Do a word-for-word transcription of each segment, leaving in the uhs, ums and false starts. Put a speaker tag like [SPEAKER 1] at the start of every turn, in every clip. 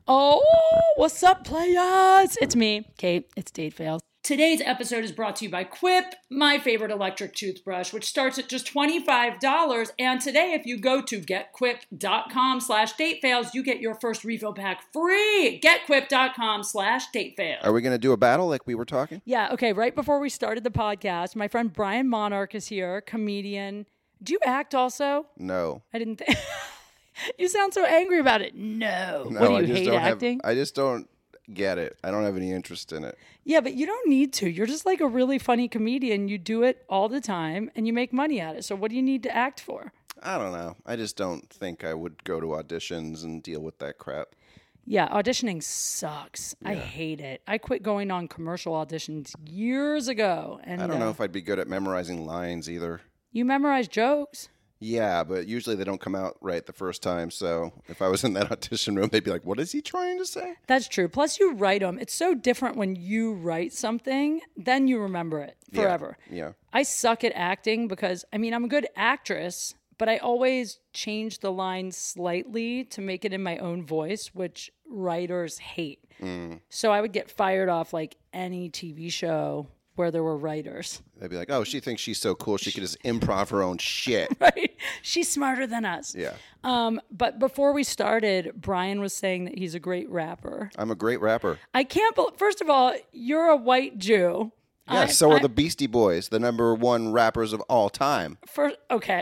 [SPEAKER 1] Oh, what's up, players? It's me, Kate. It's Date Fails. Today's episode is brought to you by Quip, my favorite electric toothbrush, which starts at just twenty-five dollars. And today, if you go to getquip.com slash datefails, you get your first refill pack free. Getquip.com slash datefails.
[SPEAKER 2] Are we going to do a battle like we were talking?
[SPEAKER 1] Yeah, okay. Right before we started the podcast, my friend Brian Monarch is here, comedian. Do you act also?
[SPEAKER 2] No.
[SPEAKER 1] I didn't think... You sound so angry about it. No.
[SPEAKER 2] No,
[SPEAKER 1] What do you
[SPEAKER 2] I just
[SPEAKER 1] hate
[SPEAKER 2] don't
[SPEAKER 1] acting?
[SPEAKER 2] Have, I just don't get it. I don't have any interest in it.
[SPEAKER 1] Yeah, but you don't need to. You're just like a really funny comedian. You do it all the time and you make money at it. So what do you need to act for?
[SPEAKER 2] I don't know. I just don't think I would go to auditions and deal with that crap.
[SPEAKER 1] Yeah, auditioning sucks. Yeah. I hate it. I quit going on commercial auditions years ago. And
[SPEAKER 2] I don't know
[SPEAKER 1] uh,
[SPEAKER 2] if I'd be good at memorizing lines either.
[SPEAKER 1] You memorize jokes.
[SPEAKER 2] Yeah, but usually they don't come out right the first time. So if I was in that audition room, they'd be like, what is he trying to say?
[SPEAKER 1] That's true. Plus, you write them. It's so different when you write something, then you remember it forever.
[SPEAKER 2] Yeah. yeah.
[SPEAKER 1] I suck at acting because, I mean, I'm a good actress, but I always change the lines slightly to make it in my own voice, which writers hate. Mm. So I would get fired off like any T V show where there were writers.
[SPEAKER 2] They'd be like, oh, she thinks she's so cool, she could just improv her own shit.
[SPEAKER 1] Right? She's smarter than us.
[SPEAKER 2] Yeah.
[SPEAKER 1] Um, but before we started, Brian was saying that he's a great rapper.
[SPEAKER 2] I'm a great rapper.
[SPEAKER 1] I can't believe, first of all, you're a white Jew.
[SPEAKER 2] Yeah,
[SPEAKER 1] I,
[SPEAKER 2] so are
[SPEAKER 1] I,
[SPEAKER 2] the Beastie Boys, the number one rappers of all time.
[SPEAKER 1] First, okay.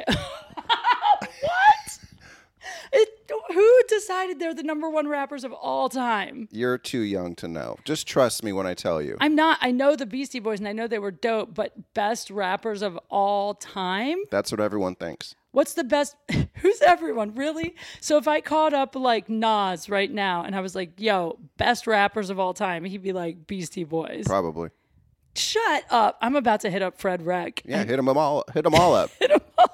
[SPEAKER 1] What? It, who decided they're the number one rappers of all time?
[SPEAKER 2] You're too young to know. Just trust me when I tell you.
[SPEAKER 1] I'm not. I know the Beastie Boys and I know they were dope, but best rappers of all time?
[SPEAKER 2] That's what everyone thinks.
[SPEAKER 1] What's the best? Who's everyone? Really? So if I called up like Nas right now and I was like, yo, best rappers of all time, he'd be like Beastie Boys.
[SPEAKER 2] Probably.
[SPEAKER 1] Shut up. I'm about to hit up Fred Reck.
[SPEAKER 2] Yeah, hit them all, hit them all up.
[SPEAKER 1] hit them all up.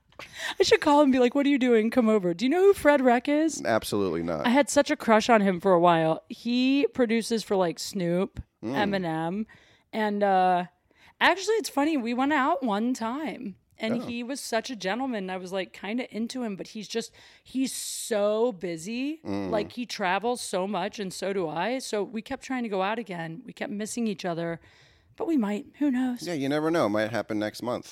[SPEAKER 1] I should call him and be like, what are you doing? Come over. Do you know who Fred Reck is?
[SPEAKER 2] Absolutely not.
[SPEAKER 1] I had such a crush on him for a while. He produces for like Snoop, mm. Eminem. And uh, actually, it's funny. We went out one time and oh. he was such a gentleman. I was like kind of into him, but he's just, he's so busy. Mm. Like he travels so much and so do I. So we kept trying to go out again. We kept missing each other, but we might. Who knows?
[SPEAKER 2] Yeah, you never know. It might happen next month.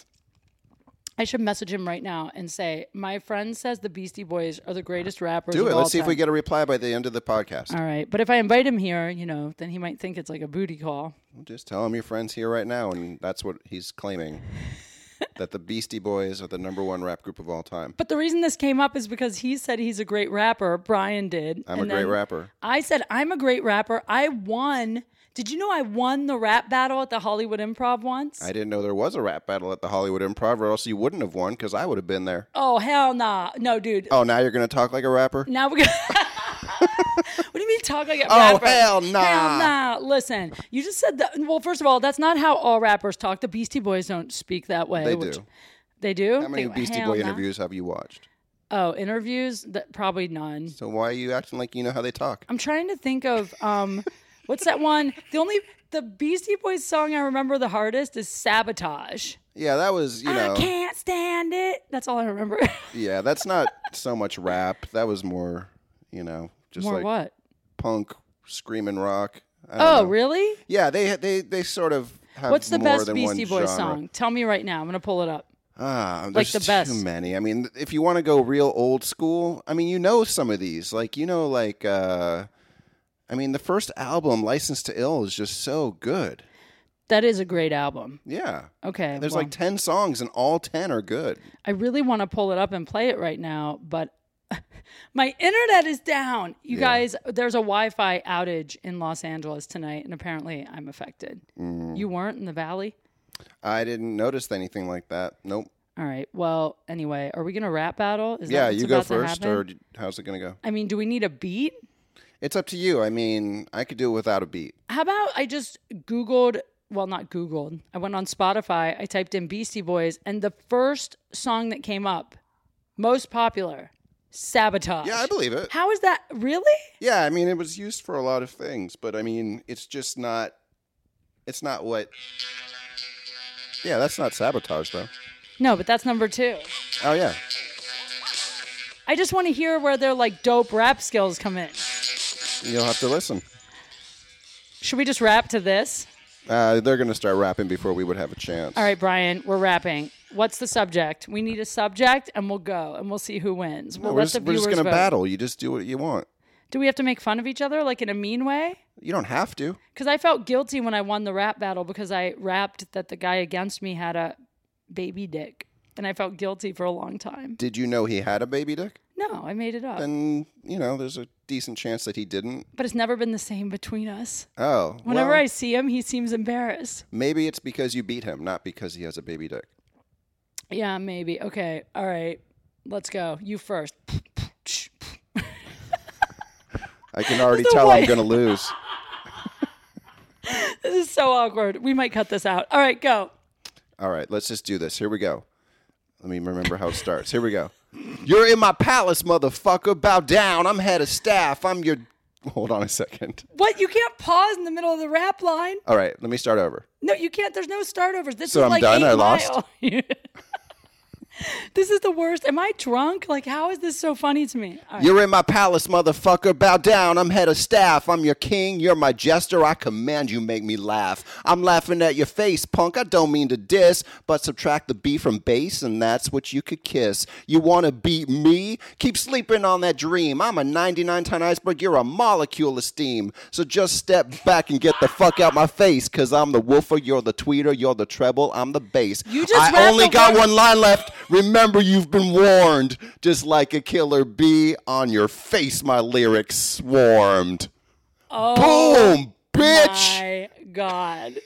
[SPEAKER 1] I should message him right now and say, my friend says the Beastie Boys are the greatest rappers
[SPEAKER 2] Do
[SPEAKER 1] of
[SPEAKER 2] it.
[SPEAKER 1] all
[SPEAKER 2] Let's see
[SPEAKER 1] time.
[SPEAKER 2] if we get a reply by the end of the podcast.
[SPEAKER 1] All right. But if I invite him here, you know, then he might think it's like a booty call.
[SPEAKER 2] Just tell him your friend's here right now, and that's what he's claiming, that the Beastie Boys are the number one rap group of all time.
[SPEAKER 1] But the reason this came up is because he said he's a great rapper. Brian did.
[SPEAKER 2] I'm and a great rapper.
[SPEAKER 1] I said, I'm a great rapper. I won... Did you know I won the rap battle at the Hollywood Improv once?
[SPEAKER 2] I didn't know there was a rap battle at the Hollywood Improv, or else you wouldn't have won, because I would have been there.
[SPEAKER 1] Oh, hell nah. No, dude.
[SPEAKER 2] Oh, now you're going to talk like a rapper?
[SPEAKER 1] Now we're going to... What do you mean talk like a
[SPEAKER 2] oh,
[SPEAKER 1] rapper?
[SPEAKER 2] Oh, hell nah.
[SPEAKER 1] Hell nah. Listen, you just said that... Well, first of all, that's not how all rappers talk. The Beastie Boys don't speak that way.
[SPEAKER 2] They
[SPEAKER 1] which,
[SPEAKER 2] do.
[SPEAKER 1] They do?
[SPEAKER 2] How many
[SPEAKER 1] they,
[SPEAKER 2] Beastie Boy nah. interviews have you watched?
[SPEAKER 1] Oh, interviews? That, probably none.
[SPEAKER 2] So why are you acting like you know how they talk?
[SPEAKER 1] I'm trying to think of... Um, what's that one? The only... The Beastie Boys song I remember the hardest is Sabotage.
[SPEAKER 2] Yeah, that was, you know...
[SPEAKER 1] I can't stand it. That's all I remember.
[SPEAKER 2] Yeah, that's not so much rap. That was more, you know, just
[SPEAKER 1] more
[SPEAKER 2] like...
[SPEAKER 1] what?
[SPEAKER 2] Punk, screaming rock. I
[SPEAKER 1] oh,
[SPEAKER 2] know.
[SPEAKER 1] really?
[SPEAKER 2] Yeah, they they they sort of have
[SPEAKER 1] What's the
[SPEAKER 2] more
[SPEAKER 1] best
[SPEAKER 2] than
[SPEAKER 1] Beastie
[SPEAKER 2] one
[SPEAKER 1] Boys
[SPEAKER 2] genre.
[SPEAKER 1] song? Tell me right now. I'm going to pull it up.
[SPEAKER 2] Ah, there's
[SPEAKER 1] like the best.
[SPEAKER 2] too many. I mean, if you want to go real old school, I mean, you know some of these. Like, you know, like... uh I mean, the first album, License to Ill, is just so good.
[SPEAKER 1] That is a great album.
[SPEAKER 2] Yeah.
[SPEAKER 1] Okay.
[SPEAKER 2] There's
[SPEAKER 1] well,
[SPEAKER 2] like ten songs, and all ten are good.
[SPEAKER 1] I really want to pull it up and play it right now, but my internet is down. You yeah. guys, there's a Wi-Fi outage in Los Angeles tonight, and apparently I'm affected. Mm. You weren't in the Valley?
[SPEAKER 2] I didn't notice anything like that. Nope.
[SPEAKER 1] All right. Well, anyway, are we going to rap battle? Is
[SPEAKER 2] yeah,
[SPEAKER 1] that
[SPEAKER 2] you go first, or how's it going to go?
[SPEAKER 1] I mean, do we need a beat?
[SPEAKER 2] It's up to you. I mean, I could do it without a beat.
[SPEAKER 1] How about I just Googled, well, not Googled. I went on Spotify. I typed in Beastie Boys, and the first song that came up, most popular, Sabotage.
[SPEAKER 2] Yeah, I believe it.
[SPEAKER 1] How is that? Really?
[SPEAKER 2] Yeah, I mean, it was used for a lot of things, but I mean, it's just not, it's not what, yeah, that's not Sabotage, though.
[SPEAKER 1] No, but that's number two.
[SPEAKER 2] Oh, yeah.
[SPEAKER 1] I just want to hear where their, like, dope rap skills come in.
[SPEAKER 2] you'll have to listen.
[SPEAKER 1] Should we just rap to this?
[SPEAKER 2] Uh, they're going to start rapping before we would have a chance.
[SPEAKER 1] All right, Brian, we're rapping. What's the subject? We need a subject, and we'll go, and we'll see who wins. We'll
[SPEAKER 2] no, we're
[SPEAKER 1] let
[SPEAKER 2] just,
[SPEAKER 1] the
[SPEAKER 2] we're just
[SPEAKER 1] viewers
[SPEAKER 2] going to
[SPEAKER 1] vote.
[SPEAKER 2] battle. You just do what you want.
[SPEAKER 1] Do we have to make fun of each other, like in a mean way?
[SPEAKER 2] You don't have to.
[SPEAKER 1] Because I felt guilty when I won the rap battle because I rapped that the guy against me had a baby dick, and I felt guilty for a long time.
[SPEAKER 2] Did you know he had a baby dick?
[SPEAKER 1] No, I made it up.
[SPEAKER 2] Then, you know, there's a decent chance that he didn't.
[SPEAKER 1] But it's never been the same between us.
[SPEAKER 2] Oh.
[SPEAKER 1] Whenever
[SPEAKER 2] well,
[SPEAKER 1] I see him, he seems embarrassed.
[SPEAKER 2] Maybe it's because you beat him, not because he has a baby dick.
[SPEAKER 1] Yeah, maybe. Okay. All right. Let's go. You first.
[SPEAKER 2] I can already
[SPEAKER 1] That's a
[SPEAKER 2] tell I'm
[SPEAKER 1] white-
[SPEAKER 2] going to lose.
[SPEAKER 1] This is so awkward. We might cut this out. All right, go.
[SPEAKER 2] All right, let's just do this. Here we go. Let me remember how it starts. Here we go. You're in my palace, motherfucker. Bow down. I'm head of staff. I'm your... Hold on a second.
[SPEAKER 1] What? You can't pause in the middle of the rap line?
[SPEAKER 2] All right, let me start over.
[SPEAKER 1] No, you can't. There's no start overs. This
[SPEAKER 2] So
[SPEAKER 1] is
[SPEAKER 2] I'm
[SPEAKER 1] like
[SPEAKER 2] done?
[SPEAKER 1] Eight
[SPEAKER 2] I
[SPEAKER 1] Mile.
[SPEAKER 2] lost?
[SPEAKER 1] This is the worst. Am I drunk? Like, how is this so funny to me? All right.
[SPEAKER 2] You're in my palace, motherfucker. Bow down. I'm head of staff. I'm your king. You're my jester. I command you make me laugh. I'm laughing at your face, punk. I don't mean to diss, but subtract the B from base, and that's what you could kiss. You want to beat me? Keep sleeping on that dream. I'm a ninety-nine ton iceberg. You're a molecule of steam. So just step back and get the fuck out my face, because I'm the woofer. You're the tweeter. You're the treble. I'm the bass.
[SPEAKER 1] You just
[SPEAKER 2] I
[SPEAKER 1] rapped
[SPEAKER 2] only
[SPEAKER 1] the
[SPEAKER 2] got
[SPEAKER 1] word-
[SPEAKER 2] one line left. Remember, you've been warned. Just like a killer bee on your face, my lyrics swarmed.
[SPEAKER 1] Oh,
[SPEAKER 2] Boom, bitch.
[SPEAKER 1] my God.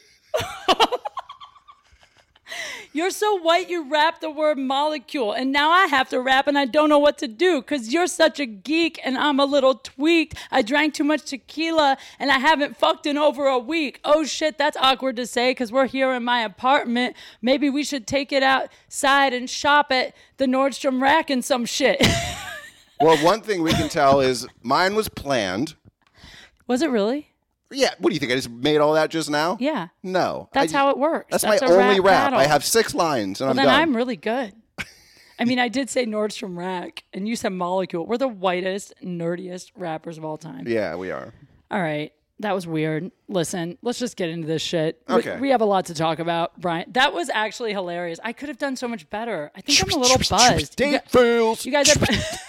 [SPEAKER 1] You're so white, you rap the word molecule, and now I have to rap, and I don't know what to do, because you're such a geek, and I'm a little tweaked. I drank too much tequila, and I haven't fucked in over a week. Oh, shit, that's awkward to say, because we're here in my apartment. Maybe we should take it outside and shop at the Nordstrom Rack and some shit.
[SPEAKER 2] Well, one thing we can tell is mine was planned.
[SPEAKER 1] Was it really?
[SPEAKER 2] Yeah, what do you think? I just made all that just now?
[SPEAKER 1] Yeah.
[SPEAKER 2] No.
[SPEAKER 1] That's
[SPEAKER 2] I
[SPEAKER 1] how
[SPEAKER 2] just-
[SPEAKER 1] it works.
[SPEAKER 2] That's,
[SPEAKER 1] That's
[SPEAKER 2] my
[SPEAKER 1] a
[SPEAKER 2] only
[SPEAKER 1] rap
[SPEAKER 2] rap.
[SPEAKER 1] battle.
[SPEAKER 2] I have six lines, and
[SPEAKER 1] Well,
[SPEAKER 2] I'm
[SPEAKER 1] then
[SPEAKER 2] done.
[SPEAKER 1] I'm really good. I mean, I did say Nordstrom Rack, and you said Molecule. We're the whitest, nerdiest rappers of all time.
[SPEAKER 2] Yeah, we are.
[SPEAKER 1] All right. That was weird. Listen, let's just get into this shit. We-
[SPEAKER 2] Okay.
[SPEAKER 1] We, have a lot to talk about, Brian. That was actually hilarious. I could have done so much better. I think I'm a little buzzed. You,
[SPEAKER 2] Date
[SPEAKER 1] gu-
[SPEAKER 2] fools.
[SPEAKER 1] you guys are...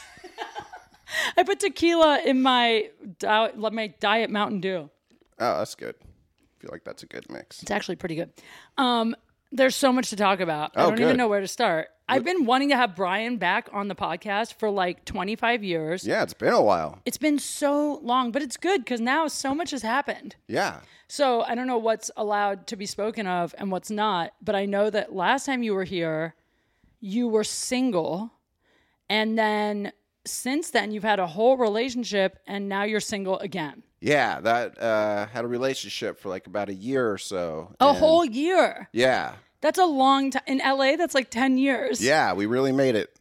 [SPEAKER 1] I put tequila in my, di- my Diet Mountain Dew.
[SPEAKER 2] Oh, that's good. I feel like that's a good mix.
[SPEAKER 1] It's actually pretty good. Um, there's so much to talk about. I
[SPEAKER 2] Oh,
[SPEAKER 1] don't even
[SPEAKER 2] good.
[SPEAKER 1] know where to start. I've been wanting to have Brian back on the podcast for like twenty-five years.
[SPEAKER 2] Yeah, it's been a while.
[SPEAKER 1] It's been so long, but it's good because now so much has happened.
[SPEAKER 2] Yeah.
[SPEAKER 1] So I don't know what's allowed to be spoken of and what's not, but I know that last time you were here, you were single. And then since then, you've had a whole relationship and now you're single again.
[SPEAKER 2] Yeah, that uh, had a relationship for like about a year or so.
[SPEAKER 1] A
[SPEAKER 2] and-
[SPEAKER 1] whole year.
[SPEAKER 2] Yeah.
[SPEAKER 1] That's a long time. In L A, that's like ten years.
[SPEAKER 2] Yeah, we really made it.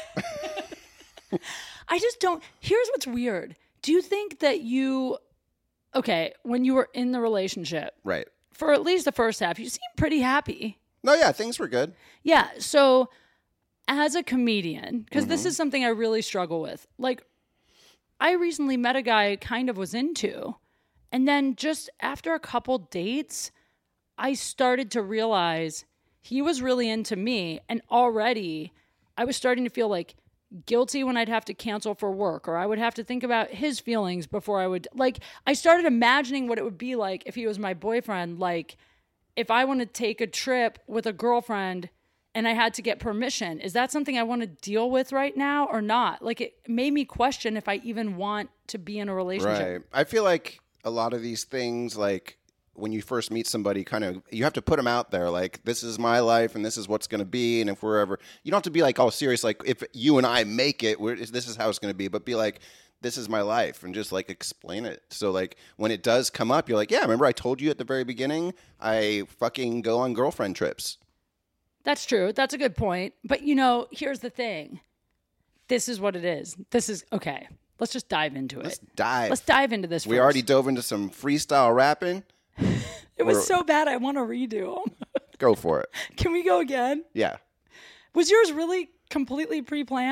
[SPEAKER 1] I just don't. Here's what's weird. Do you think that you, okay, when you were in the relationship,
[SPEAKER 2] Right.
[SPEAKER 1] for at least the first half, you seemed pretty happy?
[SPEAKER 2] No, yeah, things were good.
[SPEAKER 1] Yeah. So as a comedian, because
[SPEAKER 2] Mm-hmm.
[SPEAKER 1] this is something I really struggle with, like, I recently met a guy I kind of was into. And then just after a couple dates, I started to realize he was really into me. And already I was starting to feel like guilty when I'd have to cancel for work, or I would have to think about his feelings before I would, like, I started imagining what it would be like if he was my boyfriend. Like, if I want to take a trip with a girlfriend and I had to get permission, is that something I want to deal with right now or not? Like, it made me question if I even want to be in a relationship.
[SPEAKER 2] Right. I feel like a lot of these things, like when you first meet somebody, kind of, you have to put them out there. Like, this is my life and this is what's going to be. And if we're ever, you don't have to be like, oh, serious. Like, if you and I make it, we're, this is how it's going to be. But be like, this is my life, and just like explain it. So like when it does come up, you're like, yeah, remember I told you at the very beginning, I fucking go on girlfriend trips.
[SPEAKER 1] That's true. That's a good point. But, you know, here's the thing. This is what it is. This is, okay, let's just dive into it.
[SPEAKER 2] Let's dive.
[SPEAKER 1] Let's dive into this
[SPEAKER 2] We
[SPEAKER 1] first.
[SPEAKER 2] already dove into some freestyle rapping.
[SPEAKER 1] It was
[SPEAKER 2] we're-
[SPEAKER 1] so bad, I want to redo them.
[SPEAKER 2] Go for it.
[SPEAKER 1] Can we go again?
[SPEAKER 2] Yeah.
[SPEAKER 1] Was yours really completely pre-planned?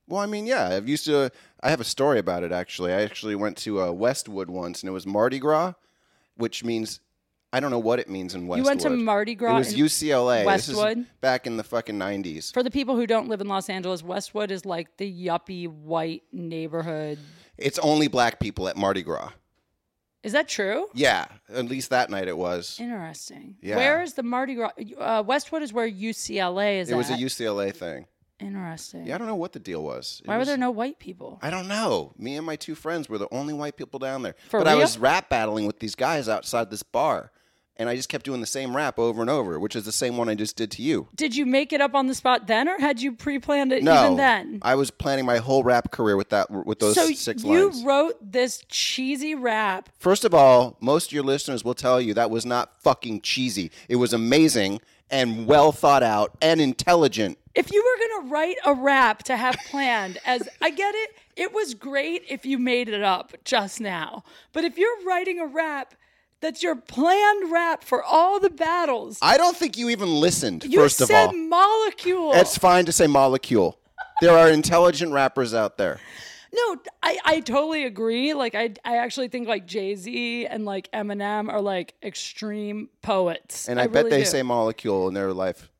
[SPEAKER 2] Well, I mean, yeah, I've used to. I have a story about it actually. I actually went to uh, Westwood once, and it was Mardi Gras, which means I don't know what it means in Westwood.
[SPEAKER 1] You went to Mardi Gras.
[SPEAKER 2] It was
[SPEAKER 1] in
[SPEAKER 2] U C L A.
[SPEAKER 1] Westwood.
[SPEAKER 2] This is back in the fucking nineties.
[SPEAKER 1] For the people who don't live in Los Angeles, Westwood is like the yuppie white neighborhood.
[SPEAKER 2] It's only black people at Mardi Gras.
[SPEAKER 1] Is that true?
[SPEAKER 2] Yeah, at least that night it was.
[SPEAKER 1] Interesting.
[SPEAKER 2] Yeah.
[SPEAKER 1] Where is the Mardi Gras? Uh, Westwood is where U C L A is
[SPEAKER 2] It
[SPEAKER 1] at.
[SPEAKER 2] was a U C L A thing.
[SPEAKER 1] Interesting.
[SPEAKER 2] Yeah, I don't know what the deal was. It
[SPEAKER 1] Why
[SPEAKER 2] was,
[SPEAKER 1] were there no white people?
[SPEAKER 2] I don't know. Me and my two friends were the only white people down there.
[SPEAKER 1] For
[SPEAKER 2] but
[SPEAKER 1] real?
[SPEAKER 2] I was rap battling with these guys outside this bar. And I just kept doing the same rap over and over, which is the same one I just did to you.
[SPEAKER 1] Did you make it up on the spot then, or had you pre-planned it
[SPEAKER 2] No,
[SPEAKER 1] even then?
[SPEAKER 2] I was planning my whole rap career with that, with those
[SPEAKER 1] so
[SPEAKER 2] six
[SPEAKER 1] you
[SPEAKER 2] lines.
[SPEAKER 1] wrote this cheesy rap.
[SPEAKER 2] First of all, most of your listeners will tell you that was not fucking cheesy. It was amazing and well thought out and intelligent.
[SPEAKER 1] If you were going to write a rap to have planned, as I get it, it was great if you made it up just now. But if you're writing a rap that's your planned rap for all the battles.
[SPEAKER 2] I don't think you even listened,
[SPEAKER 1] You
[SPEAKER 2] first of all.
[SPEAKER 1] said molecule.
[SPEAKER 2] It's fine to say molecule. There are intelligent rappers out there.
[SPEAKER 1] No, I, I totally agree. Like, I I actually think, like, Jay-Z and, like, Eminem are, like, extreme poets.
[SPEAKER 2] And I,
[SPEAKER 1] I
[SPEAKER 2] bet
[SPEAKER 1] really
[SPEAKER 2] they
[SPEAKER 1] do.
[SPEAKER 2] say molecule in their life.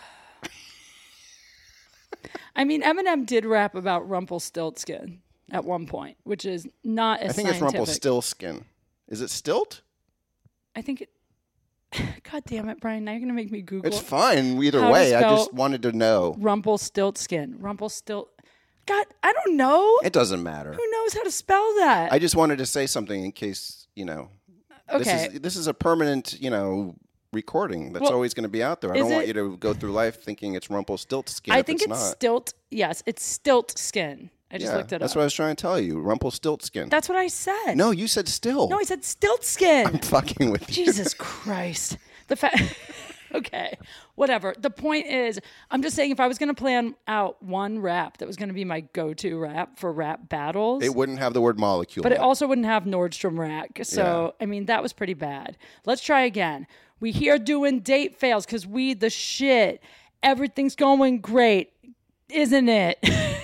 [SPEAKER 1] I mean, Eminem did rap about Rumpelstiltskin at one point, which is not as
[SPEAKER 2] I think
[SPEAKER 1] scientific.
[SPEAKER 2] it's Rumpelstiltskin. Is it stilt?
[SPEAKER 1] I think it... God damn it, Brian. Now you're going to make me Google
[SPEAKER 2] It's fine either
[SPEAKER 1] How to
[SPEAKER 2] way. I
[SPEAKER 1] spell-
[SPEAKER 2] just wanted to know.
[SPEAKER 1] Rumpelstiltskin. Rumpelstilt... God, I don't know.
[SPEAKER 2] It doesn't matter.
[SPEAKER 1] Who knows how to spell that?
[SPEAKER 2] I just wanted to say something in case, you know.
[SPEAKER 1] Okay.
[SPEAKER 2] This is, this is a permanent, you know, recording that's
[SPEAKER 1] Well,
[SPEAKER 2] always going to be out there. I
[SPEAKER 1] is
[SPEAKER 2] don't want
[SPEAKER 1] it-
[SPEAKER 2] you to go through life thinking it's Rumpelstiltskin
[SPEAKER 1] I
[SPEAKER 2] if
[SPEAKER 1] think
[SPEAKER 2] it's,
[SPEAKER 1] it's
[SPEAKER 2] not.
[SPEAKER 1] stilt... Yes, it's stilt skin. I just
[SPEAKER 2] yeah,
[SPEAKER 1] looked it
[SPEAKER 2] that's
[SPEAKER 1] up.
[SPEAKER 2] what I was trying to tell you. Rumpelstiltskin.
[SPEAKER 1] That's what I said.
[SPEAKER 2] No, you said still.
[SPEAKER 1] No, I said stilt skin.
[SPEAKER 2] I'm fucking with you.
[SPEAKER 1] Jesus Christ. The fact. Okay, whatever. The point is, I'm just saying, if I was going to plan out one rap that was going to be my go-to rap for rap battles,
[SPEAKER 2] It wouldn't have the word molecule.
[SPEAKER 1] but
[SPEAKER 2] in
[SPEAKER 1] it also wouldn't have Nordstrom Rack. So, I mean, that was pretty bad. Let's try again. We here doing date fails because we the shit. Everything's going great, isn't it?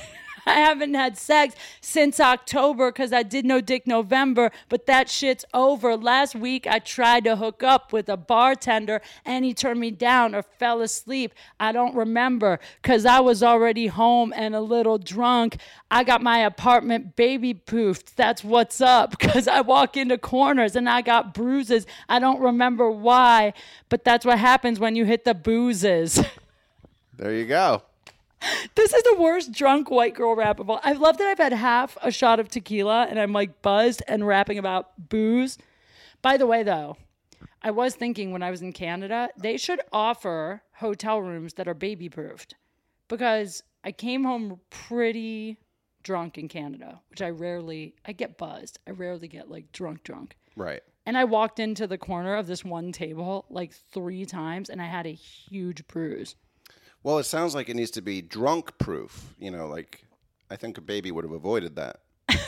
[SPEAKER 1] I haven't had sex since October because I did no dick November, but that shit's over. Last week, I tried to hook up with a bartender and he turned me down or fell asleep. I don't remember because I was already home and a little drunk. I got my apartment baby poofed. That's what's up because I walk into corners and I got bruises. I don't remember why, but that's what happens when you hit the boozes.
[SPEAKER 2] There you go.
[SPEAKER 1] This is the worst drunk white girl rap of all. I love that I've had half a shot of tequila and I'm like buzzed and rapping about booze. By the way, though, I was thinking when I was in Canada, they should offer hotel rooms that are baby proofed because I came home pretty drunk in Canada, which I rarely, I get buzzed. I rarely get like drunk, drunk.
[SPEAKER 2] Right.
[SPEAKER 1] And I walked into the corner of this one table like three times and I had a huge bruise.
[SPEAKER 2] Well, it sounds like it needs to be drunk proof. You know, like I think a baby would have avoided that.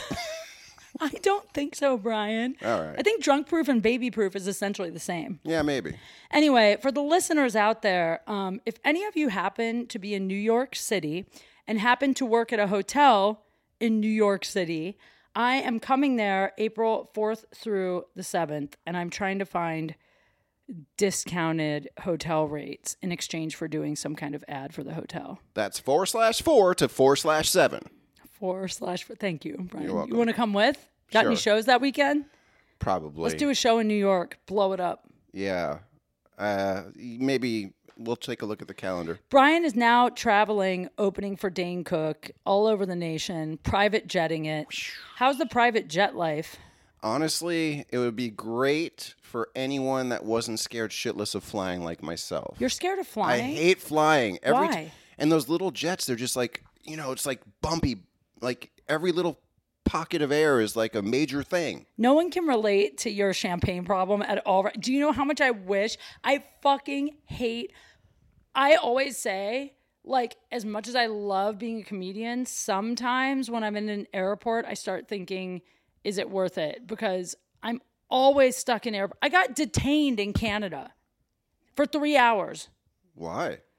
[SPEAKER 1] I don't think so, Brian.
[SPEAKER 2] All right.
[SPEAKER 1] I think drunk proof and baby proof is essentially the same.
[SPEAKER 2] Yeah, maybe.
[SPEAKER 1] Anyway, for the listeners out there, um, if any of you happen to be in New York City and happen to work at a hotel in New York City, I am coming there April fourth through the seventh, and I'm trying to find discounted hotel rates in exchange for doing some kind of ad for the hotel.
[SPEAKER 2] That's four slash four to four slash seven.
[SPEAKER 1] Four slash four. Thank you, Brian.
[SPEAKER 2] You're welcome.
[SPEAKER 1] You want to come with? Got any
[SPEAKER 2] Sure.
[SPEAKER 1] shows that weekend?
[SPEAKER 2] Probably.
[SPEAKER 1] Let's do a show in New York. Blow it up.
[SPEAKER 2] Yeah. Uh, maybe we'll take a look at the calendar.
[SPEAKER 1] Brian is now traveling, opening for Dane Cook all over the nation, private jetting it. How's the private jet life?
[SPEAKER 2] Honestly, it would be great for anyone that wasn't scared shitless of flying like myself.
[SPEAKER 1] You're scared of
[SPEAKER 2] I
[SPEAKER 1] flying?
[SPEAKER 2] hate flying. Every
[SPEAKER 1] Why?
[SPEAKER 2] T- and those little jets, they're just like, you know, it's like bumpy. Like every little pocket of air is like a major thing.
[SPEAKER 1] No one can relate to your champagne problem at all. Right? Do you know how much I wish? I fucking hate. I always say, like, as much as I love being a comedian, sometimes when I'm in an airport, I start thinking, is it worth it? Because I'm always stuck in airport. I got detained in Canada for three hours.
[SPEAKER 2] Why?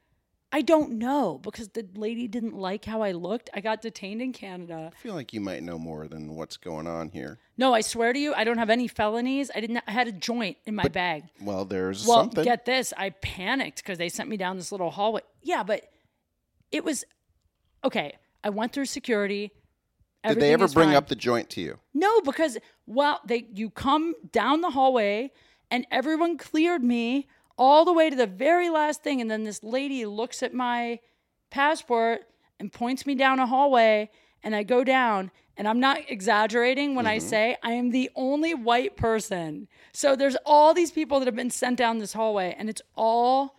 [SPEAKER 1] I don't know because the lady didn't like how I looked. I got detained in Canada.
[SPEAKER 2] I feel like you might know more than what's going on here.
[SPEAKER 1] No, I swear to you, I don't have any felonies. I didn't. I had a joint in my
[SPEAKER 2] but,
[SPEAKER 1] bag.
[SPEAKER 2] Well, there's
[SPEAKER 1] well,
[SPEAKER 2] something.
[SPEAKER 1] Get this. I panicked because they sent me down this little hallway. Yeah, but it was okay. I went through security.
[SPEAKER 2] Did they ever bring fine. up the joint to you?
[SPEAKER 1] No, because well, they you come down the hallway and everyone cleared me all the way to the very last thing. And then this lady looks at my passport and points me down a hallway. And I go down. And I'm not exaggerating when mm-hmm. I say I am the only white person. So there's all these people that have been sent down this hallway. And it's all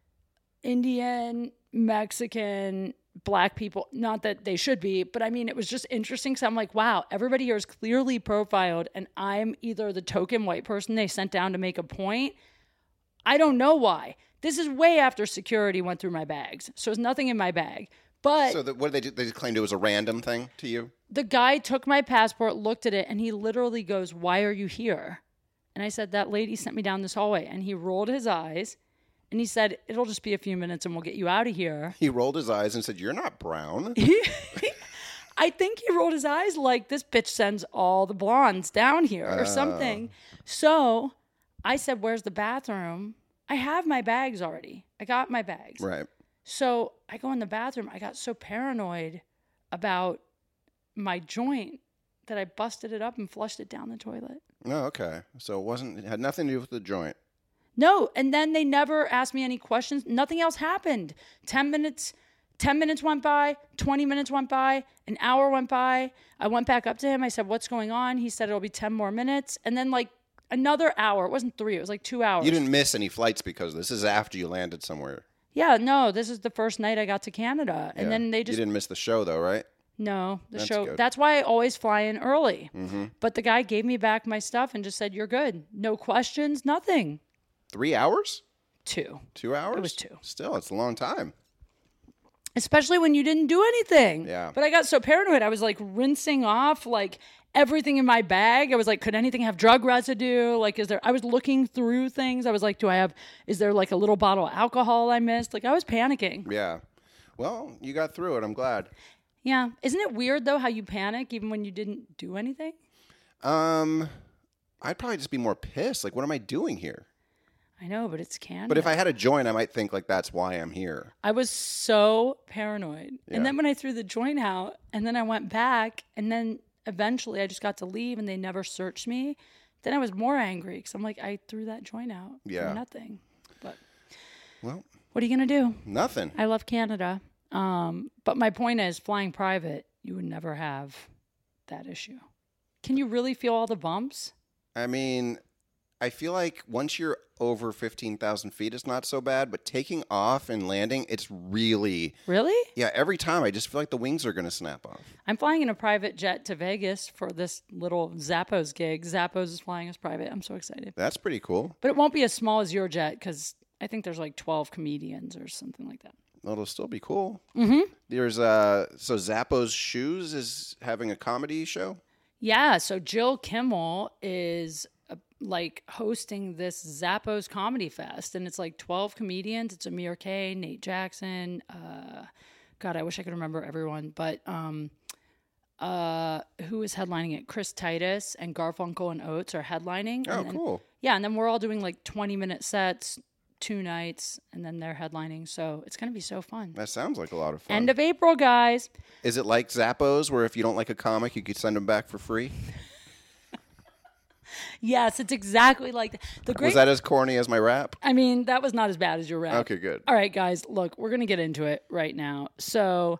[SPEAKER 1] Indian, Mexican, Black people. Not that they should be. But I mean, it was just interesting. Because I'm like, wow, everybody here is clearly profiled. And I'm either the token white person they sent down to make a point. I don't know why. This is way after security went through my bags. So there's nothing in my bag. But
[SPEAKER 2] so the, what did they do? They claimed it was a random thing to you?
[SPEAKER 1] The guy took my passport, looked at it, and he literally goes, "Why are you here?" And I said, "That lady sent me down this hallway." And he rolled his eyes, and he said, "It'll just be a few minutes, and we'll get you out of here."
[SPEAKER 2] He rolled his eyes and said, "You're not brown."
[SPEAKER 1] I think he rolled his eyes like, this bitch sends all the blondes down here or uh. something. So I said, "Where's the bathroom?" I have my bags already. I got my bags.
[SPEAKER 2] Right.
[SPEAKER 1] So I go in the bathroom. I got so paranoid about my joint that I busted it up and flushed it down the toilet.
[SPEAKER 2] Oh, okay. So it wasn't, it had nothing to do with the joint.
[SPEAKER 1] No. And then they never asked me any questions. Nothing else happened. Ten minutes, ten minutes went by, twenty minutes went by, an hour went by. I went back up to him. I said, "What's going on?" He said, "It'll be ten more minutes." And then like another hour. It wasn't three. It was like two hours.
[SPEAKER 2] You didn't miss any flights because this is after you landed somewhere.
[SPEAKER 1] Yeah, no, this is the first night I got to Canada. And yeah. then they just...
[SPEAKER 2] You didn't miss the show, though, right?
[SPEAKER 1] No, the
[SPEAKER 2] that's
[SPEAKER 1] show...
[SPEAKER 2] Good.
[SPEAKER 1] That's why I always fly in early.
[SPEAKER 2] Mm-hmm.
[SPEAKER 1] But the guy gave me back my stuff and just said, "You're good. No questions, nothing."
[SPEAKER 2] Three hours?
[SPEAKER 1] Two.
[SPEAKER 2] Two hours?
[SPEAKER 1] It was two.
[SPEAKER 2] Still, it's a long time.
[SPEAKER 1] Especially when you didn't do anything.
[SPEAKER 2] Yeah.
[SPEAKER 1] But I got so paranoid. I was like rinsing off like everything in my bag. I was like, could anything have drug residue? Like, is there, I was looking through things. I was like, do I have, is there like a little bottle of alcohol I missed? Like I was panicking.
[SPEAKER 2] Yeah. Well, you got through it. I'm glad.
[SPEAKER 1] Yeah. Isn't it weird though how you panic even when you didn't do anything?
[SPEAKER 2] Um, I'd probably just be more pissed. Like, what am I doing here?
[SPEAKER 1] I know, but it's Canada.
[SPEAKER 2] But if I had a joint, I might think like that's why I'm here.
[SPEAKER 1] I was so paranoid.
[SPEAKER 2] Yeah.
[SPEAKER 1] And then when I threw the joint out and then I went back and then eventually I just got to leave and they never searched me, then I was more angry because I'm like, I threw that joint out
[SPEAKER 2] yeah.
[SPEAKER 1] for nothing. But
[SPEAKER 2] well,
[SPEAKER 1] what are you going to do?
[SPEAKER 2] Nothing.
[SPEAKER 1] I love Canada. Um, but my point is flying private, you would never have that issue. Can you really feel all the bumps?
[SPEAKER 2] I mean, I feel like once you're over fifteen thousand feet, it's not so bad. But taking off and landing, it's really...
[SPEAKER 1] Really?
[SPEAKER 2] Yeah, every time I just feel like the wings are going to snap off.
[SPEAKER 1] I'm flying in a private jet to Vegas for this little Zappos gig. Zappos is flying us private. I'm so excited.
[SPEAKER 2] That's pretty cool.
[SPEAKER 1] But it won't be as small as your jet because I think there's like twelve comedians or something like that.
[SPEAKER 2] Well, it'll still be cool.
[SPEAKER 1] Mm-hmm.
[SPEAKER 2] There's uh, so Zappos Shoes is having a comedy show?
[SPEAKER 1] Yeah, so Jill Kimmel is... like hosting this Zappos Comedy Fest, and it's like twelve comedians. It's Amir K, Nate Jackson. Uh, God, I wish I could remember everyone, but um, uh, who is headlining it? Chris Titus and Garfunkel and Oates are headlining.
[SPEAKER 2] Oh,
[SPEAKER 1] and then,
[SPEAKER 2] cool.
[SPEAKER 1] Yeah, and then we're all doing like twenty minute sets, two nights, and then they're headlining. So it's going to be so fun.
[SPEAKER 2] That sounds like a lot of fun.
[SPEAKER 1] End of April, guys.
[SPEAKER 2] Is it like Zappos, where if you don't like a comic, you could send them back for free?
[SPEAKER 1] Yes, it's exactly like that. The great,
[SPEAKER 2] was that as corny as my rap?
[SPEAKER 1] I mean, that was not as bad as your rap.
[SPEAKER 2] Okay, good.
[SPEAKER 1] All right, guys, look, we're going to get into it right now. So,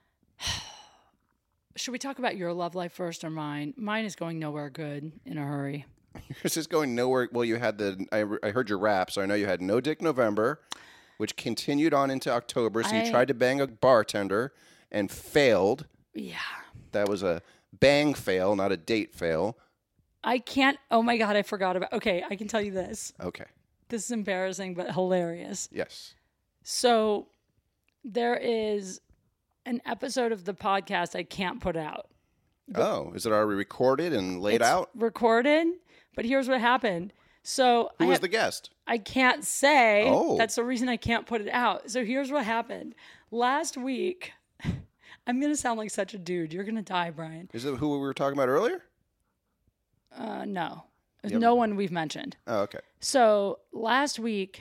[SPEAKER 1] should we talk about your love life first or mine? Mine is going nowhere good in a hurry.
[SPEAKER 2] Yours is going nowhere. Well, you had the, I, I heard your rap, so I know you had No Dick November, which continued on into October. So
[SPEAKER 1] I,
[SPEAKER 2] you tried to bang a bartender and failed.
[SPEAKER 1] Yeah.
[SPEAKER 2] That was a bang fail, not a date fail.
[SPEAKER 1] I can't. Oh my God, I forgot about. Okay, I can tell you this.
[SPEAKER 2] Okay.
[SPEAKER 1] This is embarrassing, but hilarious.
[SPEAKER 2] Yes.
[SPEAKER 1] So there is an episode of the podcast I can't put out.
[SPEAKER 2] Oh, is it already recorded and laid
[SPEAKER 1] it's
[SPEAKER 2] out?
[SPEAKER 1] Recorded, but here's what happened. So
[SPEAKER 2] who
[SPEAKER 1] I
[SPEAKER 2] was
[SPEAKER 1] have,
[SPEAKER 2] the guest?
[SPEAKER 1] I can't say.
[SPEAKER 2] Oh.
[SPEAKER 1] That's the reason I can't put it out. So here's what happened. Last week, I'm going to sound like such a dude. You're going to die, Brian.
[SPEAKER 2] Is it who we were talking about earlier?
[SPEAKER 1] Uh, no. There's
[SPEAKER 2] Yep.
[SPEAKER 1] no one we've mentioned.
[SPEAKER 2] Oh, okay.
[SPEAKER 1] So last week,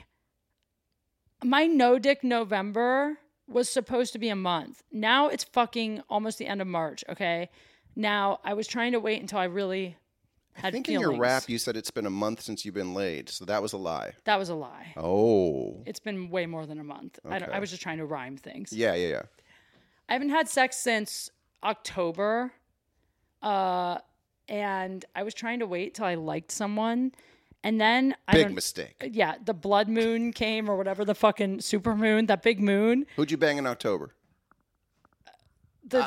[SPEAKER 1] my no dick November was supposed to be a month. Now it's fucking almost the end of March, okay? Now, I was trying to wait until I really had
[SPEAKER 2] I think
[SPEAKER 1] feelings.
[SPEAKER 2] in your rap you said it's been a month since you've been laid, so that was a lie.
[SPEAKER 1] That was a lie.
[SPEAKER 2] Oh.
[SPEAKER 1] It's been way more than a month. I, don't,
[SPEAKER 2] Okay.
[SPEAKER 1] I was just trying to rhyme things.
[SPEAKER 2] Yeah, yeah, yeah.
[SPEAKER 1] I haven't had sex since October. Uh, and I was trying to wait till I liked someone. And then I
[SPEAKER 2] Big
[SPEAKER 1] don't,
[SPEAKER 2] mistake.
[SPEAKER 1] Yeah, the blood moon came or whatever, the fucking super moon, that big moon.
[SPEAKER 2] Who'd you bang in October?
[SPEAKER 1] The,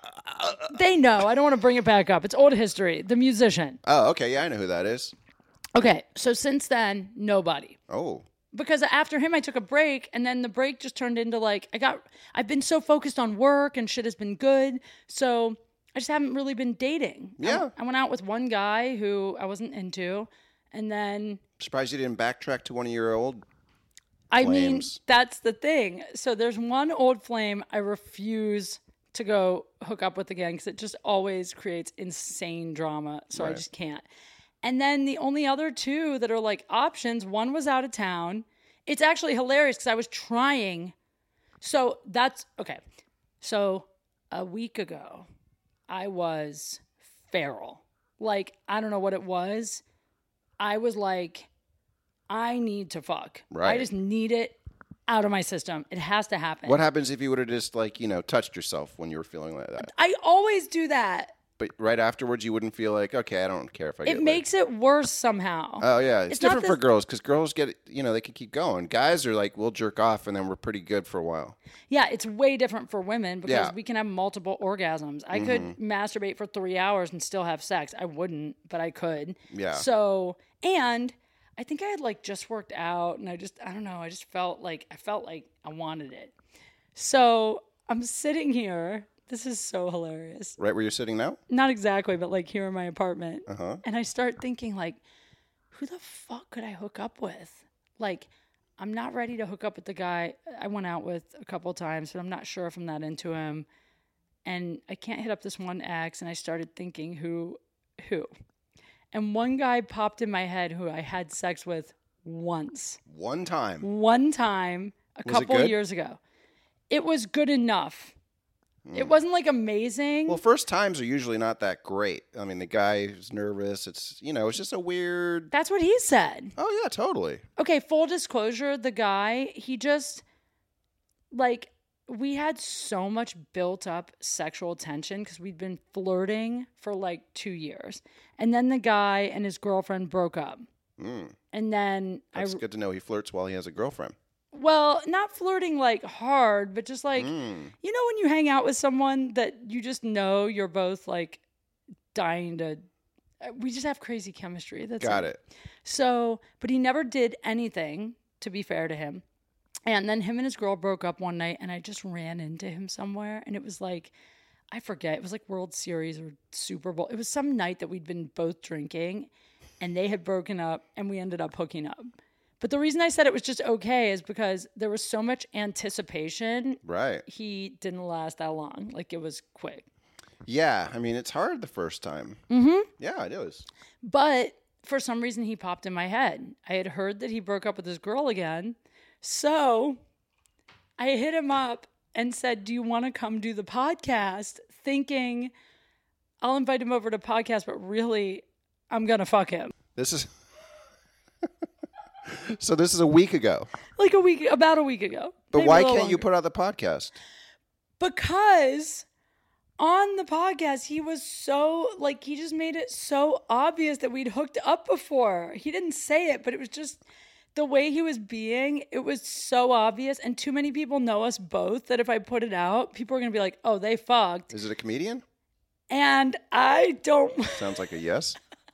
[SPEAKER 1] they know. I don't want to bring it back up. It's old history. The musician.
[SPEAKER 2] Oh, okay. Yeah, I know who that is.
[SPEAKER 1] Okay, so since then, nobody.
[SPEAKER 2] Oh.
[SPEAKER 1] Because after him, I took a break, and then the break just turned into like, I got, I've been so focused on work and shit has been good. So I just haven't really been dating.
[SPEAKER 2] Yeah.
[SPEAKER 1] I, I went out with one guy who I wasn't into, and then
[SPEAKER 2] Surprised you didn't backtrack to one of your old
[SPEAKER 1] I mean,
[SPEAKER 2] flames.
[SPEAKER 1] that's the thing. So there's one old flame I refuse to go hook up with again because it just always creates insane drama. So I
[SPEAKER 2] Right.
[SPEAKER 1] just can't. And then the only other two that are like options, one was out of town. It's actually hilarious because I was trying. So that's okay. So a week ago, I was feral. Like, I don't know what it was. I was like, I need to fuck. I
[SPEAKER 2] Right.
[SPEAKER 1] just need it out of my system. It has to happen.
[SPEAKER 2] What happens if you would have just, like, you know, touched yourself when you were feeling like that?
[SPEAKER 1] I always do that.
[SPEAKER 2] But right afterwards, you wouldn't feel like, okay, I don't care if I get
[SPEAKER 1] It
[SPEAKER 2] laid.
[SPEAKER 1] makes it worse somehow.
[SPEAKER 2] Oh, yeah. It's,
[SPEAKER 1] It's not
[SPEAKER 2] different for
[SPEAKER 1] this-
[SPEAKER 2] girls because girls get, you know, they can keep going. Guys are like, we'll jerk off and then we're pretty good for a while.
[SPEAKER 1] Yeah, it's way different for women because
[SPEAKER 2] Yeah.
[SPEAKER 1] we can have multiple orgasms. I could
[SPEAKER 2] Mm-hmm.
[SPEAKER 1] masturbate for three hours and still have sex. I wouldn't, but I could.
[SPEAKER 2] Yeah.
[SPEAKER 1] So, and I think I had like just worked out and I just, I don't know, I just felt like, I felt like I wanted it. So I'm sitting here. This is so hilarious.
[SPEAKER 2] Right where you're sitting now?
[SPEAKER 1] Not exactly, but like here in my apartment.
[SPEAKER 2] Uh-huh.
[SPEAKER 1] And I start thinking like, who the fuck could I hook up with? Like, I'm not ready to hook up with the guy I went out with a couple of times, but I'm not sure if I'm that into him. And I can't hit up this one ex. And I started thinking who, who. And one guy popped in my head who I had sex with once.
[SPEAKER 2] One time.
[SPEAKER 1] One time a
[SPEAKER 2] Was it
[SPEAKER 1] couple
[SPEAKER 2] good?
[SPEAKER 1] years ago. It was good enough. It wasn't like amazing.
[SPEAKER 2] Well, first times are usually not that great. I mean, the guy is nervous. It's, you know, it's just a weird.
[SPEAKER 1] That's what he said.
[SPEAKER 2] Oh, yeah, totally.
[SPEAKER 1] Okay, full disclosure, the guy, he just, like, we had so much built up sexual tension because we'd been flirting for like two years. And then the guy and his girlfriend broke up.
[SPEAKER 2] Mm,
[SPEAKER 1] And then
[SPEAKER 2] that's
[SPEAKER 1] I,
[SPEAKER 2] good to know he flirts while he has a girlfriend.
[SPEAKER 1] well, not flirting like hard, but just like,
[SPEAKER 2] Mm.
[SPEAKER 1] you know, when you hang out with someone that you just know you're both like dying to, we just have crazy chemistry. That's
[SPEAKER 2] Got it.
[SPEAKER 1] So, but he never did anything, to be fair to him. And then him and his girl broke up one night, and I just ran into him somewhere. And it was like, I forget, it was like World Series or Super Bowl. It was some night that we'd been both drinking, and they had broken up, and we ended up hooking up. But the reason I said it was just okay is because there was so much anticipation.
[SPEAKER 2] Right.
[SPEAKER 1] He didn't last that long. Like, it was quick.
[SPEAKER 2] Yeah. I mean, it's hard the first time. Mm-hmm. Yeah, it is.
[SPEAKER 1] But for some reason, he popped in my head. I had heard that he broke up with his girl again. So I hit him up and said, do you want to come do the podcast? Thinking I'll invite him over to podcast, but really, I'm going to fuck him.
[SPEAKER 2] This is. So this is a week ago.
[SPEAKER 1] Like a week, about a week ago.
[SPEAKER 2] But
[SPEAKER 1] Maybe a
[SPEAKER 2] why
[SPEAKER 1] little
[SPEAKER 2] can't you
[SPEAKER 1] longer.
[SPEAKER 2] put out the podcast?
[SPEAKER 1] Because on the podcast, he was so, like, he just made it so obvious that we'd hooked up before. He didn't say it, but it was just the way he was being. It was so obvious. And too many people know us both that if I put it out, people are going to be like, oh, they fucked.
[SPEAKER 2] Is it a comedian?
[SPEAKER 1] And I don't,
[SPEAKER 2] Sounds like a yes.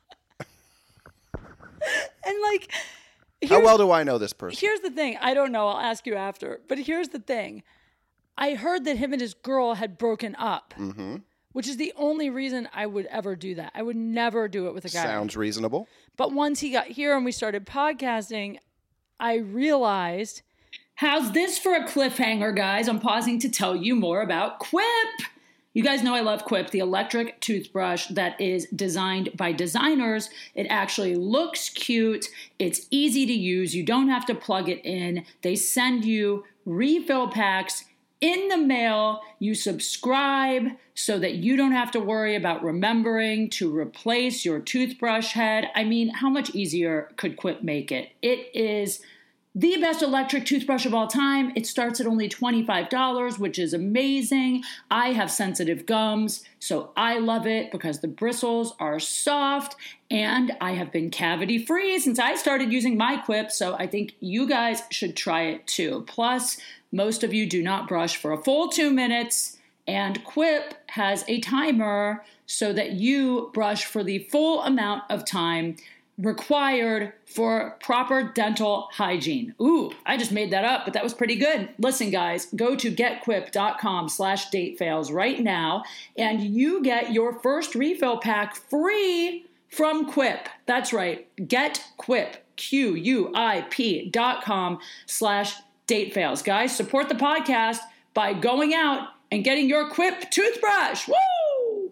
[SPEAKER 1] and like,
[SPEAKER 2] How
[SPEAKER 1] here's-
[SPEAKER 2] well do I know this person?
[SPEAKER 1] Here's the thing. I don't know. I'll ask you after. But here's the thing. I heard that him and his girl had broken up,
[SPEAKER 2] Mm-hmm.
[SPEAKER 1] which is the only reason I would ever do that. I would never do it with a guy.
[SPEAKER 2] Sounds reasonable.
[SPEAKER 1] But once he got here and we started podcasting, I realized, how's this for a cliffhanger, guys? I'm pausing to tell you more about Quip. You guys know I love Quip, the electric toothbrush that is designed by designers. It actually looks cute. It's easy to use. You don't have to plug it in. They send you refill packs in the mail. You subscribe so that you don't have to worry about remembering to replace your toothbrush head. I mean, how much easier could Quip make it? It is the best electric toothbrush of all time. It starts at only twenty-five dollars, which is amazing. I have sensitive gums, so I love it because the bristles are soft, and I have been cavity-free since I started using my Quip, so I think you guys should try it too. Plus, most of you do not brush for a full two minutes, and Quip has a timer so that you brush for the full amount of time required for proper dental hygiene. Ooh, I just made that up, but that was pretty good. Listen, guys, go to getquip.com slash datefails right now, and you get your first refill pack free from Quip. That's right. Get Quip, Q U I P dot com slash datefails. Guys, support the podcast by going out and getting your Quip toothbrush. Woo!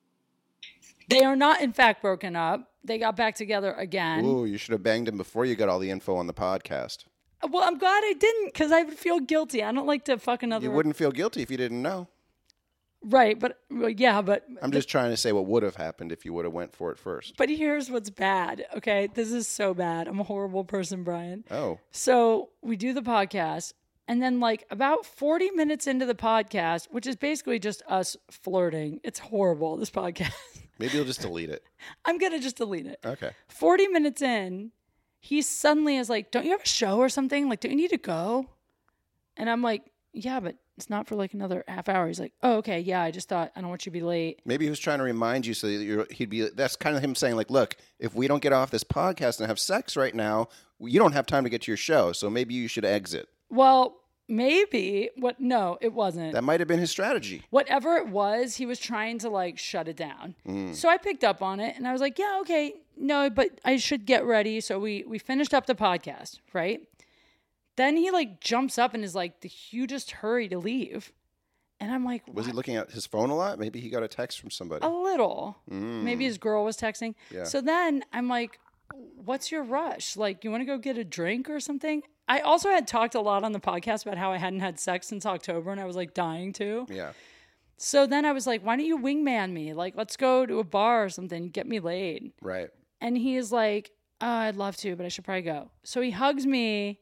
[SPEAKER 1] They are not, in fact, broken up. They got back together again.
[SPEAKER 2] Ooh, you should have banged him before you got all the info on the podcast.
[SPEAKER 1] Well, I'm glad I didn't, because I would feel guilty. I don't like to fuck another...
[SPEAKER 2] You wouldn't feel guilty if you didn't know.
[SPEAKER 1] Right, but, well, yeah, but...
[SPEAKER 2] I'm just trying to say what would have happened if you would have went for it first.
[SPEAKER 1] But here's what's bad, okay? This is so bad. I'm a horrible person, Brian.
[SPEAKER 2] Oh.
[SPEAKER 1] So we do the podcast, and then like about forty minutes into the podcast, which is basically just us flirting. It's horrible, this podcast.
[SPEAKER 2] Maybe you'll just delete it.
[SPEAKER 1] I'm going to just delete it.
[SPEAKER 2] Okay.
[SPEAKER 1] forty minutes in, he suddenly is like, don't you have a show or something? Like, don't you need to go? And I'm like, yeah, but it's not for like another half hour. He's like, oh, okay, yeah, I just thought, I don't want you to be late.
[SPEAKER 2] Maybe he was trying to remind you so that you're, he'd be, that's kind of him saying like, look, if we don't get off this podcast and have sex right now, you don't have time to get to your show. So maybe you should exit.
[SPEAKER 1] Well, maybe. What? No, it wasn't.
[SPEAKER 2] That might have been his strategy.
[SPEAKER 1] Whatever it was, he was trying to like shut it down. Mm. So I picked up on it and I was like, yeah, okay, no, but I should get ready. So we we finished up the podcast, right? Then he like jumps up and is like the hugest hurry to leave. And I'm like,
[SPEAKER 2] was what? He looking at his phone a lot? Maybe he got a text from somebody.
[SPEAKER 1] A little. Mm. Maybe his girl was texting.
[SPEAKER 2] Yeah.
[SPEAKER 1] So then I'm like, what's your rush? Like, you want to go get a drink or something? I also had talked a lot on the podcast about how I hadn't had sex since October and I was like dying to.
[SPEAKER 2] Yeah.
[SPEAKER 1] So then I was like, why don't you wingman me? Like, let's go to a bar or something, get me laid.
[SPEAKER 2] Right.
[SPEAKER 1] And he's like, oh, I'd love to, but I should probably go. So he hugs me,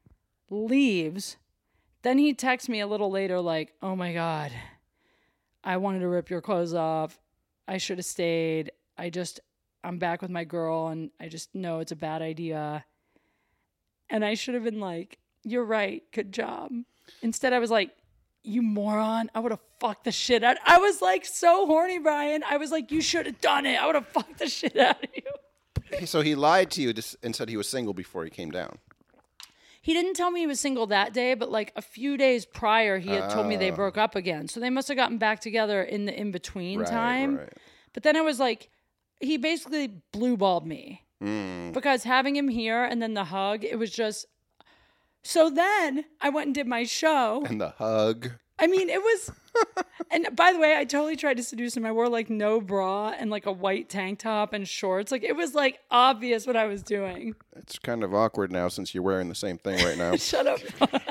[SPEAKER 1] leaves. Then he texts me a little later like, oh my God, I wanted to rip your clothes off. I should have stayed. I just, I'm back with my girl and I just know it's a bad idea. And I should have been like, you're right. Good job. Instead, I was like, you moron. I would have fucked the shit out. I was like so horny, Brian. I was like, you should have done it. I would have fucked the shit out of you.
[SPEAKER 2] So he lied to you and said he was single before he came down.
[SPEAKER 1] He didn't tell me he was single that day, but like a few days prior, he had uh, told me they broke up again. So they must have gotten back together in the in-between
[SPEAKER 2] right,
[SPEAKER 1] time.
[SPEAKER 2] Right.
[SPEAKER 1] But then I was like, he basically blue-balled me. Mm. Because having him here and then the hug, it was just... So then I went and did my show.
[SPEAKER 2] And the hug.
[SPEAKER 1] I mean, it was... And by the way, I totally tried to seduce him. I wore like no bra and like a white tank top and shorts. Like it was like obvious what I was doing.
[SPEAKER 2] It's kind of awkward now since you're wearing the same thing right now.
[SPEAKER 1] Shut up.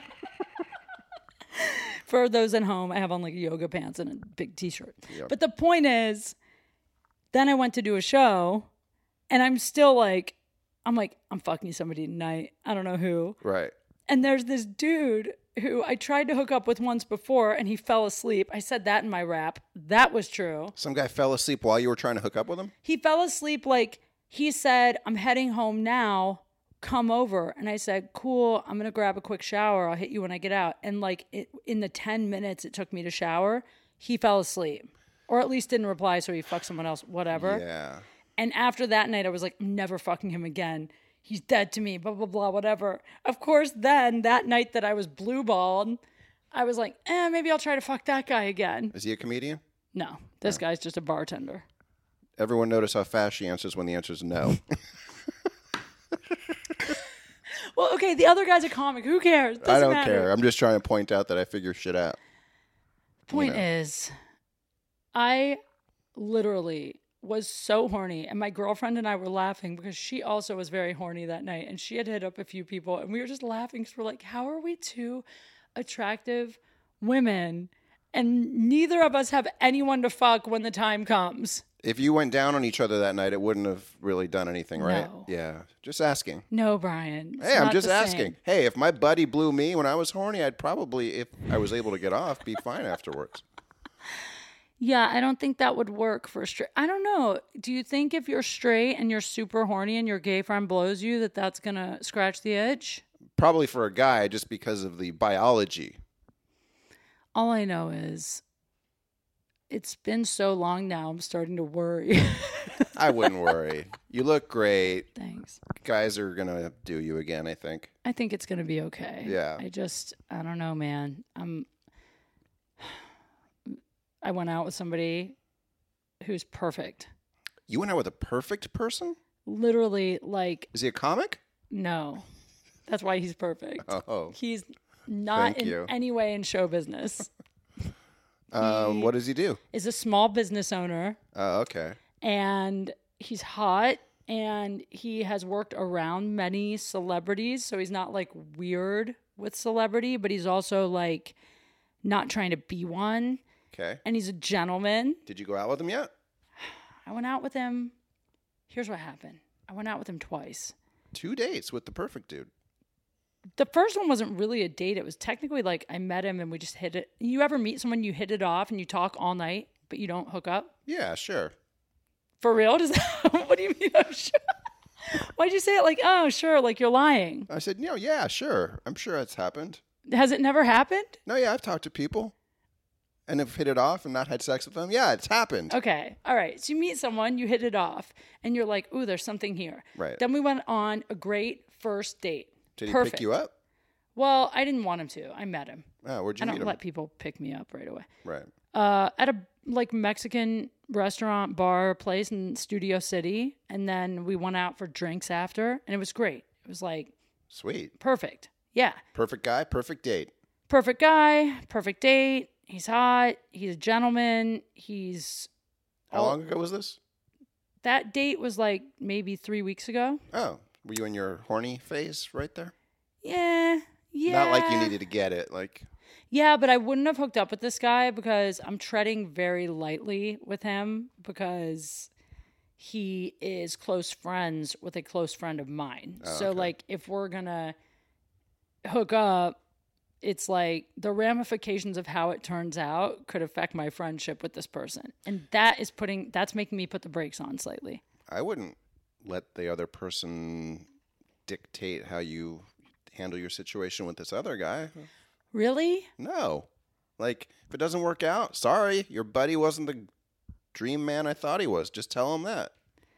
[SPEAKER 1] For those at home, I have on like yoga pants and a big t-shirt. Yep. But the point is, then I went to do a show and I'm still like, I'm like, I'm fucking somebody tonight. I don't know who.
[SPEAKER 2] Right.
[SPEAKER 1] And there's this dude who I tried to hook up with once before and he fell asleep. I said that in my rap. That was true.
[SPEAKER 2] Some guy fell asleep while you were trying to hook up with him?
[SPEAKER 1] He fell asleep like he said, I'm heading home now. Come over. And I said, cool. I'm going to grab a quick shower. I'll hit you when I get out. And like it, in the ten minutes it took me to shower, he fell asleep. Or at least didn't reply, so he fucked someone else, whatever.
[SPEAKER 2] Yeah.
[SPEAKER 1] And after that night, I was like, I'm never fucking him again. He's dead to me, blah, blah, blah, whatever. Of course, then, that night that I was blue-balled, I was like, eh, maybe I'll try to fuck that guy again.
[SPEAKER 2] Is he a comedian?
[SPEAKER 1] No. This no. guy's just a bartender.
[SPEAKER 2] Everyone notice how fast she answers when the answer is no.
[SPEAKER 1] Well, Okay, the other guy's a comic. Who cares? Doesn't
[SPEAKER 2] I don't
[SPEAKER 1] matter.
[SPEAKER 2] care. I'm just trying to point out that I figure shit out.
[SPEAKER 1] Point
[SPEAKER 2] you know.
[SPEAKER 1] is, I literally was so horny, and my girlfriend and I were laughing because she also was very horny that night, and she had hit up a few people, and we were just laughing because we're like, how are we two attractive women, and neither of us have anyone to fuck when the time comes?
[SPEAKER 2] If you went down on each other that night, it wouldn't have really done anything, right?
[SPEAKER 1] No.
[SPEAKER 2] Yeah. Just asking.
[SPEAKER 1] No, Brian. It's
[SPEAKER 2] Hey, I'm
[SPEAKER 1] not
[SPEAKER 2] just
[SPEAKER 1] the
[SPEAKER 2] asking.
[SPEAKER 1] same.
[SPEAKER 2] Hey, if my buddy blew me when I was horny, I'd probably, if I was able to get off, be fine afterwards.
[SPEAKER 1] Yeah, I don't think that would work for straight. I don't know. Do you think if you're straight and you're super horny and your gay friend blows you, that that's going to scratch the itch?
[SPEAKER 2] Probably for a guy, just because of the biology.
[SPEAKER 1] All I know is it's been so long now, I'm starting to worry.
[SPEAKER 2] I wouldn't worry. You look great.
[SPEAKER 1] Thanks.
[SPEAKER 2] Guys are going to do you again, I think.
[SPEAKER 1] I think it's going to be okay.
[SPEAKER 2] Yeah.
[SPEAKER 1] I just, I don't know, man. I'm, I went out with somebody who's perfect.
[SPEAKER 2] You went out with a perfect person?
[SPEAKER 1] Literally, like,
[SPEAKER 2] Is he a comic?
[SPEAKER 1] no. That's why he's perfect.
[SPEAKER 2] Oh.
[SPEAKER 1] He's not
[SPEAKER 2] Thank
[SPEAKER 1] in
[SPEAKER 2] you.
[SPEAKER 1] any way in show business.
[SPEAKER 2] Um, what does he do?
[SPEAKER 1] Is a small business owner,
[SPEAKER 2] Oh, okay.
[SPEAKER 1] and he's hot, and he has worked around many celebrities, so he's not like weird with celebrity, but he's also like not trying to be one,
[SPEAKER 2] Okay.
[SPEAKER 1] and he's a gentleman.
[SPEAKER 2] Did you go out with him yet?
[SPEAKER 1] I went out with him. Here's what happened. I went out with him twice.
[SPEAKER 2] Two dates with the perfect dude.
[SPEAKER 1] The first one wasn't really a date. It was technically like I met him and we just hit it. You ever meet someone, you hit it off and you talk all night, but you don't hook up?
[SPEAKER 2] Yeah, sure.
[SPEAKER 1] For real? Does that, what do you mean? I'm sure. Why'd you say it like, oh, sure, like you're lying?
[SPEAKER 2] I said, no, yeah, sure. I'm sure it's happened.
[SPEAKER 1] Has it never happened?
[SPEAKER 2] No, yeah, I've talked to people and have hit it off and not had sex with them. Yeah, it's happened.
[SPEAKER 1] Okay. All right. So you meet someone, you hit it off, and you're like, ooh, there's something here.
[SPEAKER 2] Right.
[SPEAKER 1] Then we went on a great first date.
[SPEAKER 2] Did he
[SPEAKER 1] Perfect.
[SPEAKER 2] pick you up?
[SPEAKER 1] Well, I didn't want him to. I met him.
[SPEAKER 2] Oh, where'd you
[SPEAKER 1] I
[SPEAKER 2] meet
[SPEAKER 1] don't
[SPEAKER 2] him?
[SPEAKER 1] let people pick me up right away.
[SPEAKER 2] Right.
[SPEAKER 1] Uh, at a like Mexican restaurant bar place in Studio City, and then we went out for drinks after, and it was great. It was like
[SPEAKER 2] Sweet.
[SPEAKER 1] perfect. Yeah,
[SPEAKER 2] Perfect guy, perfect date.
[SPEAKER 1] perfect guy, perfect date. He's hot. He's a gentleman. He's
[SPEAKER 2] How
[SPEAKER 1] all-
[SPEAKER 2] long ago was this?
[SPEAKER 1] that date was like maybe three weeks ago.
[SPEAKER 2] Oh, were you in your horny phase right there?
[SPEAKER 1] Yeah, yeah.
[SPEAKER 2] Not like you needed to get it. Like,
[SPEAKER 1] Yeah, but I wouldn't have hooked up with this guy because I'm treading very lightly with him because he is close friends with a close friend of mine.
[SPEAKER 2] Oh,
[SPEAKER 1] so,
[SPEAKER 2] okay.
[SPEAKER 1] like, if we're going to hook up, it's like the ramifications of how it turns out could affect my friendship with this person. And that is putting, that's making me put the brakes on slightly.
[SPEAKER 2] I wouldn't let the other person dictate how you handle your situation with this other guy.
[SPEAKER 1] Really?
[SPEAKER 2] No. Like, if it doesn't work out, sorry, your buddy wasn't the dream man I thought he was. Just tell him that.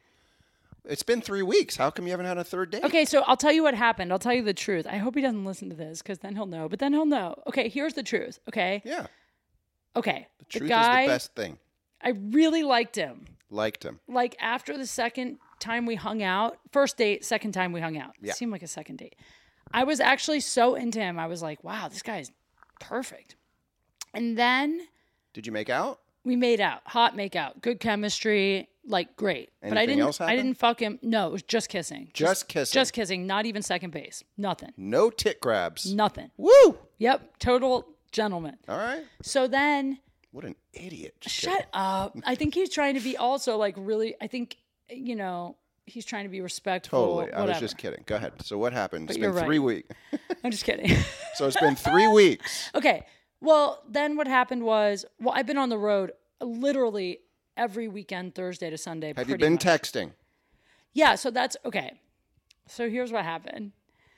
[SPEAKER 2] It's been three weeks. How come you haven't had a third date?
[SPEAKER 1] Okay, so I'll tell you what happened. I'll tell you the truth. I hope he doesn't listen to this because then he'll know. But then he'll know. Okay, here's the truth. Okay.
[SPEAKER 2] Yeah.
[SPEAKER 1] Okay.
[SPEAKER 2] The truth
[SPEAKER 1] guy,
[SPEAKER 2] is the best thing.
[SPEAKER 1] I really liked him.
[SPEAKER 2] Liked him.
[SPEAKER 1] Like after the second time we hung out, first date, second time we hung out.
[SPEAKER 2] Yeah.
[SPEAKER 1] It seemed like a second date. I was actually so into him. I was like, wow, this guy's perfect. And then
[SPEAKER 2] Did you make out?
[SPEAKER 1] we made out. Hot make out. Good chemistry. Like great. but I
[SPEAKER 2] Anything
[SPEAKER 1] didn't
[SPEAKER 2] else
[SPEAKER 1] I
[SPEAKER 2] happen?
[SPEAKER 1] didn't fuck him. No, it was just kissing.
[SPEAKER 2] Just kissing.
[SPEAKER 1] Just kissing. Not even second base. Nothing.
[SPEAKER 2] No tit grabs.
[SPEAKER 1] Nothing.
[SPEAKER 2] Woo!
[SPEAKER 1] Yep. Total gentleman.
[SPEAKER 2] All right.
[SPEAKER 1] So then
[SPEAKER 2] What an idiot. Just
[SPEAKER 1] shut up. I think he's trying to be also like really I think you know, he's trying to be respectful.
[SPEAKER 2] Totally. I was
[SPEAKER 1] whatever.
[SPEAKER 2] just kidding. Go ahead. So what happened?
[SPEAKER 1] But
[SPEAKER 2] It's
[SPEAKER 1] you're
[SPEAKER 2] been
[SPEAKER 1] right.
[SPEAKER 2] three weeks.
[SPEAKER 1] I'm just kidding.
[SPEAKER 2] So it's been three weeks.
[SPEAKER 1] Okay. Well, then what happened was, well, I've been on the road literally every weekend, Thursday to Sunday.
[SPEAKER 2] Have you
[SPEAKER 1] pretty
[SPEAKER 2] been
[SPEAKER 1] much.
[SPEAKER 2] texting?
[SPEAKER 1] Yeah. So that's okay. So here's what happened.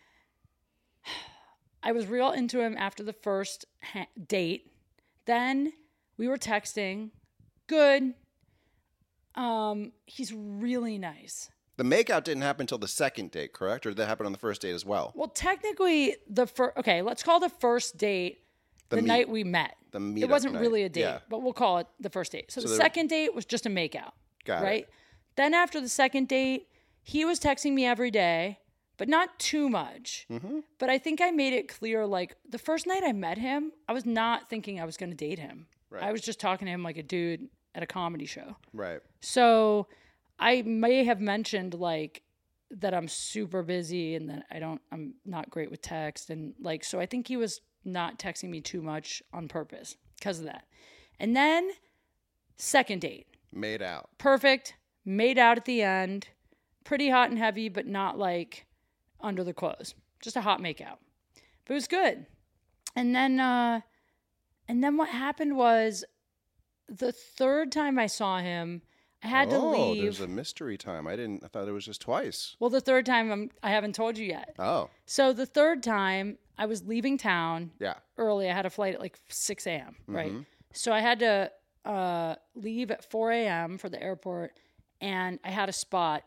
[SPEAKER 1] I was real into him after the first ha- date. Then we were texting. Good. Um, he's really nice.
[SPEAKER 2] The makeout didn't happen until the second date, correct? Or did that happen on the first date as well?
[SPEAKER 1] Well, technically, the first, okay, let's call the first date the,
[SPEAKER 2] meet-
[SPEAKER 1] night we met.
[SPEAKER 2] the
[SPEAKER 1] It
[SPEAKER 2] meetup
[SPEAKER 1] wasn't
[SPEAKER 2] night.
[SPEAKER 1] really a date,
[SPEAKER 2] Yeah.
[SPEAKER 1] but we'll call it the first date. So,
[SPEAKER 2] So
[SPEAKER 1] the
[SPEAKER 2] there-
[SPEAKER 1] second date was just a makeout.
[SPEAKER 2] Got it.
[SPEAKER 1] right? Then after the second date, he was texting me every day, but not too much.
[SPEAKER 2] Mm-hmm.
[SPEAKER 1] But I think I made it clear, like, the first night I met him, I was not thinking I was going to date him.
[SPEAKER 2] Right.
[SPEAKER 1] I was just talking to him like a dude at a comedy show.
[SPEAKER 2] Right.
[SPEAKER 1] So I may have mentioned, like, that I'm super busy and that I don't, I'm not great with text. And, like, so I think he was not texting me too much on purpose because of that. And then, second date.
[SPEAKER 2] Made out.
[SPEAKER 1] Perfect. Made out at the end. Pretty hot and heavy, but not, like, under the clothes. Just a hot makeout. But it was good. And then, uh, and then what happened was the third time I saw him, I had to
[SPEAKER 2] Oh,
[SPEAKER 1] leave.
[SPEAKER 2] there's a mystery time. I didn't. I thought it was just twice.
[SPEAKER 1] Well, the third time I'm, I haven't told you yet.
[SPEAKER 2] Oh.
[SPEAKER 1] So the third time I was leaving town
[SPEAKER 2] Yeah.
[SPEAKER 1] early. I had a flight at like six a.m., right?
[SPEAKER 2] Mm-hmm.
[SPEAKER 1] So I had to uh, leave at four a.m. for the airport, and I had a spot.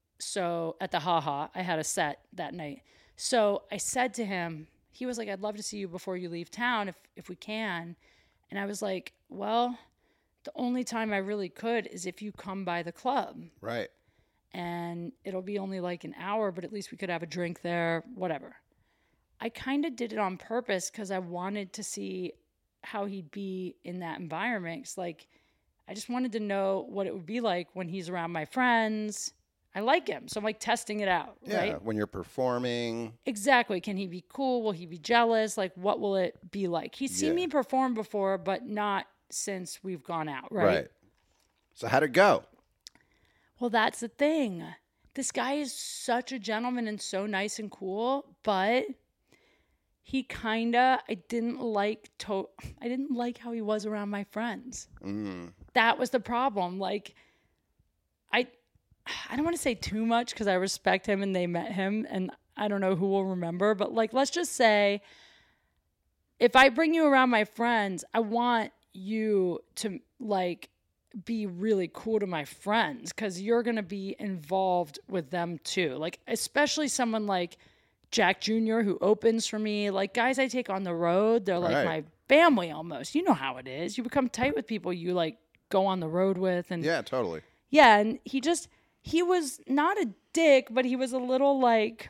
[SPEAKER 1] So at the Haha, I had a set that night. So I said to him, he was like, I'd love to see you before you leave town if if we can. And I was like, well, the only time I really could is if you come by the club.
[SPEAKER 2] Right.
[SPEAKER 1] And it'll be only like an hour, but at least we could have a drink there, whatever. I kind of did it on purpose because I wanted to see how he'd be in that environment. It's like, I just wanted to know what it would be like when he's around my friends. I like him, so I'm like testing it out,
[SPEAKER 2] Yeah.
[SPEAKER 1] right?
[SPEAKER 2] When you're performing.
[SPEAKER 1] Exactly. Can he be cool? Will he be jealous? Like, what will it be like? He's seen
[SPEAKER 2] Yeah.
[SPEAKER 1] me perform before, but not since we've gone out, right?
[SPEAKER 2] Right. So how'd it go?
[SPEAKER 1] Well, that's the thing. This guy is such a gentleman and so nice and cool, but he kind of, I didn't like, to, I didn't like how he was around my friends.
[SPEAKER 2] Mm.
[SPEAKER 1] That was the problem. Like, I, I don't want to say too much because I respect him and they met him and I don't know who will remember, but like, let's just say if I bring you around my friends, I want you to like be really cool to my friends because you're going to be involved with them too. Like, especially someone like Jack Junior who opens for me, like guys I take on the road, they're like
[SPEAKER 2] Right.
[SPEAKER 1] my family almost. You know how it is. You become tight with people you like go on the road with. And
[SPEAKER 2] Yeah, totally.
[SPEAKER 1] yeah, and he just, he was not a dick, but he was a little like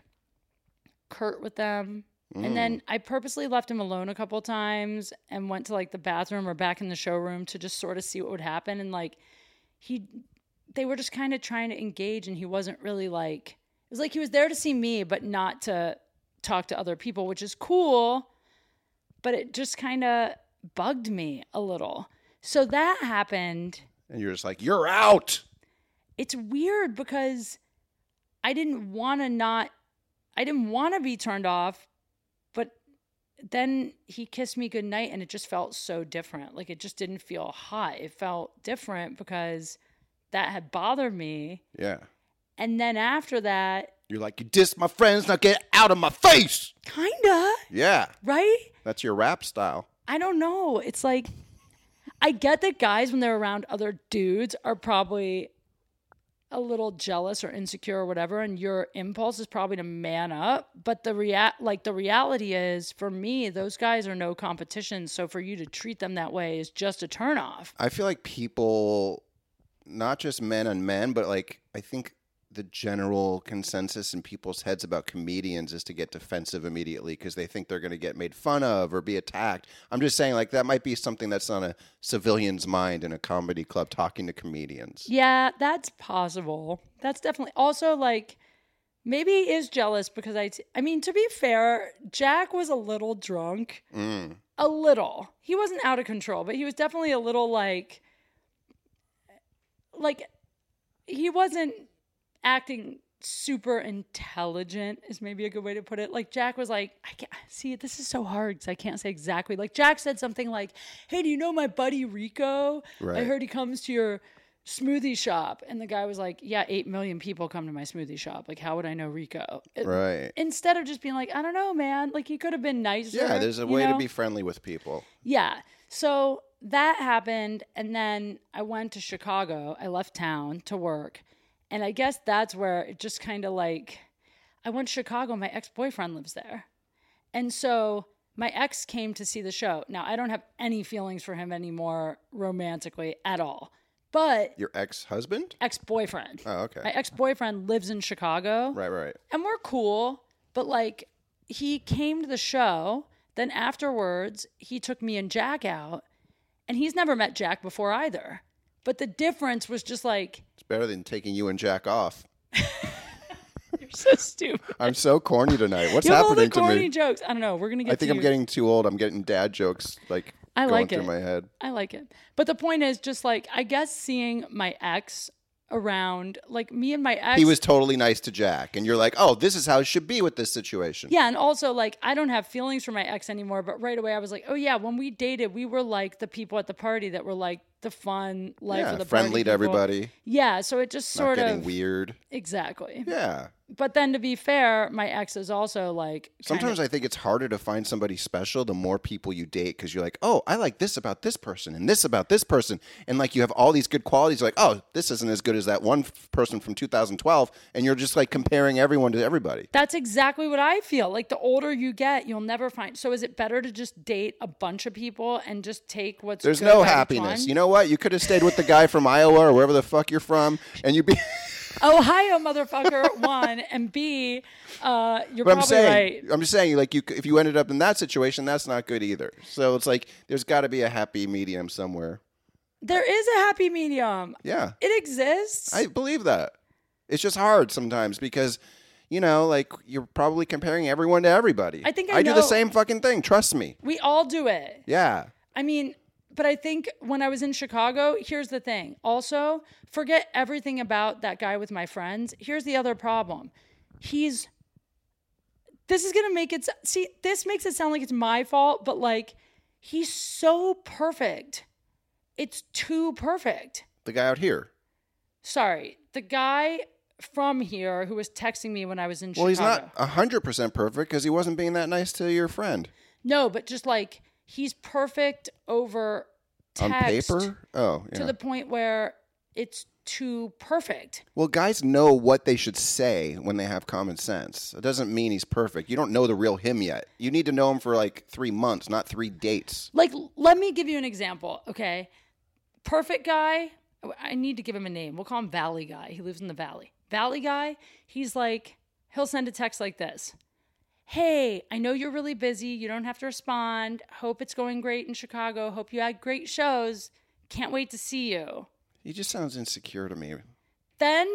[SPEAKER 1] curt with them.
[SPEAKER 2] Mm.
[SPEAKER 1] And then I purposely left him alone a couple times and went to like the bathroom or back in the showroom to just sort of see what would happen. And like he, they were just kind of trying to engage and he wasn't really like, it was like he was there to see me, but not to talk to other people, which is cool. But it just kind of bugged me a little. So that happened.
[SPEAKER 2] And you're just like, you're out.
[SPEAKER 1] It's weird because I didn't want to not, I didn't want to be turned off, but then he kissed me goodnight and it just felt so different. Like it just didn't feel hot. It felt different because that had bothered me.
[SPEAKER 2] Yeah.
[SPEAKER 1] And then after that,
[SPEAKER 2] You're like, you dissed my friends, now get out of my face.
[SPEAKER 1] kinda,
[SPEAKER 2] Yeah.
[SPEAKER 1] right?
[SPEAKER 2] That's your rap style.
[SPEAKER 1] I don't know. It's like, I get that guys, when they're around other dudes, are probably a little jealous or insecure or whatever, and your impulse is probably to man up. But the rea- like the reality is, for me, those guys are no competition. So for you to treat them that way is just a turnoff.
[SPEAKER 2] I feel like people, not just men and men, but like, I think the general consensus in people's heads about comedians is to get defensive immediately because they think they're going to get made fun of or be attacked. I'm just saying, like, that might be something that's on a civilian's mind in a comedy club talking to comedians.
[SPEAKER 1] Yeah, that's possible. That's definitely also like, maybe he is jealous because I, t- I mean, to be fair, Jack was a little drunk.
[SPEAKER 2] Mm.
[SPEAKER 1] A little. He wasn't out of control, but he was definitely a little like, like, he wasn't acting super intelligent is maybe a good way to put it. Like Jack was like, I can't see, this is so hard because I can't say exactly. Like Jack said something like, hey, do you know my buddy Rico?
[SPEAKER 2] Right.
[SPEAKER 1] I heard he comes to your smoothie shop. And the guy was like, yeah, eight million people come to my smoothie shop. Like, how would I know Rico? It-
[SPEAKER 2] Right.
[SPEAKER 1] Instead of just being like, I don't know, man. Like, he could have been nicer.
[SPEAKER 2] Yeah, there's a
[SPEAKER 1] you
[SPEAKER 2] way
[SPEAKER 1] know?
[SPEAKER 2] to be friendly with people.
[SPEAKER 1] Yeah. So that happened. And then I went to Chicago. I left town to work. And I guess that's where it just kind of like, I went to Chicago. My ex-boyfriend lives there. And so my ex came to see the show. Now, I don't have any feelings for him anymore romantically at all. But
[SPEAKER 2] Your ex-husband?
[SPEAKER 1] ex-boyfriend.
[SPEAKER 2] Oh, okay.
[SPEAKER 1] My ex-boyfriend lives in Chicago.
[SPEAKER 2] Right, right.
[SPEAKER 1] And we're cool, but like he came to the show, then afterwards he took me and Jack out, and he's never met Jack before either. But the difference was just like,
[SPEAKER 2] It's better than taking you and Jack off.
[SPEAKER 1] you're so stupid.
[SPEAKER 2] I'm so corny tonight. What's
[SPEAKER 1] You have all
[SPEAKER 2] happening
[SPEAKER 1] the
[SPEAKER 2] to
[SPEAKER 1] corny
[SPEAKER 2] me?
[SPEAKER 1] jokes. I don't know. We're gonna get.
[SPEAKER 2] I think
[SPEAKER 1] to
[SPEAKER 2] I'm
[SPEAKER 1] you.
[SPEAKER 2] getting too old. I'm getting dad jokes like
[SPEAKER 1] I
[SPEAKER 2] going
[SPEAKER 1] like
[SPEAKER 2] through
[SPEAKER 1] it.
[SPEAKER 2] my head.
[SPEAKER 1] I like it. But the point is just like, I guess seeing my ex around, like me and my ex.
[SPEAKER 2] He was totally nice to Jack, and you're like, oh, this is how it should be with this situation.
[SPEAKER 1] Yeah, and also like I don't have feelings for my ex anymore, but right away I was like, oh yeah, when we dated, we were like the people at the party that were like the fun life
[SPEAKER 2] Yeah,
[SPEAKER 1] of the
[SPEAKER 2] friendly
[SPEAKER 1] party
[SPEAKER 2] to
[SPEAKER 1] people.
[SPEAKER 2] everybody.
[SPEAKER 1] Yeah, so it just
[SPEAKER 2] Not
[SPEAKER 1] sort
[SPEAKER 2] getting
[SPEAKER 1] of
[SPEAKER 2] weird.
[SPEAKER 1] exactly.
[SPEAKER 2] Yeah.
[SPEAKER 1] But then to be fair, my ex is also like
[SPEAKER 2] Sometimes I think it's harder to find somebody special the more people you date because you're like, oh, I like this about this person and this about this person. And like you have all these good qualities. Like, oh, this isn't as good as that one f- person from two thousand twelve. And you're just like comparing everyone to everybody.
[SPEAKER 1] that's exactly what I feel. Like the older you get, you'll never find. So is it better to just date a bunch of people and just take what's
[SPEAKER 2] There's
[SPEAKER 1] good
[SPEAKER 2] no
[SPEAKER 1] by each
[SPEAKER 2] happiness.
[SPEAKER 1] one?
[SPEAKER 2] You know what? You could have stayed with the guy from Iowa or wherever the fuck you're from. And you'd be.
[SPEAKER 1] Ohio, motherfucker, one, and B, uh, you're
[SPEAKER 2] But I'm
[SPEAKER 1] probably
[SPEAKER 2] saying,
[SPEAKER 1] right.
[SPEAKER 2] I'm just saying, like, you, if you ended up in that situation, that's not good either. So it's like, there's got to be a happy medium somewhere.
[SPEAKER 1] There is a happy medium.
[SPEAKER 2] Yeah.
[SPEAKER 1] It exists.
[SPEAKER 2] I believe that. It's just hard sometimes because, you know, like, you're probably comparing everyone to everybody.
[SPEAKER 1] I think I
[SPEAKER 2] do
[SPEAKER 1] know.
[SPEAKER 2] the same fucking thing. Trust me.
[SPEAKER 1] we all do it.
[SPEAKER 2] Yeah.
[SPEAKER 1] I mean, but I think when I was in Chicago, here's the thing. Also, forget everything about that guy with my friends. Here's the other problem. He's, this is going to make it, see, this makes it sound like it's my fault, but like, he's so perfect. It's too perfect.
[SPEAKER 2] The guy out here.
[SPEAKER 1] Sorry. The guy from here who was texting me when I was in
[SPEAKER 2] Well,
[SPEAKER 1] Chicago.
[SPEAKER 2] he's not one hundred percent perfect because he wasn't being that nice to your friend.
[SPEAKER 1] No, but just like, he's perfect over text
[SPEAKER 2] On paper? Oh, yeah.
[SPEAKER 1] to the point where it's too perfect.
[SPEAKER 2] Well, guys know what they should say when they have common sense. It doesn't mean he's perfect. You don't know the real him yet. You need to know him for like three months, not three dates.
[SPEAKER 1] Like, let me give you an example, okay? Perfect guy, I need to give him a name. We'll call him Valley Guy. He lives in the Valley. Valley Guy, he's like, he'll send a text like this. Hey, I know you're really busy. You don't have to respond. Hope it's going great in Chicago. Hope you had great shows. Can't wait to see you.
[SPEAKER 2] He just sounds insecure to me.
[SPEAKER 1] Then,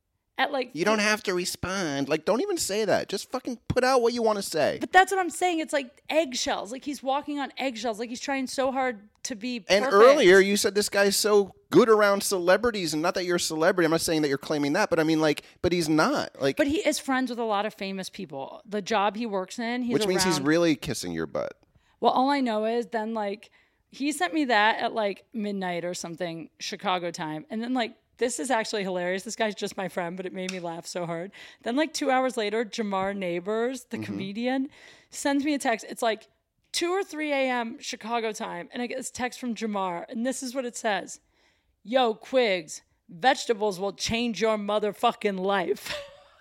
[SPEAKER 1] at like...
[SPEAKER 2] You don't have to respond. Like, don't even say that. Just fucking put out what you want to say.
[SPEAKER 1] But that's what I'm saying. It's like eggshells. Like he's walking on eggshells. Like he's trying so hard to be
[SPEAKER 2] And
[SPEAKER 1] perfect.
[SPEAKER 2] earlier, you said this guy's so good around celebrities, and not that you're a celebrity. I'm not saying that you're claiming that, but I mean, like, but he's not. Like,
[SPEAKER 1] But he is friends with a lot of famous people. The job he works in, he's
[SPEAKER 2] which means he's
[SPEAKER 1] around-
[SPEAKER 2] really kissing your butt.
[SPEAKER 1] Well, all I know is then like he sent me that at like midnight or something Chicago time, and then like this is actually hilarious. This guy's just my friend, but it made me laugh so hard. Then like two hours later, Jamar Neighbors, the mm-hmm. comedian, sends me a text. It's like two or three a.m. Chicago time, and I get this text from Jamar, and this is what it says. Yo, Quigs, vegetables will change your motherfucking life.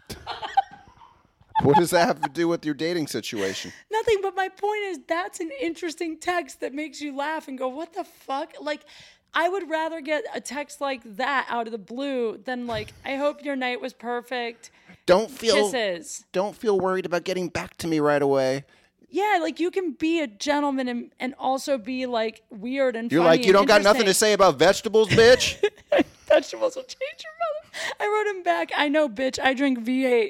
[SPEAKER 2] What does that have to do with your dating situation?
[SPEAKER 1] Nothing, but my point is that's an interesting text that makes you laugh and go, what the fuck? Like, I would rather get a text like that out of the blue than like, I hope your night was perfect.
[SPEAKER 2] Don't feel
[SPEAKER 1] Kisses.
[SPEAKER 2] Don't feel worried about getting back to me right away.
[SPEAKER 1] Yeah, like you can be a gentleman and, and also be like weird and
[SPEAKER 2] You're
[SPEAKER 1] funny
[SPEAKER 2] like, you don't
[SPEAKER 1] and
[SPEAKER 2] got nothing to say about vegetables, bitch?
[SPEAKER 1] Vegetables will change your mother. I wrote him back. I know, bitch. I drink V eight.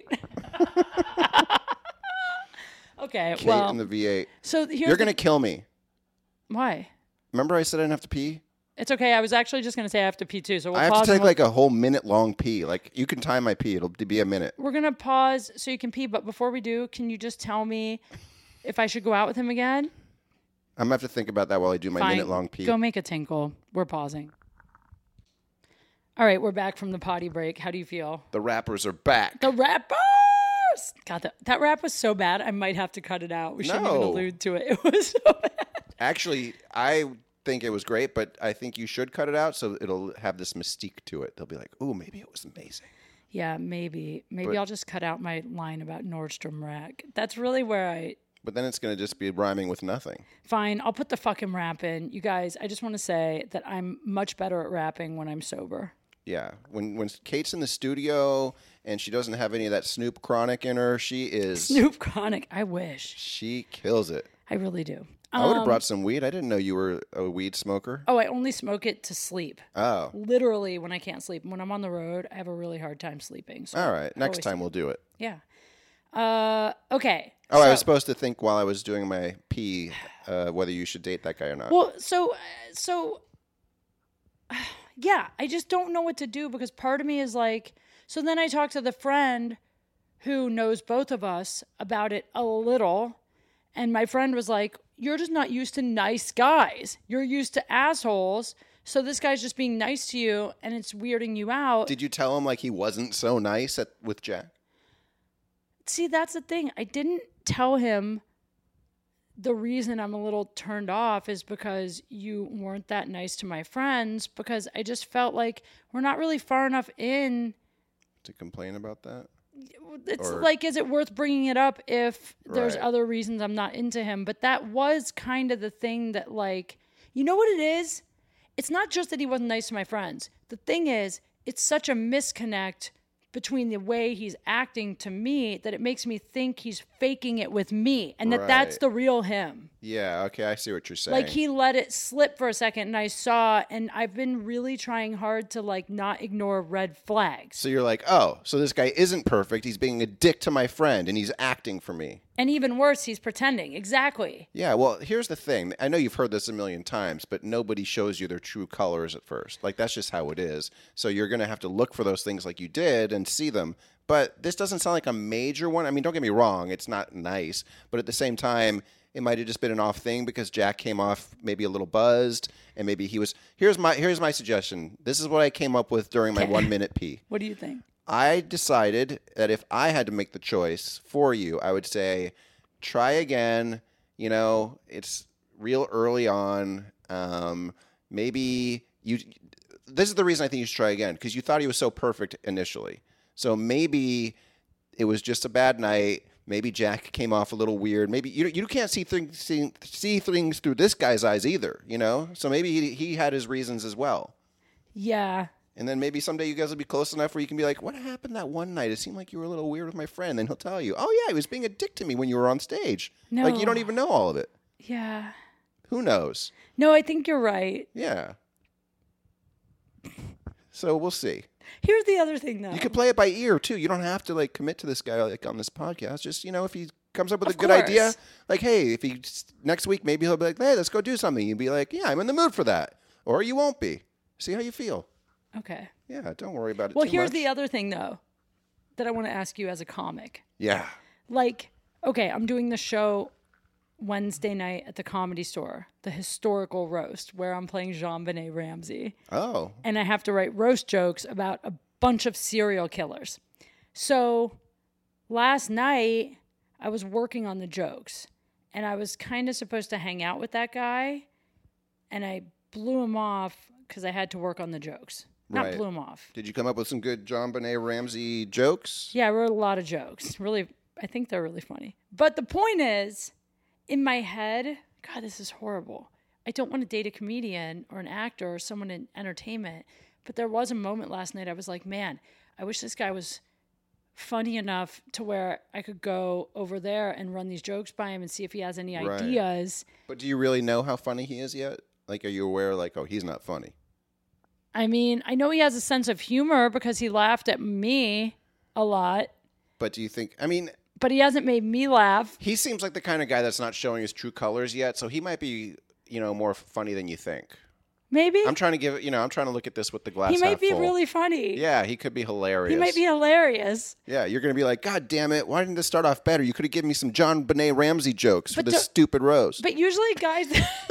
[SPEAKER 1] Okay,
[SPEAKER 2] Kate
[SPEAKER 1] well.
[SPEAKER 2] in the V eight.
[SPEAKER 1] So here's
[SPEAKER 2] You're going to
[SPEAKER 1] the...
[SPEAKER 2] kill me.
[SPEAKER 1] Why?
[SPEAKER 2] Remember I said I didn't have to pee?
[SPEAKER 1] It's okay. I was actually just going to say I have to pee too. So we'll
[SPEAKER 2] I have
[SPEAKER 1] pause
[SPEAKER 2] to take
[SPEAKER 1] and we'll...
[SPEAKER 2] like a whole minute long pee. Like you can time my pee. It'll be a minute.
[SPEAKER 1] We're going to pause so you can pee. But before we do, can you just tell me if I should go out with him again?
[SPEAKER 2] I'm going to have to think about that while I do my
[SPEAKER 1] Fine.
[SPEAKER 2] minute long pee.
[SPEAKER 1] Go make a tinkle. We're pausing. All right, we're back from the potty break. How do you feel?
[SPEAKER 2] The rappers are back.
[SPEAKER 1] The rappers! God, that, that rap was so bad, I might have to cut it out. We shouldn't
[SPEAKER 2] No.
[SPEAKER 1] even allude to it. It was so bad.
[SPEAKER 2] Actually, I think it was great, but I think you should cut it out so it'll have this mystique to it. They'll be like, ooh, maybe it was amazing.
[SPEAKER 1] Yeah, maybe. Maybe
[SPEAKER 2] But-
[SPEAKER 1] I'll just cut out my line about Nordstrom Rack. That's really where I...
[SPEAKER 2] But then it's going to just be rhyming with nothing.
[SPEAKER 1] Fine, I'll put the fucking rap in. You guys, I just want to say that I'm much better at rapping when I'm sober.
[SPEAKER 2] Yeah. When when Kate's in the studio and she doesn't have any of that Snoop Chronic in her, she is...
[SPEAKER 1] Snoop Chronic, I wish.
[SPEAKER 2] She kills it.
[SPEAKER 1] I really do.
[SPEAKER 2] I would have
[SPEAKER 1] Um,
[SPEAKER 2] brought some weed. I didn't know you were a weed smoker.
[SPEAKER 1] Oh, I only smoke it to sleep.
[SPEAKER 2] Oh.
[SPEAKER 1] Literally when I can't sleep. When I'm on the road, I have a really hard time sleeping. So
[SPEAKER 2] All right.
[SPEAKER 1] I
[SPEAKER 2] Next
[SPEAKER 1] always
[SPEAKER 2] time
[SPEAKER 1] do.
[SPEAKER 2] we'll do it.
[SPEAKER 1] Yeah. Uh, okay.
[SPEAKER 2] Oh, I
[SPEAKER 1] so-
[SPEAKER 2] was supposed to think while I was doing my pee uh, whether you should date that guy or not.
[SPEAKER 1] Well, so, uh, so, yeah, I just don't know what to do because part of me is like, so then I talked to the friend who knows both of us about it a little. And my friend was like, you're just not used to nice guys. You're used to assholes. So this guy's just being nice to you and it's weirding you out.
[SPEAKER 2] Did you tell him like he wasn't so nice at, with Jack?
[SPEAKER 1] See, that's the thing. I didn't tell him the reason I'm a little turned off is because you weren't that nice to my friends, because I just felt like we're not really far enough in.
[SPEAKER 2] To complain about that?
[SPEAKER 1] It's
[SPEAKER 2] Or-
[SPEAKER 1] like, is it worth bringing it up if there's
[SPEAKER 2] Right.
[SPEAKER 1] other reasons I'm not into him? But that was kind of the thing that, like, you know what it is? It's not just that he wasn't nice to my friends. The thing is, it's such a misconnect between the way he's acting to me that it makes me think he's faking it with me and that that's
[SPEAKER 2] Right.
[SPEAKER 1] the real him.
[SPEAKER 2] Yeah, okay, I see what you're saying.
[SPEAKER 1] Like he let it slip for a second and I saw, and I've been really trying hard to like not ignore red flags.
[SPEAKER 2] So you're like, oh, so this guy isn't perfect. He's being a dick to my friend and he's acting for me.
[SPEAKER 1] And even worse, he's pretending. Exactly.
[SPEAKER 2] Yeah, well, here's the thing. I know you've heard this a million times, but nobody shows you their true colors at first. Like, that's just how it is. So you're going to have to look for those things like you did and see them. But this doesn't sound like a major one. I mean, don't get me wrong. It's not nice. But at the same time, it might have just been an off thing because Jack came off maybe a little buzzed and maybe he was... Here's my here's my suggestion. This is what I came up with during my
[SPEAKER 1] Okay.
[SPEAKER 2] one-minute pee.
[SPEAKER 1] What do you think?
[SPEAKER 2] I decided that if I had to make the choice for you, I would say, try again. You know, it's real early on. Um, maybe you. This is the reason I think you should try again because you thought he was so perfect initially. So maybe it was just a bad night. Maybe Jack came off a little weird. Maybe you you can't see things see, see things through this guy's eyes either. You know, so maybe he he had his reasons as well.
[SPEAKER 1] Yeah.
[SPEAKER 2] And then maybe someday you guys will be close enough where you can be like, what happened that one night? It seemed like you were a little weird with my friend. Then he'll tell you, oh, yeah, he was being a dick to me when you were on stage.
[SPEAKER 1] No.
[SPEAKER 2] Like, you don't even know all of it.
[SPEAKER 1] Yeah.
[SPEAKER 2] Who knows?
[SPEAKER 1] No, I think you're right.
[SPEAKER 2] Yeah. So we'll see.
[SPEAKER 1] Here's the other thing, though.
[SPEAKER 2] You can play it by ear, too. You don't have to, like, commit to this guy, like, on this podcast. Just, you know, if he comes up with
[SPEAKER 1] Of
[SPEAKER 2] a good
[SPEAKER 1] course.
[SPEAKER 2] idea, like, hey, if he, next week, maybe he'll be like, hey, let's go do something. You'd be like, yeah, I'm in the mood for that. Or you won't be. See how you feel.
[SPEAKER 1] Okay.
[SPEAKER 2] Yeah, don't worry about it
[SPEAKER 1] Well,
[SPEAKER 2] too
[SPEAKER 1] here's
[SPEAKER 2] much.
[SPEAKER 1] the other thing, though, that I want to ask you as a comic.
[SPEAKER 2] Yeah.
[SPEAKER 1] Like, okay, I'm doing the show Wednesday night at the Comedy Store, the historical roast, where I'm playing Jean-Benet Ramsey.
[SPEAKER 2] Oh.
[SPEAKER 1] And I have to write roast jokes about a bunch of serial killers. So last night, I was working on the jokes, and I was kind of supposed to hang out with that guy, and I blew him off because I had to work on the jokes. Not
[SPEAKER 2] Right.
[SPEAKER 1] blew him off.
[SPEAKER 2] Did you come up with some good JonBenet Ramsey jokes?
[SPEAKER 1] Yeah, I wrote a lot of jokes. Really, I think they're really funny. But the point is, in my head, God, this is horrible. I don't want to date a comedian or an actor or someone in entertainment. But there was a moment last night I was like, man, I wish this guy was funny enough to where I could go over there and run these jokes by him and see if he has any
[SPEAKER 2] Right.
[SPEAKER 1] ideas.
[SPEAKER 2] But do you really know how funny he is yet? Like, are you aware, like, oh, he's not funny?
[SPEAKER 1] I mean, I know he has a sense of humor because he laughed at me a lot,
[SPEAKER 2] But do you think, I mean,
[SPEAKER 1] but he hasn't made me laugh.
[SPEAKER 2] he seems like the kind of guy that's not showing his true colors yet, so he might be, you know, more funny than you think.
[SPEAKER 1] Maybe.
[SPEAKER 2] I'm trying to give it, you know, I'm trying to look at this with the glass
[SPEAKER 1] He might
[SPEAKER 2] half
[SPEAKER 1] be
[SPEAKER 2] full.
[SPEAKER 1] really funny.
[SPEAKER 2] Yeah, he could be hilarious.
[SPEAKER 1] He might be hilarious.
[SPEAKER 2] Yeah, you're going to be like, God damn it, why didn't this start off better? You could have given me some JonBenet Ramsey jokes for
[SPEAKER 1] But
[SPEAKER 2] this
[SPEAKER 1] don't-
[SPEAKER 2] stupid roast.
[SPEAKER 1] But usually guys...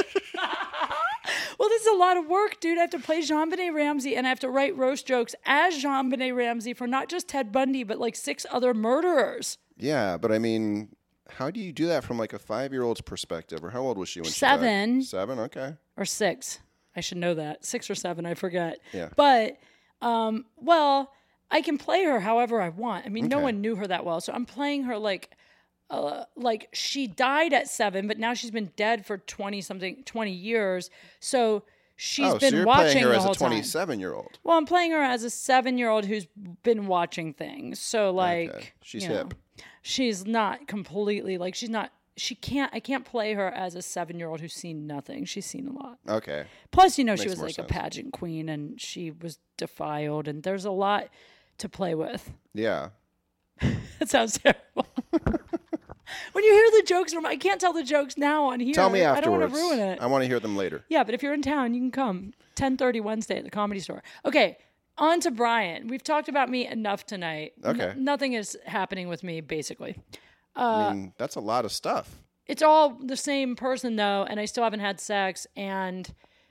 [SPEAKER 1] Well, this is a lot of work, dude. I have to play Jean-Benet Ramsey and I have to write roast jokes as Jean-Benet Ramsey for not just Ted Bundy, but like six other murderers.
[SPEAKER 2] Yeah, but I mean, how do you do that from like a five-year-old's perspective? Or how old was she when
[SPEAKER 1] Seven.
[SPEAKER 2] she died? Seven, okay.
[SPEAKER 1] Or six. I should know that. Six or seven, I forget.
[SPEAKER 2] Yeah.
[SPEAKER 1] But, um, well, I can play her however I want. I mean, no
[SPEAKER 2] Okay.
[SPEAKER 1] one knew her that well. So I'm playing her like uh, like she died at seven, but now she's been dead for twenty something, twenty years. So she's
[SPEAKER 2] oh,
[SPEAKER 1] been
[SPEAKER 2] so you're
[SPEAKER 1] watching
[SPEAKER 2] playing her
[SPEAKER 1] the
[SPEAKER 2] as
[SPEAKER 1] whole
[SPEAKER 2] a
[SPEAKER 1] time.
[SPEAKER 2] twenty-seven year old.
[SPEAKER 1] Well, I'm playing her as a seven year old who's been watching things. So like,
[SPEAKER 2] Okay. She's
[SPEAKER 1] you know,
[SPEAKER 2] hip.
[SPEAKER 1] she's not completely like she's not. She can't. I can't play her as a seven year old who's seen nothing. She's seen a lot.
[SPEAKER 2] Okay.
[SPEAKER 1] Plus, you know, she
[SPEAKER 2] Makes
[SPEAKER 1] was
[SPEAKER 2] more
[SPEAKER 1] like
[SPEAKER 2] sense.
[SPEAKER 1] a pageant queen, and she was defiled, and there's a lot to play with.
[SPEAKER 2] Yeah.
[SPEAKER 1] That sounds terrible. When you hear the jokes from, I can't tell the jokes now on here.
[SPEAKER 2] Tell me
[SPEAKER 1] I don't
[SPEAKER 2] afterwards.
[SPEAKER 1] want to ruin it.
[SPEAKER 2] I want to hear them later.
[SPEAKER 1] Yeah, but if you're in town, you can come. ten thirty Wednesday at the Comedy Store. Okay, on to Brian. We've talked about me enough tonight.
[SPEAKER 2] Okay.
[SPEAKER 1] N- nothing is happening with me, basically.
[SPEAKER 2] I mean, that's a lot of stuff.
[SPEAKER 1] It's all the same person, though, and I still haven't had sex, and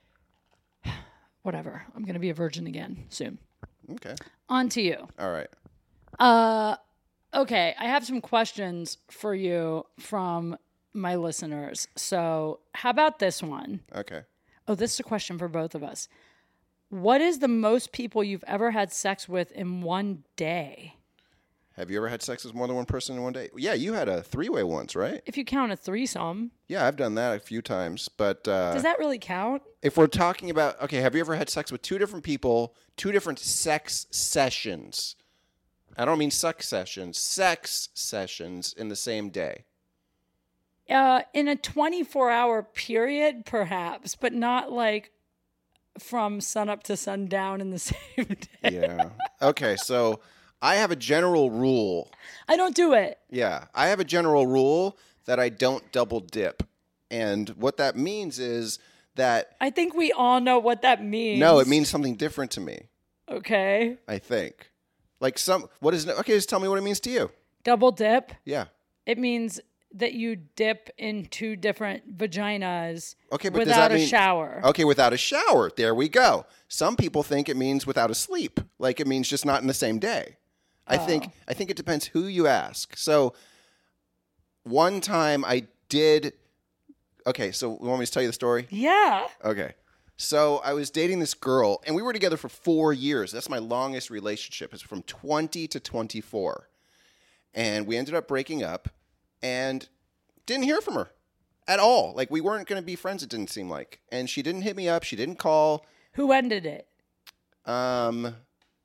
[SPEAKER 1] whatever. I'm going to be a virgin again soon.
[SPEAKER 2] Okay.
[SPEAKER 1] On to you.
[SPEAKER 2] All right.
[SPEAKER 1] Uh, okay, I have some questions for you from my listeners. So, how about this one?
[SPEAKER 2] Okay.
[SPEAKER 1] Oh, this is a question for both of us. What is the most people you've ever had sex with in one day?
[SPEAKER 2] Have you ever had sex with more than one person in one day? Yeah, you had a three-way once, right?
[SPEAKER 1] If you count a threesome.
[SPEAKER 2] Yeah, I've done that a few times, but uh,
[SPEAKER 1] Does that really count?
[SPEAKER 2] if we're talking about, okay, have you ever had sex with two different people, two different sex sessions? I don't mean sex sessions, sex sessions in the same day.
[SPEAKER 1] Uh, in a twenty-four hour period, perhaps, but not like from sunup to sundown in the same day.
[SPEAKER 2] Yeah. Okay, so I have a general rule.
[SPEAKER 1] I don't do it.
[SPEAKER 2] Yeah, I have a general rule that I don't double dip. And what that means is that,
[SPEAKER 1] I think we all know what that means.
[SPEAKER 2] no, it means something different to me,
[SPEAKER 1] Okay.
[SPEAKER 2] I think. Like some, what is, okay, just tell me what it means to you.
[SPEAKER 1] Double dip.
[SPEAKER 2] Yeah.
[SPEAKER 1] It means that you dip in two different vaginas
[SPEAKER 2] Okay, but does
[SPEAKER 1] without
[SPEAKER 2] that
[SPEAKER 1] a
[SPEAKER 2] mean,
[SPEAKER 1] shower.
[SPEAKER 2] Okay, without a shower. There we go. Some people think it means without a sleep. Like it means just not in the same day. I think I think it depends who you ask. So one time I did okay, so you want me to tell you the story?
[SPEAKER 1] Yeah.
[SPEAKER 2] Okay. So I was dating this girl, and we were together for four years. That's my longest relationship. It's from twenty to twenty-four. And we ended up breaking up and didn't hear from her at all. Like, we weren't going to be friends, it didn't seem like. And she didn't hit me up. She didn't call.
[SPEAKER 1] Who ended it?
[SPEAKER 2] Um,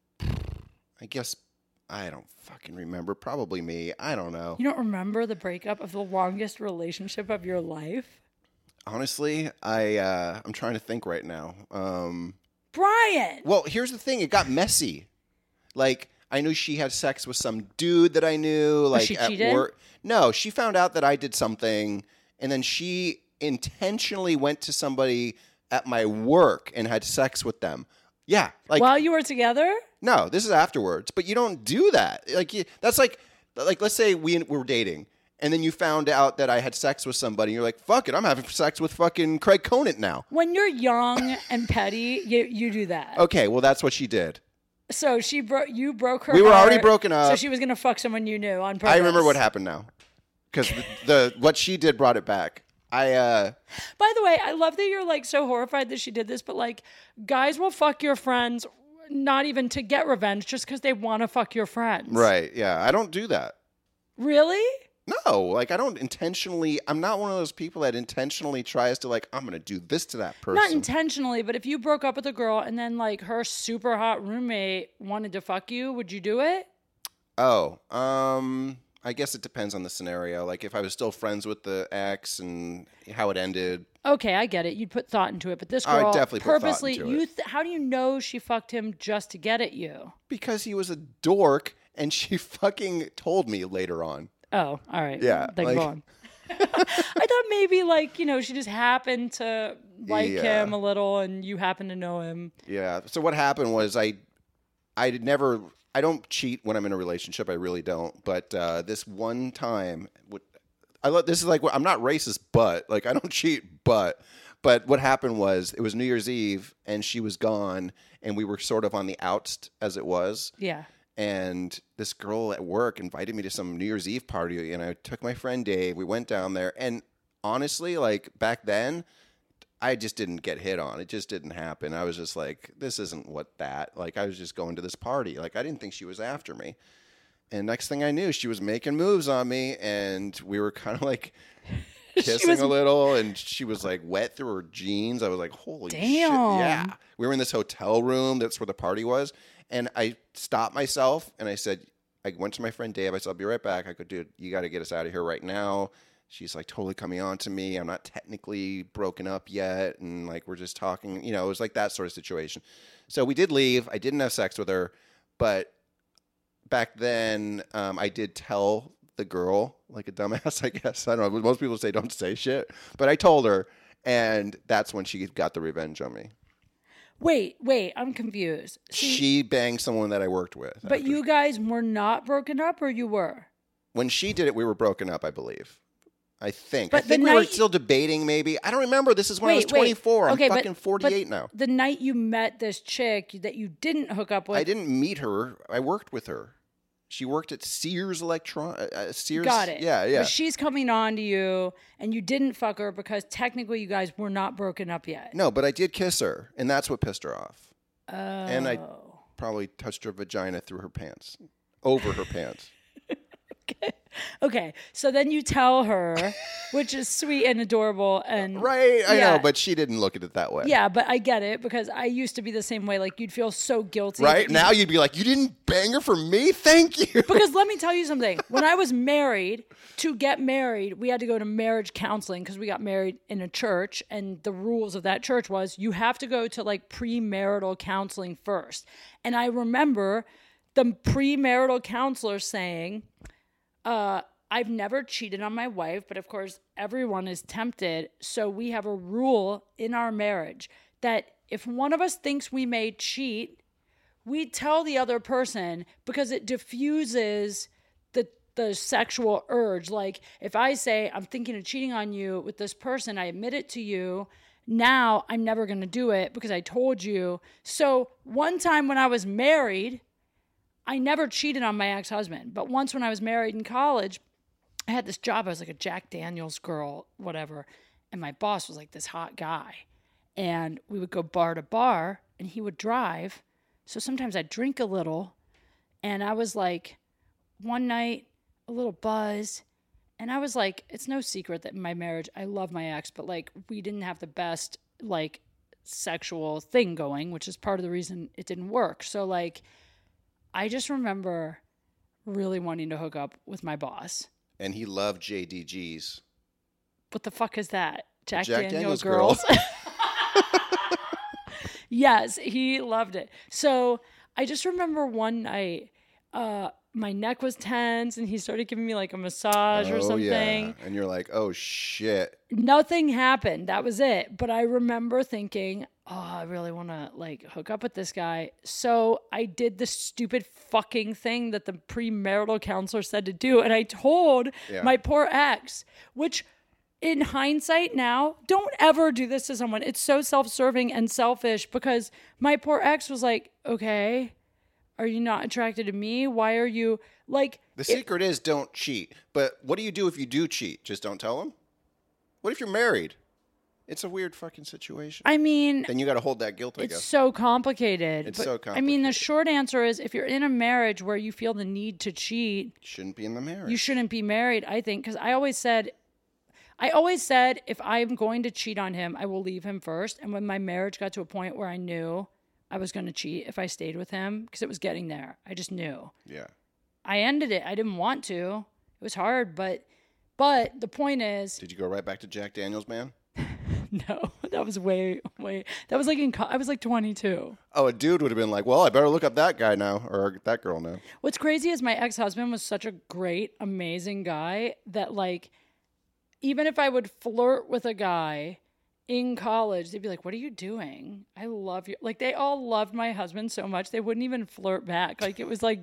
[SPEAKER 2] I guess, I don't fucking remember. Probably me. I don't know.
[SPEAKER 1] You don't remember the breakup of the longest relationship of your life?
[SPEAKER 2] Honestly, I, uh, I'm trying to think right now. Um,
[SPEAKER 1] Brian!
[SPEAKER 2] well, here's the thing. It got messy. Like, I knew she had sex with some dude that I knew. Like,
[SPEAKER 1] she
[SPEAKER 2] at
[SPEAKER 1] cheated?
[SPEAKER 2] work. No, she found out that I did something, and then she intentionally went to somebody at my work and had sex with them. Yeah, like
[SPEAKER 1] While you were together?
[SPEAKER 2] no, this is afterwards. But you don't do that. Like you, that's like like let's say we were dating, and then you found out that I had sex with somebody, and you're like, "Fuck it, I'm having sex with fucking Craig Conant now."
[SPEAKER 1] When you're young and petty, you you do that.
[SPEAKER 2] Okay, well that's what she did.
[SPEAKER 1] So she broke. You broke her.
[SPEAKER 2] We were already
[SPEAKER 1] heart,
[SPEAKER 2] broken up.
[SPEAKER 1] So she was gonna fuck someone you knew on purpose.
[SPEAKER 2] I remember what happened now, because the, the what she did brought it back. I uh
[SPEAKER 1] By the way, I love that you're like so horrified that she did this, but like guys will fuck your friends, not even to get revenge, just because they want to fuck your friends.
[SPEAKER 2] right, yeah, I don't do that.
[SPEAKER 1] Really?
[SPEAKER 2] No, like I don't intentionally. I'm not one of those people that intentionally tries to like I'm gonna do this to that person.
[SPEAKER 1] Not intentionally, but if you broke up with a girl and then like her super hot roommate wanted to fuck you, would you do it?
[SPEAKER 2] Oh, um, I guess it depends on the scenario. Like if I was still friends with the ex and how it ended.
[SPEAKER 1] Okay, I get it. You'd put thought into it, but this
[SPEAKER 2] I would
[SPEAKER 1] girl
[SPEAKER 2] definitely put thought
[SPEAKER 1] purposely.
[SPEAKER 2] into
[SPEAKER 1] you
[SPEAKER 2] it.
[SPEAKER 1] th- how do you know she fucked him just to get at you?
[SPEAKER 2] Because he was a dork, and she fucking told me later on.
[SPEAKER 1] Oh, all right.
[SPEAKER 2] Yeah,
[SPEAKER 1] then
[SPEAKER 2] like-
[SPEAKER 1] go on. I thought maybe like you know she just happened to like
[SPEAKER 2] Yeah.
[SPEAKER 1] him a little, and you happen to know him.
[SPEAKER 2] Yeah. So what happened was I, I did never. I don't cheat when I'm in a relationship. I really don't. But uh, this one time, what I let this is like I'm not racist, but like I don't cheat, but. But what happened was it was New Year's Eve, and she was gone, and we were sort of on the outs as it was.
[SPEAKER 1] Yeah.
[SPEAKER 2] And this girl at work invited me to some New Year's Eve party, and I took my friend Dave. We went down there, and honestly, like back then, I just didn't get hit on. It just didn't happen. I was just like, this isn't what that. Like I was just going to this party. Like I didn't think she was after me. And next thing I knew, she was making moves on me, and we were kind of like kissing
[SPEAKER 1] was...
[SPEAKER 2] a little, and she was like wet through her jeans. I was like, holy
[SPEAKER 1] Damn.
[SPEAKER 2] shit. Yeah. We were in this hotel room. That's where the party was. And I stopped myself, and I said, I went to my friend Dave. I said, I'll be right back. I go, dude, you got to get us out of here right now. She's like totally coming on to me. I'm not technically broken up yet. And like, we're just talking, you know, it was like that sort of situation. So we did leave. I didn't have sex with her, but back then um, I did tell the girl like a dumbass, I guess. I don't know. Most people say don't say shit, but I told her, and that's when she got the revenge on me.
[SPEAKER 1] Wait, wait, I'm confused. See,
[SPEAKER 2] she banged someone that I worked with.
[SPEAKER 1] But
[SPEAKER 2] after.
[SPEAKER 1] You guys were not broken up, or you were?
[SPEAKER 2] When she did it, we were broken up, I believe. I think.
[SPEAKER 1] But
[SPEAKER 2] I think we
[SPEAKER 1] night...
[SPEAKER 2] were still debating, maybe. I don't remember. This is when wait, I was twenty-four. Wait. I'm okay, fucking but, forty-eight
[SPEAKER 1] but
[SPEAKER 2] now.
[SPEAKER 1] The night you met this chick that you didn't hook up with.
[SPEAKER 2] I didn't meet her. I worked with her. She worked at Sears Electron. Uh, Sears.
[SPEAKER 1] Got it.
[SPEAKER 2] Yeah, yeah.
[SPEAKER 1] But she's coming on to you, and you didn't fuck her because technically you guys were not broken up yet.
[SPEAKER 2] No, but I did kiss her, and that's what pissed her off.
[SPEAKER 1] Oh.
[SPEAKER 2] And I probably touched her vagina through her pants, over her pants.
[SPEAKER 1] Okay. Okay. So then you tell her, which is sweet and adorable, and
[SPEAKER 2] right. I
[SPEAKER 1] yeah.
[SPEAKER 2] know, but she didn't look at it that way.
[SPEAKER 1] Yeah, but I get it because I used to be the same way. Like you'd feel so guilty.
[SPEAKER 2] Right
[SPEAKER 1] you,
[SPEAKER 2] now, you'd be like, "You didn't bang her for me? Thank you."
[SPEAKER 1] Because let me tell you something. When I was married, to get married, we had to go to marriage counseling because we got married in a church, and the rules of that church was you have to go to like premarital counseling first. And I remember the premarital counselor saying, uh, I've never cheated on my wife, but of course everyone is tempted. So we have a rule in our marriage that if one of us thinks we may cheat, we tell the other person because it diffuses the the sexual urge. Like if I say I'm thinking of cheating on you with this person, I admit it to you. Now I'm never going to do it because I told you. So one time when I was married, I never cheated on my ex-husband. But once when I was married in college, I had this job. I was like a Jack Daniels girl, whatever. And my boss was like this hot guy. And we would go bar to bar and he would drive. So sometimes I'd drink a little. And I was like, one night, a little buzzed. And I was like, it's no secret that in my marriage, I love my ex, but like we didn't have the best like sexual thing going, which is part of the reason it didn't work. So like, I just remember really wanting to hook up with my boss.
[SPEAKER 2] And he loved J D Gs.
[SPEAKER 1] What the fuck is that? Jack,
[SPEAKER 2] Jack
[SPEAKER 1] Daniels,
[SPEAKER 2] Daniels
[SPEAKER 1] girls? girls. Yes, he loved it. So I just remember one night, uh, my neck was tense and he started giving me like a massage
[SPEAKER 2] oh,
[SPEAKER 1] or something.
[SPEAKER 2] Yeah. And you're like, oh shit.
[SPEAKER 1] Nothing happened. That was it. But I remember thinking, oh, I really want to like hook up with this guy. So I did the stupid fucking thing that the premarital counselor said to do. And I told yeah. my poor ex, which in hindsight now, don't ever do this to someone. It's so self-serving and selfish because my poor ex was like, okay, are you not attracted to me? Why are you like...
[SPEAKER 2] The secret it, is don't cheat. But what do you do if you do cheat? Just don't tell them? What if you're married? It's a weird fucking situation.
[SPEAKER 1] I mean...
[SPEAKER 2] Then you got to hold that guilt, I
[SPEAKER 1] it's
[SPEAKER 2] guess.
[SPEAKER 1] It's so complicated.
[SPEAKER 2] It's
[SPEAKER 1] but,
[SPEAKER 2] so complicated.
[SPEAKER 1] I mean, the short answer is if you're in a marriage where you feel the need to cheat...
[SPEAKER 2] You shouldn't be in the marriage.
[SPEAKER 1] You shouldn't be married, I think. Because I always said... I always said if I'm going to cheat on him, I will leave him first. And when my marriage got to a point where I knew I was going to cheat if I stayed with him, because it was getting there. I just knew.
[SPEAKER 2] Yeah.
[SPEAKER 1] I ended it. I didn't want to. It was hard, but but the point is...
[SPEAKER 2] Did you go right back to Jack Daniels, man?
[SPEAKER 1] No, that was way, way... That was like in... I was like twenty-two.
[SPEAKER 2] Oh, a dude would have been like, well, I better look up that guy now, or that girl now.
[SPEAKER 1] What's crazy is my ex-husband was such a great, amazing guy that like... Even if I would flirt with a guy in college, they'd be like, what are you doing? I love you. Like, they all loved my husband so much, they wouldn't even flirt back. Like, it was like,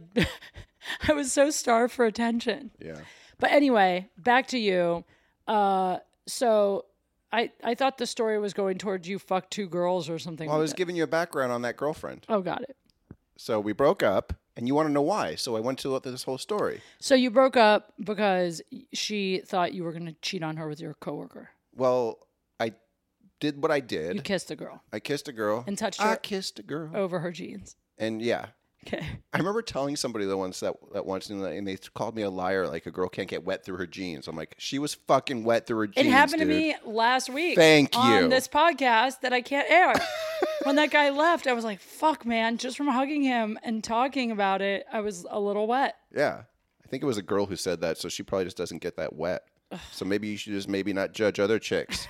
[SPEAKER 1] I was so starved for attention.
[SPEAKER 2] Yeah.
[SPEAKER 1] But anyway, back to you. Uh, so I, I thought the story was going towards you fucked two girls or something.
[SPEAKER 2] Well, I
[SPEAKER 1] like
[SPEAKER 2] was
[SPEAKER 1] that.
[SPEAKER 2] giving you a background on that girlfriend.
[SPEAKER 1] Oh, got it.
[SPEAKER 2] So we broke up. And you want to know why. So I went to this whole story.
[SPEAKER 1] So you broke up because she thought you were going to cheat on her with your coworker.
[SPEAKER 2] Well, I did what I did.
[SPEAKER 1] You kissed a girl.
[SPEAKER 2] I kissed a girl.
[SPEAKER 1] And touched her.
[SPEAKER 2] I kissed a girl.
[SPEAKER 1] Over her jeans.
[SPEAKER 2] And yeah.
[SPEAKER 1] Okay.
[SPEAKER 2] I remember telling somebody the once that, that once, and they called me a liar, like a girl can't get wet through her jeans. I'm like, she was fucking wet through her jeans,
[SPEAKER 1] It happened
[SPEAKER 2] dude.
[SPEAKER 1] to me last week.
[SPEAKER 2] Thank
[SPEAKER 1] on
[SPEAKER 2] you.
[SPEAKER 1] this podcast that I can't air. When that guy left, I was like, fuck, man. Just from hugging him and talking about it, I was a little wet.
[SPEAKER 2] Yeah. I think it was a girl who said that, so she probably just doesn't get that wet. So maybe you should just maybe not judge other chicks.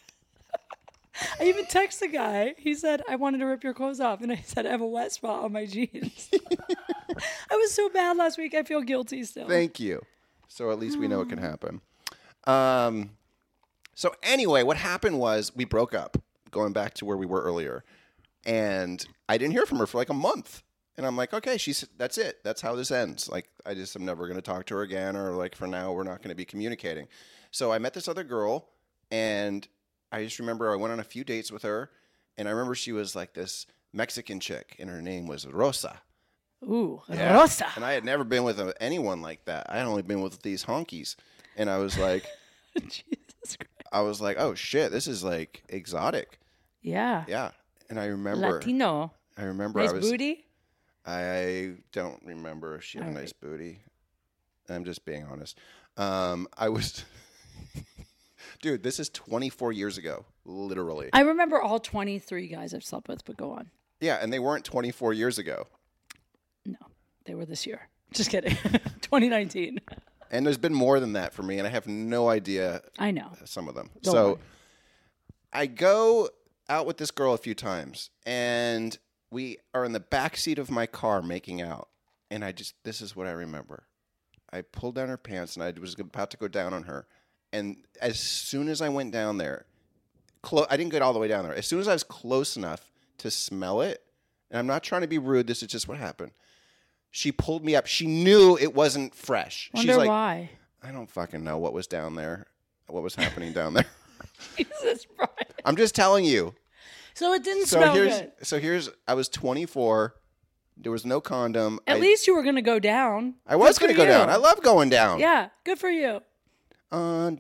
[SPEAKER 1] I even texted the guy. He said, I wanted to rip your clothes off. And I said, I have a wet spot on my jeans. I was so bad last week. I feel guilty still.
[SPEAKER 2] Thank you. So at least we know it can happen. Um, so anyway, what happened was we broke up, going back to where we were earlier. And I didn't hear from her for like a month. And I'm like, okay, she's that's it. That's how this ends. Like, I just am never going to talk to her again. Or like, for now, we're not going to be communicating. So I met this other girl, and I just remember I went on a few dates with her, and I remember she was like this Mexican chick, and her name was Rosa.
[SPEAKER 1] Ooh,
[SPEAKER 2] Yeah.
[SPEAKER 1] Rosa.
[SPEAKER 2] And I had never been with a, anyone like that. I had only been with these honkies, and I was like,
[SPEAKER 1] Jesus Christ.
[SPEAKER 2] I was like, oh shit, this is like exotic.
[SPEAKER 1] Yeah.
[SPEAKER 2] Yeah. And I remember,
[SPEAKER 1] Latino.
[SPEAKER 2] I remember,
[SPEAKER 1] Nice
[SPEAKER 2] I was,
[SPEAKER 1] booty.
[SPEAKER 2] I don't remember if she had
[SPEAKER 1] All
[SPEAKER 2] a
[SPEAKER 1] right.
[SPEAKER 2] nice booty. I'm just being honest. Um, I was. Dude, this is twenty-four years ago, literally.
[SPEAKER 1] I remember all twenty-three guys I've slept with, but go on.
[SPEAKER 2] Yeah, and they weren't twenty-four years ago.
[SPEAKER 1] No, they were this year. Just kidding. twenty nineteen.
[SPEAKER 2] And there's been more than that for me, and I have no idea
[SPEAKER 1] I know.
[SPEAKER 2] some of them.
[SPEAKER 1] Don't
[SPEAKER 2] so
[SPEAKER 1] worry.
[SPEAKER 2] I go out with this girl a few times, and we are in the back seat of my car making out. And I just, this is what I remember. I pulled down her pants, and I was about to go down on her. And as soon as I went down there, clo- I didn't get all the way down there. As soon as I was close enough to smell it, and I'm not trying to be rude, this is just what happened. She pulled me up. She knew it wasn't fresh.
[SPEAKER 1] Wonder
[SPEAKER 2] She's like,
[SPEAKER 1] why.
[SPEAKER 2] I don't fucking know what was down there, what was happening down there.
[SPEAKER 1] Jesus Christ.
[SPEAKER 2] I'm just telling you.
[SPEAKER 1] So it didn't
[SPEAKER 2] So
[SPEAKER 1] smell
[SPEAKER 2] here's,
[SPEAKER 1] good.
[SPEAKER 2] so here's, I was twenty-four. There was no condom.
[SPEAKER 1] At
[SPEAKER 2] I,
[SPEAKER 1] least you were going to go down.
[SPEAKER 2] I was
[SPEAKER 1] Good
[SPEAKER 2] going
[SPEAKER 1] for
[SPEAKER 2] to go
[SPEAKER 1] you.
[SPEAKER 2] down. I love going down.
[SPEAKER 1] Yeah, good for you.
[SPEAKER 2] On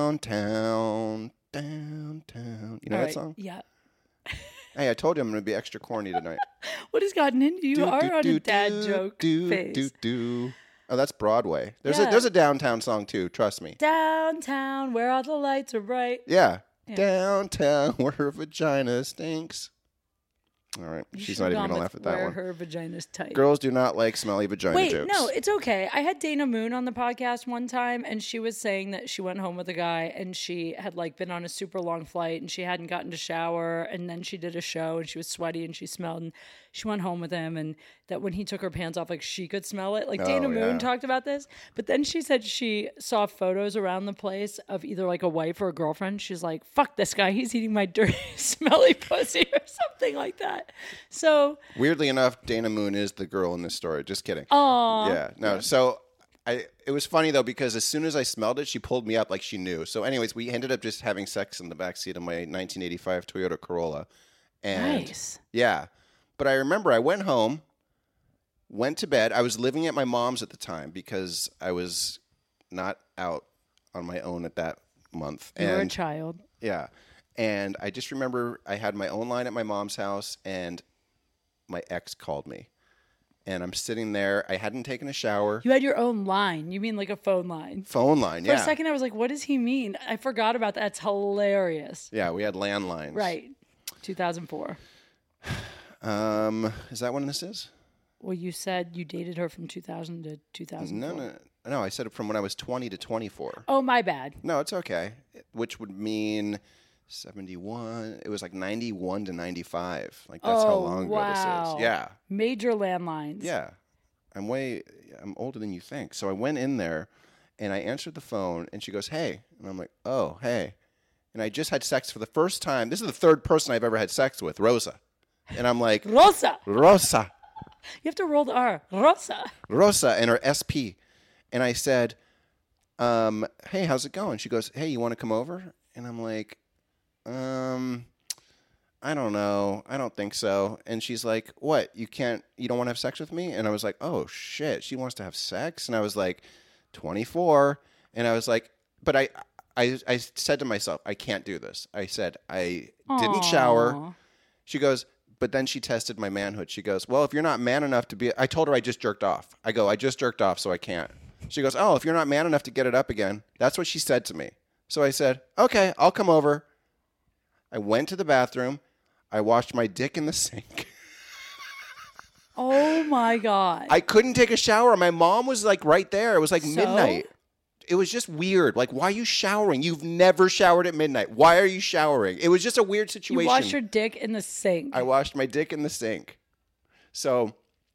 [SPEAKER 2] downtown, downtown. You know
[SPEAKER 1] All
[SPEAKER 2] that
[SPEAKER 1] right.
[SPEAKER 2] song?
[SPEAKER 1] Yeah.
[SPEAKER 2] Hey, I told you I'm going to be extra corny tonight.
[SPEAKER 1] What has gotten into you? You are on a dad
[SPEAKER 2] do,
[SPEAKER 1] joke
[SPEAKER 2] do,
[SPEAKER 1] phase.
[SPEAKER 2] do, do. Oh, that's Broadway. There's
[SPEAKER 1] Yeah.
[SPEAKER 2] a there's a downtown song too. Trust me.
[SPEAKER 1] Downtown, where all the lights are bright.
[SPEAKER 2] Yeah.
[SPEAKER 1] Yeah.
[SPEAKER 2] Downtown where her vagina stinks. All right.
[SPEAKER 1] You
[SPEAKER 2] She's
[SPEAKER 1] should've
[SPEAKER 2] not even
[SPEAKER 1] gone
[SPEAKER 2] going to
[SPEAKER 1] with
[SPEAKER 2] laugh at that
[SPEAKER 1] where
[SPEAKER 2] one.
[SPEAKER 1] her vagina's tight.
[SPEAKER 2] Girls do not like smelly vagina
[SPEAKER 1] Wait,
[SPEAKER 2] jokes.
[SPEAKER 1] no, it's okay. I had Dana Moon on the podcast one time, and she was saying that she went home with a guy, and she had like been on a super long flight, and she hadn't gotten to shower, and then she did a show, and she was sweaty, and she smelled, and she went home with him, and that when he took her pants off, like she could smell it. Like Dana
[SPEAKER 2] Oh,
[SPEAKER 1] Moon
[SPEAKER 2] yeah.
[SPEAKER 1] talked about this, but then she said she saw photos around the place of either like a wife or a girlfriend. She's like, "Fuck this guy, he's eating my dirty, smelly pussy," or something like that. So,
[SPEAKER 2] Weirdly enough, Dana Moon is the girl in this story. Just kidding.
[SPEAKER 1] aw,
[SPEAKER 2] Yeah. No. So I it was funny though because as soon as I smelled it, she pulled me up like she knew. So anyways, we ended up just having sex in the backseat of my nineteen eighty-five Toyota Corolla. And
[SPEAKER 1] nice.
[SPEAKER 2] yeah. But I remember I went home, went to bed. I was living at my mom's at the time because I was not out on my own at that month.
[SPEAKER 1] You were a
[SPEAKER 2] And
[SPEAKER 1] child.
[SPEAKER 2] yeah. And I just remember I had my own line at my mom's house, and my ex called me. And I'm sitting there. I hadn't taken a shower.
[SPEAKER 1] You had your own line. You mean like a phone line?
[SPEAKER 2] Phone line,
[SPEAKER 1] For
[SPEAKER 2] yeah.
[SPEAKER 1] a second, I was like, what does he mean? I forgot about that. It's hilarious.
[SPEAKER 2] Yeah, we had landlines.
[SPEAKER 1] Right. two thousand four.
[SPEAKER 2] Um, is that when this is?
[SPEAKER 1] Well, you said you dated her from two thousand to two thousand four.
[SPEAKER 2] No, no, no. I said it from when I was twenty to twenty-four.
[SPEAKER 1] Oh, my bad.
[SPEAKER 2] No, it's okay. Which would mean seventy-one. It was like ninety-one to ninety-five. Like that's how
[SPEAKER 1] Oh,
[SPEAKER 2] long ago
[SPEAKER 1] wow.
[SPEAKER 2] this is. Yeah.
[SPEAKER 1] Major landlines.
[SPEAKER 2] Yeah. I'm way, I'm older than you think. So I went in there and I answered the phone and she goes, hey. And I'm like, oh, hey. And I just had sex for the first time. This is the third person I've ever had sex with, Rosa. And I'm like,
[SPEAKER 1] Rosa.
[SPEAKER 2] Rosa,
[SPEAKER 1] You have to roll the R. Rosa.
[SPEAKER 2] Rosa, and her S P. And I said, um, hey, how's it going? She goes, hey, you want to come over? And I'm like, um, I don't know. I don't think so. And she's like, what? You can't, you don't want to have sex with me? And I was like, oh, shit. She wants to have sex? And I was like, twenty-four. And I was like, but I, I, I said to myself, I can't do this. I said, I didn't shower.
[SPEAKER 1] Aw.
[SPEAKER 2] She goes, but then she tested my manhood. She goes, well, if you're not man enough to be, I told her I just jerked off. I go, I just jerked off, so I can't. She goes, oh, if you're not man enough to get it up again. That's what she said to me. So I said, okay, I'll come over. I went to the bathroom. I washed my dick in the sink.
[SPEAKER 1] Oh, my God.
[SPEAKER 2] I couldn't take a shower. My mom was like right there. It was like
[SPEAKER 1] So?
[SPEAKER 2] midnight. It was just weird. Like, why are you showering? You've never showered at midnight. Why are you showering? It was just a weird situation.
[SPEAKER 1] You washed your dick in the sink.
[SPEAKER 2] I washed my dick in the sink. So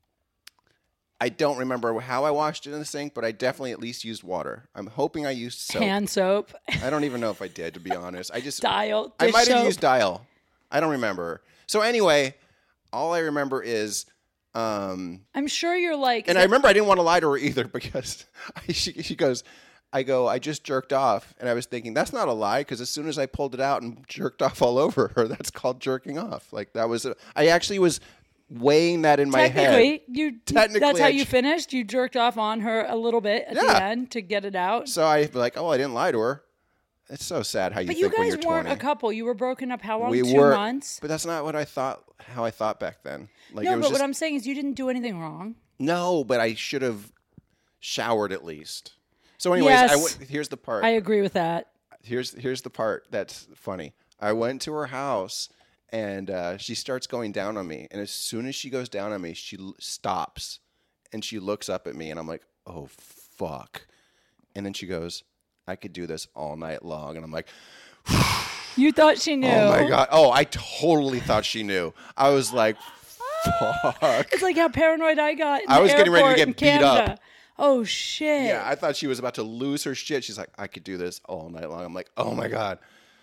[SPEAKER 2] I don't remember how I washed it in the sink, but I definitely at least used water. I'm hoping I used soap.
[SPEAKER 1] Hand soap.
[SPEAKER 2] I don't even know if I did, to be honest. I just
[SPEAKER 1] Dial.
[SPEAKER 2] I
[SPEAKER 1] dish
[SPEAKER 2] might have
[SPEAKER 1] soap.
[SPEAKER 2] used Dial. I don't remember. So anyway, all I remember is um
[SPEAKER 1] I'm sure you're like.
[SPEAKER 2] and I remember I didn't want to lie to her either because I, she, she goes, I go, I just jerked off. And I was thinking, that's not a lie because as soon as I pulled it out and jerked off all over her, that's called jerking off. Like that was, a, I actually was weighing that in my head.
[SPEAKER 1] Technically, you,
[SPEAKER 2] Technically,
[SPEAKER 1] that's how
[SPEAKER 2] I
[SPEAKER 1] you
[SPEAKER 2] j-
[SPEAKER 1] finished. You jerked off on her a little bit at the
[SPEAKER 2] Yeah.
[SPEAKER 1] end to get it out.
[SPEAKER 2] So I was like, oh, I didn't lie to her. It's so sad how you
[SPEAKER 1] But you
[SPEAKER 2] think when
[SPEAKER 1] guys
[SPEAKER 2] you're
[SPEAKER 1] weren't
[SPEAKER 2] twenty.
[SPEAKER 1] a couple. You were broken up how long?
[SPEAKER 2] We
[SPEAKER 1] Two
[SPEAKER 2] were,
[SPEAKER 1] months?
[SPEAKER 2] but that's not what I thought, how I thought back then. Like,
[SPEAKER 1] No,
[SPEAKER 2] it was
[SPEAKER 1] but
[SPEAKER 2] just,
[SPEAKER 1] what I'm saying is you didn't do anything wrong.
[SPEAKER 2] no, but I should have showered at least. So anyways, I
[SPEAKER 1] Yes.
[SPEAKER 2] went, here's the part.
[SPEAKER 1] I agree with that.
[SPEAKER 2] here's here's the part that's funny. I went to her house and uh, she starts going down on me, and as soon as she goes down on me, she l- stops and she looks up at me, and I'm like, oh fuck. And then she goes, I could do this all night long, and I'm like,
[SPEAKER 1] You thought she knew.
[SPEAKER 2] oh my god. Oh, I totally thought she knew. I was like, fuck.
[SPEAKER 1] It's like how paranoid I got. In
[SPEAKER 2] I
[SPEAKER 1] the
[SPEAKER 2] was getting ready to
[SPEAKER 1] airport
[SPEAKER 2] get
[SPEAKER 1] in
[SPEAKER 2] beat up.
[SPEAKER 1] Canada. Oh shit.
[SPEAKER 2] Yeah, I thought she was about to lose her shit. She's like, I could do this all night long. I'm like, oh my god.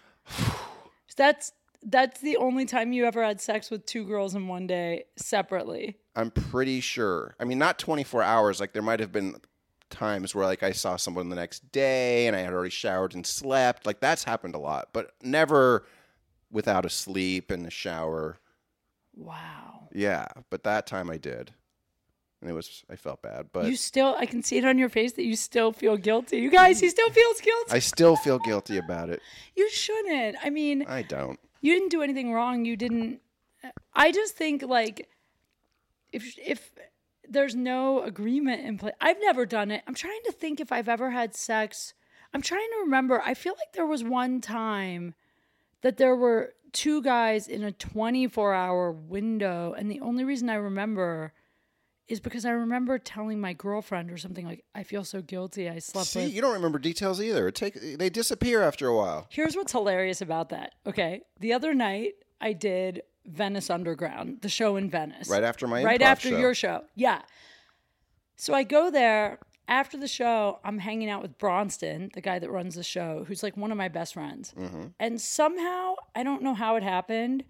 [SPEAKER 1] That's that's the only time you ever had sex with two girls in one day separately.
[SPEAKER 2] I'm pretty sure. I mean, not twenty-four hours. Like there might have been times where like I saw someone the next day and I had already showered and slept. Like that's happened a lot, but never without a sleep and a shower.
[SPEAKER 1] Wow.
[SPEAKER 2] Yeah, but that time I did. And it was, I felt bad, but
[SPEAKER 1] You still, I can see it on your face that you still feel guilty. You guys, he still feels guilty.
[SPEAKER 2] I still feel guilty about it.
[SPEAKER 1] You shouldn't. I mean,
[SPEAKER 2] I don't.
[SPEAKER 1] you didn't do anything wrong. You didn't. I just think like if if there's no agreement in place, I've never done it. I'm trying to think if I've ever had sex. I'm trying to remember. I feel like there was one time that there were two guys in a twenty-four hour window, and the only reason I remember is because I remember telling my girlfriend or something like, I feel so guilty. I slept
[SPEAKER 2] See,
[SPEAKER 1] with.
[SPEAKER 2] you don't remember details either. It take they disappear after a while.
[SPEAKER 1] Here's what's hilarious about that. Okay. The other night I did Venice Underground, the show in Venice.
[SPEAKER 2] Right after my
[SPEAKER 1] Right
[SPEAKER 2] improv
[SPEAKER 1] after
[SPEAKER 2] show.
[SPEAKER 1] your show. Yeah. So I go there. After the show, I'm hanging out with Bronston, the guy that runs the show, who's like one of my best friends.
[SPEAKER 2] Mm-hmm.
[SPEAKER 1] And somehow, I don't know how it happened,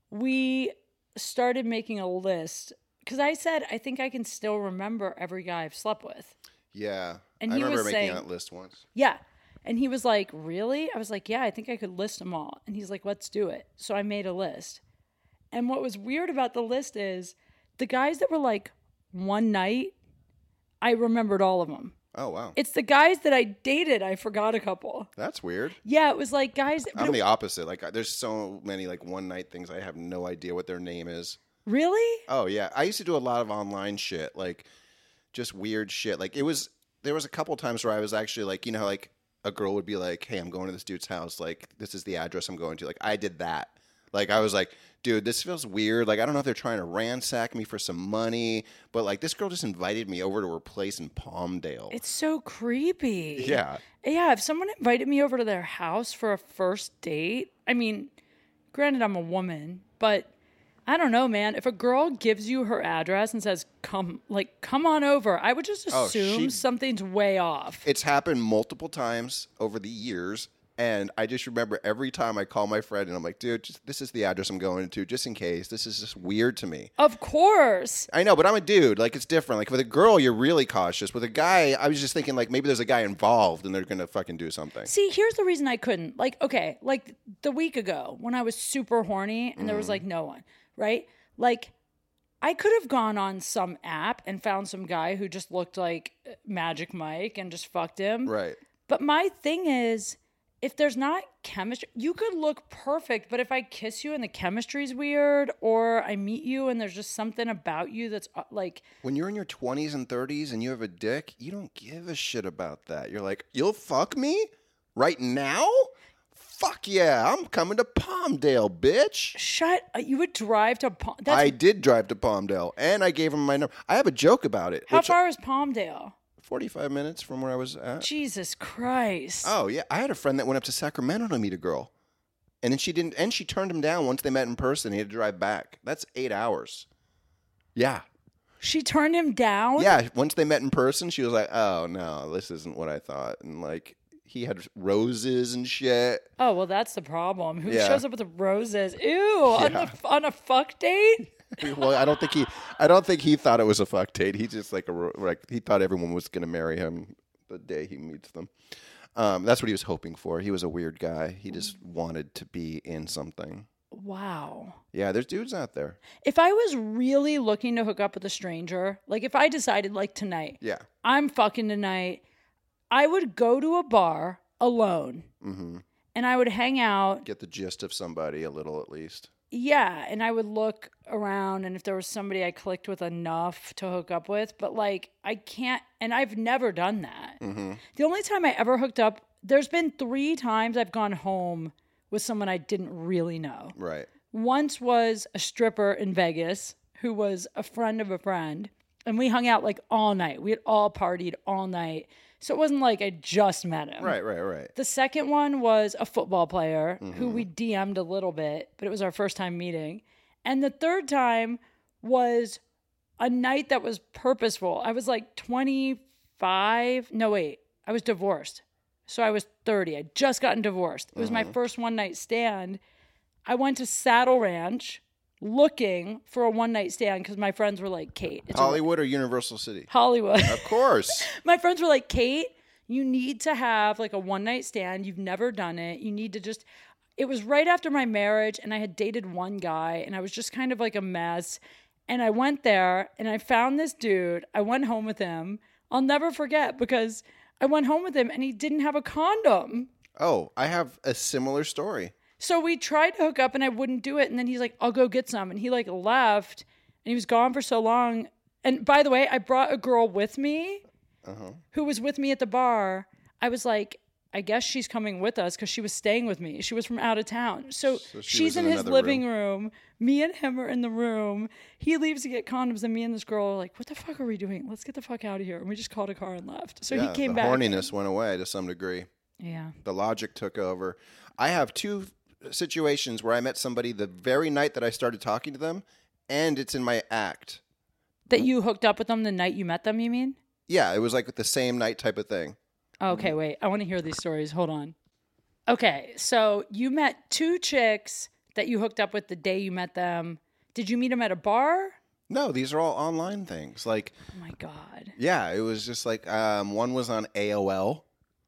[SPEAKER 1] we started making a list. Because I said, I think I can still remember every guy I've slept with.
[SPEAKER 2] Yeah.
[SPEAKER 1] And
[SPEAKER 2] I
[SPEAKER 1] he
[SPEAKER 2] remember
[SPEAKER 1] was
[SPEAKER 2] making
[SPEAKER 1] saying-
[SPEAKER 2] that list once.
[SPEAKER 1] Yeah. And he was like, really? I was like, yeah, I think I could list them all. And he's like, let's do it. So I made a list. And what was weird about the list is the guys that were like one night, I remembered all of them.
[SPEAKER 2] Oh, wow.
[SPEAKER 1] It's the guys that I dated, I forgot a couple.
[SPEAKER 2] That's weird.
[SPEAKER 1] Yeah, it was like guys. but
[SPEAKER 2] I'm
[SPEAKER 1] it-
[SPEAKER 2] the opposite. Like, there's so many like one night things. I have no idea what their name is.
[SPEAKER 1] really?
[SPEAKER 2] Oh yeah, I used to do a lot of online shit, like just weird shit. Like it was, there was a couple times where I was actually like, you know, like a girl would be like, "Hey, I'm going to this dude's house. Like, this is the address I'm going to." Like, I did that. Like, I was like, "Dude, this feels weird. Like, I don't know if they're trying to ransack me for some money, but like, this girl just invited me over to her place in Palmdale."
[SPEAKER 1] It's so creepy.
[SPEAKER 2] Yeah.
[SPEAKER 1] Yeah, if someone invited me over to their house for a first date, I mean, granted, I'm a woman, but I don't know, man. If a girl gives you her address and says, come, like, come on over, I would just
[SPEAKER 2] Oh,
[SPEAKER 1] assume
[SPEAKER 2] she-
[SPEAKER 1] something's way off.
[SPEAKER 2] It's happened multiple times over the years. And I just remember every time I call my friend and I'm like, dude, just, this is the address I'm going to, just in case. This is just weird to me.
[SPEAKER 1] Of course.
[SPEAKER 2] I know, but I'm a dude. Like, it's different. Like, with a girl, you're really cautious. With a guy, I was just thinking, like, maybe there's a guy involved and they're going to fucking do something.
[SPEAKER 1] See, here's the reason I couldn't. Like, okay, like the week ago when I was super horny and there was like no one, right? Like, I could have gone on some app and found some guy who just looked like Magic Mike and just fucked him.
[SPEAKER 2] Right.
[SPEAKER 1] But my thing is, if there's not chemistry, you could look perfect, but if I kiss you and the chemistry's weird, or I meet you and there's just something about you that's uh, like...
[SPEAKER 2] When you're in your twenties and thirties and you have a dick, you don't give a shit about that. You're like, you'll fuck me right now? Fuck yeah, I'm coming to Palmdale, bitch.
[SPEAKER 1] Shut up. You would drive to Palm... That's...
[SPEAKER 2] I did drive to Palmdale, and I gave him my number. I have a joke about it.
[SPEAKER 1] How far is Palmdale?
[SPEAKER 2] forty-five minutes from where I was at.
[SPEAKER 1] Jesus Christ.
[SPEAKER 2] Oh, yeah. I had a friend that went up to Sacramento to meet a girl. And then she didn't, and she turned him down once they met in person. He had to drive back. That's eight hours. Yeah.
[SPEAKER 1] She turned him down?
[SPEAKER 2] Yeah. Once they met in person, she was like, oh, no, this isn't what I thought. And like, he had roses and shit.
[SPEAKER 1] Oh, well, that's the problem. Who
[SPEAKER 2] Yeah.
[SPEAKER 1] shows up with the roses? Ew, on,
[SPEAKER 2] Yeah.
[SPEAKER 1] the, on a fuck date?
[SPEAKER 2] Well, I don't think he, I don't think he thought it was a fuck date. He just like, a, like he thought everyone was going to marry him the day he meets them. Um, that's what he was hoping for. He was a weird guy. He just wanted to be in something.
[SPEAKER 1] Wow.
[SPEAKER 2] Yeah, there's dudes out there.
[SPEAKER 1] If I was really looking to hook up with a stranger, like if I decided like tonight,
[SPEAKER 2] Yeah.
[SPEAKER 1] I'm fucking tonight, I would go to a bar alone
[SPEAKER 2] Mm-hmm.
[SPEAKER 1] and I would hang out.
[SPEAKER 2] Get the gist of somebody a little at least.
[SPEAKER 1] Yeah, and I would look around and if there was somebody I clicked with enough to hook up with, but like I can't, and I've never done that.
[SPEAKER 2] Mm-hmm.
[SPEAKER 1] The only time I ever hooked up, there's been three times I've gone home with someone I didn't really know.
[SPEAKER 2] Right.
[SPEAKER 1] Once was a stripper in Vegas who was a friend of a friend, and we hung out like all night. We had all partied all night. So it wasn't like I just met him.
[SPEAKER 2] Right, right, right.
[SPEAKER 1] The second one was a football player
[SPEAKER 2] Mm-hmm.
[SPEAKER 1] who we D M'd a little bit, but it was our first time meeting. And the third time was a night that was purposeful. I was like twenty-five. No, wait. I was divorced. So I was thirty. I'd just gotten divorced. It was my first one night stand. I went to Saddle Ranch looking for a one night stand because my friends were like, Kate. It's a-
[SPEAKER 2] Hollywood or Universal City?
[SPEAKER 1] Hollywood.
[SPEAKER 2] Of course.
[SPEAKER 1] My friends were like, Kate, you need to have like a one night stand. You've never done it. You need to just, it was right after my marriage and I had dated one guy and I was just kind of like a mess. And I went there and I found this dude. I went home with him. I'll never forget because I went home with him and he didn't have a condom.
[SPEAKER 2] Oh, I have a similar story.
[SPEAKER 1] So we tried to hook up and I wouldn't do it. And then he's like, I'll go get some. And he like left and he was gone for so long. And by the way, I brought a girl with me
[SPEAKER 2] Uh-huh.
[SPEAKER 1] who was with me at the bar. I was like, I guess she's coming with us because she was staying with me. She was from out of town. So,
[SPEAKER 2] So she
[SPEAKER 1] she's
[SPEAKER 2] was
[SPEAKER 1] in,
[SPEAKER 2] in
[SPEAKER 1] his
[SPEAKER 2] another
[SPEAKER 1] living room. Me and him are in the room. He leaves to get condoms. And me and this girl are like, what the fuck are we doing? Let's get the fuck out of here. And we just called a car and left. So
[SPEAKER 2] yeah,
[SPEAKER 1] he came
[SPEAKER 2] the
[SPEAKER 1] back.
[SPEAKER 2] horniness went away to some degree.
[SPEAKER 1] Yeah.
[SPEAKER 2] The logic took over. I have two situations where I met somebody the very night that I started talking to them, and it's in my act.
[SPEAKER 1] That you hooked up with them the night you met them, you mean?
[SPEAKER 2] Yeah, it was like the same night type of thing.
[SPEAKER 1] Okay, wait. I want to hear these stories. Hold on. Okay, so you met two chicks that you hooked up with the day you met them. Did you meet them at a bar?
[SPEAKER 2] No, these are all online things. Like,
[SPEAKER 1] Oh my God.
[SPEAKER 2] yeah, it was just like um, one was on A O L.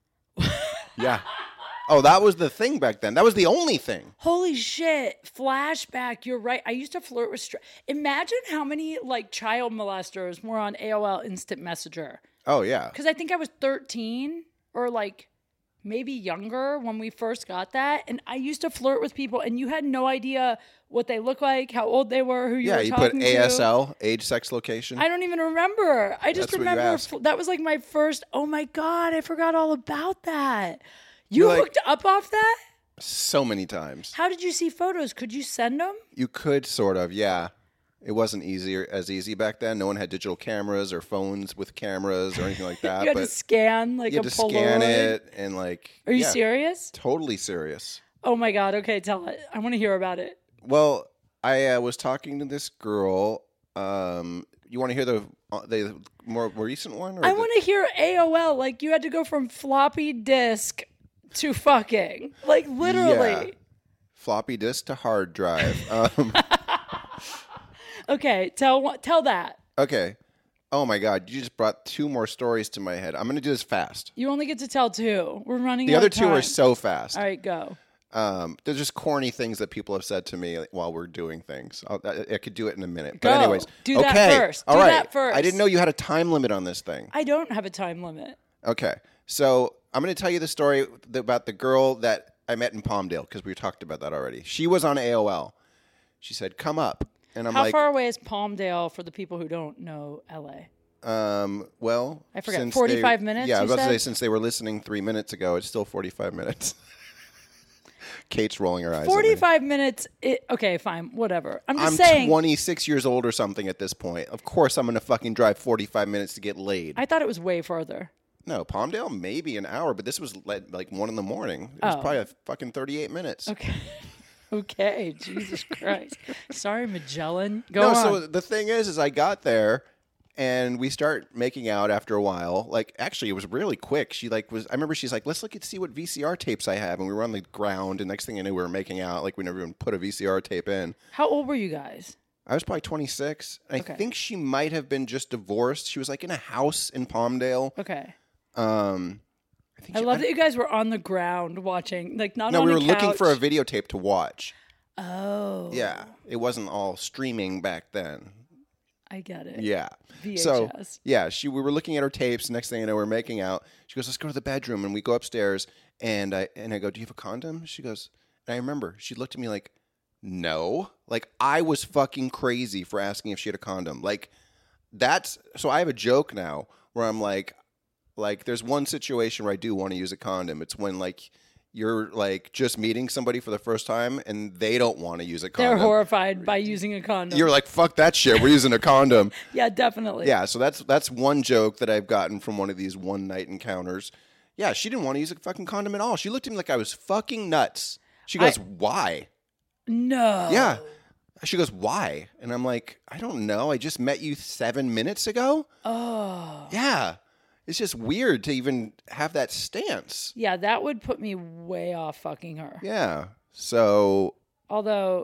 [SPEAKER 2] Yeah. Oh, that was the thing back then. That was the only thing.
[SPEAKER 1] Holy shit. Flashback. You're right. I used to flirt with... Str- Imagine how many like child molesters were on A O L Instant Messenger.
[SPEAKER 2] Oh, yeah.
[SPEAKER 1] Because I think I was thirteen or like maybe younger when we first got that. And I used to flirt with people and you had no idea what they looked like, how old they were, who you
[SPEAKER 2] Yeah,
[SPEAKER 1] were
[SPEAKER 2] you put
[SPEAKER 1] talking
[SPEAKER 2] A S L,
[SPEAKER 1] to.
[SPEAKER 2] age, sex, location.
[SPEAKER 1] I don't even remember. I just
[SPEAKER 2] That's what you
[SPEAKER 1] remember
[SPEAKER 2] asked.
[SPEAKER 1] f- that was like my first, oh my God, I forgot all about that. You
[SPEAKER 2] You're like-
[SPEAKER 1] hooked up off that?
[SPEAKER 2] So many times.
[SPEAKER 1] How did you see photos? Could you send them?
[SPEAKER 2] You could sort of, yeah. It wasn't easier as easy back then. No one had digital cameras or phones with cameras or anything like that.
[SPEAKER 1] You had
[SPEAKER 2] but
[SPEAKER 1] to scan like
[SPEAKER 2] you
[SPEAKER 1] a
[SPEAKER 2] had to
[SPEAKER 1] Polaroid.
[SPEAKER 2] scan it and like.
[SPEAKER 1] Are you
[SPEAKER 2] yeah,
[SPEAKER 1] serious?
[SPEAKER 2] Totally serious.
[SPEAKER 1] Oh my God. Okay, tell it. I want to hear about it.
[SPEAKER 2] Well, I uh, was talking to this girl. Um, you want to hear the uh, the more recent one? Or
[SPEAKER 1] I
[SPEAKER 2] the-
[SPEAKER 1] want to hear A O L. Like you had to go from floppy disk to fucking. Like literally.
[SPEAKER 2] Yeah. Floppy disk to hard drive. Um,
[SPEAKER 1] Okay, tell tell that.
[SPEAKER 2] okay. Oh my God! You just brought two more stories to my head. I'm going to do this fast.
[SPEAKER 1] You only get to tell two. We're running
[SPEAKER 2] The
[SPEAKER 1] out
[SPEAKER 2] other
[SPEAKER 1] of
[SPEAKER 2] two
[SPEAKER 1] time.
[SPEAKER 2] are so fast.
[SPEAKER 1] All right, go.
[SPEAKER 2] Um, they're just corny things that people have said to me while we're doing things. I'll, I, I could do it in a minute.
[SPEAKER 1] Go.
[SPEAKER 2] But anyways,
[SPEAKER 1] Do that
[SPEAKER 2] okay.
[SPEAKER 1] first.
[SPEAKER 2] All
[SPEAKER 1] Do
[SPEAKER 2] right.
[SPEAKER 1] that first.
[SPEAKER 2] I didn't know you had a time limit on this thing.
[SPEAKER 1] I don't have a time limit.
[SPEAKER 2] Okay. So I'm going to tell you the story about the girl that I met in Palmdale because we talked about that already. She was on A O L. She said, "Come up," and I'm
[SPEAKER 1] How
[SPEAKER 2] like,
[SPEAKER 1] far away is Palmdale for the people who don't know L A?
[SPEAKER 2] Um, well,
[SPEAKER 1] I forget.
[SPEAKER 2] since
[SPEAKER 1] forty-five
[SPEAKER 2] they,
[SPEAKER 1] minutes.
[SPEAKER 2] Yeah, I was
[SPEAKER 1] you
[SPEAKER 2] about
[SPEAKER 1] said?
[SPEAKER 2] to say since they were listening three minutes ago, it's still forty-five minutes. Kate's rolling her eyes.
[SPEAKER 1] forty-five minutes. It, okay, fine, whatever. I'm just
[SPEAKER 2] I'm
[SPEAKER 1] saying.
[SPEAKER 2] twenty-six years old or something at this point. Of course, I'm gonna fucking drive forty-five minutes to get laid.
[SPEAKER 1] I thought it was way further.
[SPEAKER 2] No, Palmdale maybe an hour, but this was like, like one in the morning. It was
[SPEAKER 1] Oh.
[SPEAKER 2] probably a fucking thirty-eight minutes.
[SPEAKER 1] Okay. Okay. Jesus Christ. Sorry, Magellan. Go
[SPEAKER 2] no,
[SPEAKER 1] on.
[SPEAKER 2] so the thing is, is I got there. And we start making out after a while. Like, actually, it was really quick. She like was. I remember she's like, "Let's look and see what V C R tapes I have." And we were on the ground. And next thing I knew, we were making out. Like we never even put a V C R tape in.
[SPEAKER 1] How old were you guys?
[SPEAKER 2] I was probably twenty-six. And
[SPEAKER 1] Okay.
[SPEAKER 2] I think she might have been just divorced. She was like in a house in Palmdale.
[SPEAKER 1] Okay.
[SPEAKER 2] Um, I think
[SPEAKER 1] I
[SPEAKER 2] she,
[SPEAKER 1] love that you guys were on the ground watching, like not
[SPEAKER 2] No,
[SPEAKER 1] on
[SPEAKER 2] we
[SPEAKER 1] a
[SPEAKER 2] were looking
[SPEAKER 1] couch.
[SPEAKER 2] for a videotape to watch.
[SPEAKER 1] Oh.
[SPEAKER 2] Yeah, it wasn't all streaming back then.
[SPEAKER 1] I get it.
[SPEAKER 2] Yeah.
[SPEAKER 1] V H S.
[SPEAKER 2] So yeah, she we were looking at her tapes. Next thing I know, we're making out. She goes, "Let's go to the bedroom," and we go upstairs. And I and I go, "Do you have a condom?" She goes, and I remember she looked at me like, "No," like I was fucking crazy for asking if she had a condom. Like that's so I have a joke now where I'm like, like there's one situation where I do want to use a condom. It's when like you're like just meeting somebody for the first time and they don't want to use a condom.
[SPEAKER 1] They're horrified by using a condom.
[SPEAKER 2] You're like, fuck that shit. We're using a condom.
[SPEAKER 1] Yeah, definitely.
[SPEAKER 2] Yeah, so that's that's one joke that I've gotten from one of these one night encounters. Yeah, she didn't want to use a fucking condom at all. She looked at me like I was fucking nuts. She goes,
[SPEAKER 1] I-
[SPEAKER 2] "Why?"
[SPEAKER 1] No.
[SPEAKER 2] Yeah. She goes, "Why?" And I'm like, "I don't know. I just met you seven minutes ago."
[SPEAKER 1] Oh.
[SPEAKER 2] Yeah. It's just weird to even have that stance.
[SPEAKER 1] Yeah, that would put me way off fucking her.
[SPEAKER 2] Yeah. So
[SPEAKER 1] Although,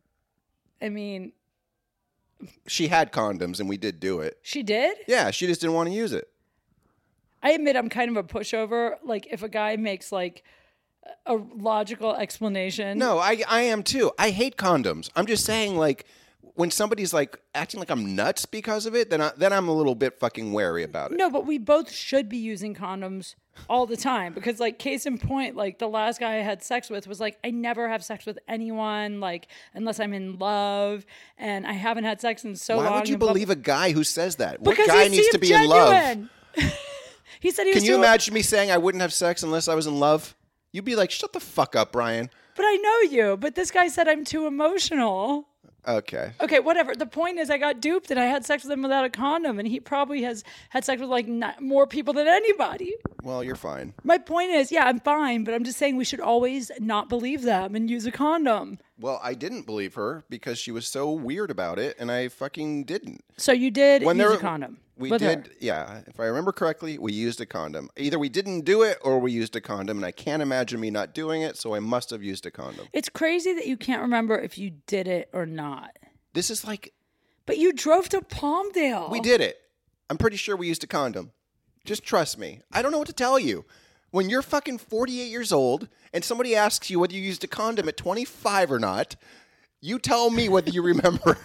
[SPEAKER 1] I mean,
[SPEAKER 2] she had condoms and we did do it.
[SPEAKER 1] she did?
[SPEAKER 2] Yeah, she just didn't want to use it.
[SPEAKER 1] I admit I'm kind of a pushover. Like, if a guy makes, like, a logical explanation.
[SPEAKER 2] No, I I am too. I hate condoms. I'm just saying, like, when somebody's like acting like I'm nuts because of it, then I, then I'm a little bit fucking wary about it.
[SPEAKER 1] No, but we both should be using condoms all the time because, like, case in point, like, the last guy I had sex with was like, I never have sex with anyone, like, unless I'm in love, and I haven't had sex in so
[SPEAKER 2] Why
[SPEAKER 1] long.
[SPEAKER 2] would you
[SPEAKER 1] and blah,
[SPEAKER 2] believe a guy who says that? What
[SPEAKER 1] because
[SPEAKER 2] guy
[SPEAKER 1] he
[SPEAKER 2] needs to
[SPEAKER 1] seemed
[SPEAKER 2] be in love?
[SPEAKER 1] genuine. He said he was
[SPEAKER 2] Can you
[SPEAKER 1] too-
[SPEAKER 2] imagine me saying I wouldn't have sex unless I was in love? You'd be like, shut the fuck up, Brian.
[SPEAKER 1] But I know you. But this guy said I'm too emotional.
[SPEAKER 2] Okay.
[SPEAKER 1] Okay, whatever. The point is, I got duped and I had sex with him without a condom, and he probably has had sex with like not, more people than anybody.
[SPEAKER 2] Well, you're fine.
[SPEAKER 1] My point is, yeah, I'm fine, but I'm just saying we should always not believe them and use a condom.
[SPEAKER 2] Well, I didn't believe her because she was so weird about it, and I fucking didn't.
[SPEAKER 1] So you did
[SPEAKER 2] When
[SPEAKER 1] use
[SPEAKER 2] there-
[SPEAKER 1] a condom.
[SPEAKER 2] We
[SPEAKER 1] with
[SPEAKER 2] did,
[SPEAKER 1] her.
[SPEAKER 2] yeah. If I remember correctly, we used a condom. Either we didn't do it or we used a condom, and I can't imagine me not doing it, so I must have used a condom.
[SPEAKER 1] It's crazy that you can't remember if you did it or not.
[SPEAKER 2] This is like,
[SPEAKER 1] But you drove to Palmdale.
[SPEAKER 2] we did it. I'm pretty sure we used a condom. Just trust me. I don't know what to tell you. When you're fucking forty-eight years old and somebody asks you whether you used a condom at twenty-five or not, you tell me whether you remember.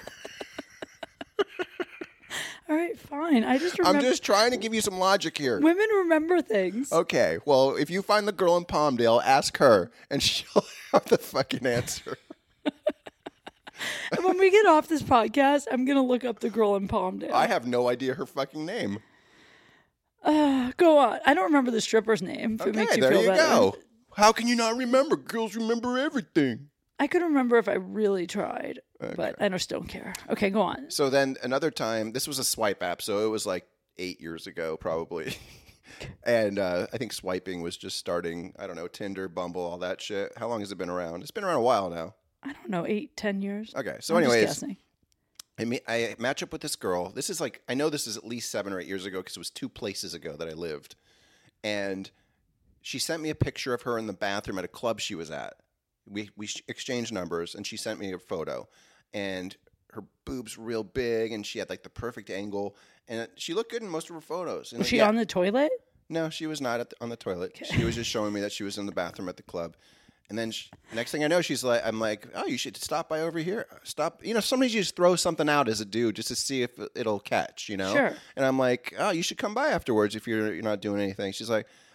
[SPEAKER 1] All right, fine. I just remember.
[SPEAKER 2] I'm just trying to give you some logic here.
[SPEAKER 1] Women remember things.
[SPEAKER 2] Okay, well, if you find the girl in Palmdale, ask her, and she'll have the fucking answer.
[SPEAKER 1] And when we get off this podcast, I'm going to look up the girl in Palmdale.
[SPEAKER 2] I have no idea her fucking name.
[SPEAKER 1] Uh, go on. I don't remember the stripper's name. If it
[SPEAKER 2] Okay,
[SPEAKER 1] makes you
[SPEAKER 2] there
[SPEAKER 1] feel
[SPEAKER 2] you
[SPEAKER 1] better.
[SPEAKER 2] go. How can you not remember? Girls remember everything.
[SPEAKER 1] I could remember if I really tried, but I just don't care. Okay, go on.
[SPEAKER 2] So then another time, this was a swipe app, so it was like eight years ago probably. And uh, I think swiping was just starting, I don't know, Tinder, Bumble, all that shit. How long has it been around? It's been around a while now.
[SPEAKER 1] I don't know, eight, ten years.
[SPEAKER 2] Okay, so
[SPEAKER 1] I'm just
[SPEAKER 2] anyways,
[SPEAKER 1] guessing.
[SPEAKER 2] I mean, I match up with this girl. This is like, I know this is at least seven or eight years ago because it was two places ago that I lived. And she sent me a picture of her in the bathroom at a club she was at. We we exchanged numbers, and she sent me a photo. And her boobs were real big, and she had like the perfect angle. And she looked good in most of her photos. And
[SPEAKER 1] Was she
[SPEAKER 2] yeah,
[SPEAKER 1] on the toilet?
[SPEAKER 2] No, she was not at the, on the toilet. She was just showing me that she was in the bathroom at the club. And then she, next thing I know, she's like, I'm like, oh, you should stop by over here. Stop. You know, sometimes you just throw something out as a dude just to see if it'll catch, you know?
[SPEAKER 1] Sure.
[SPEAKER 2] And I'm like, oh, you should come by afterwards if you're, you're not doing anything. She's like,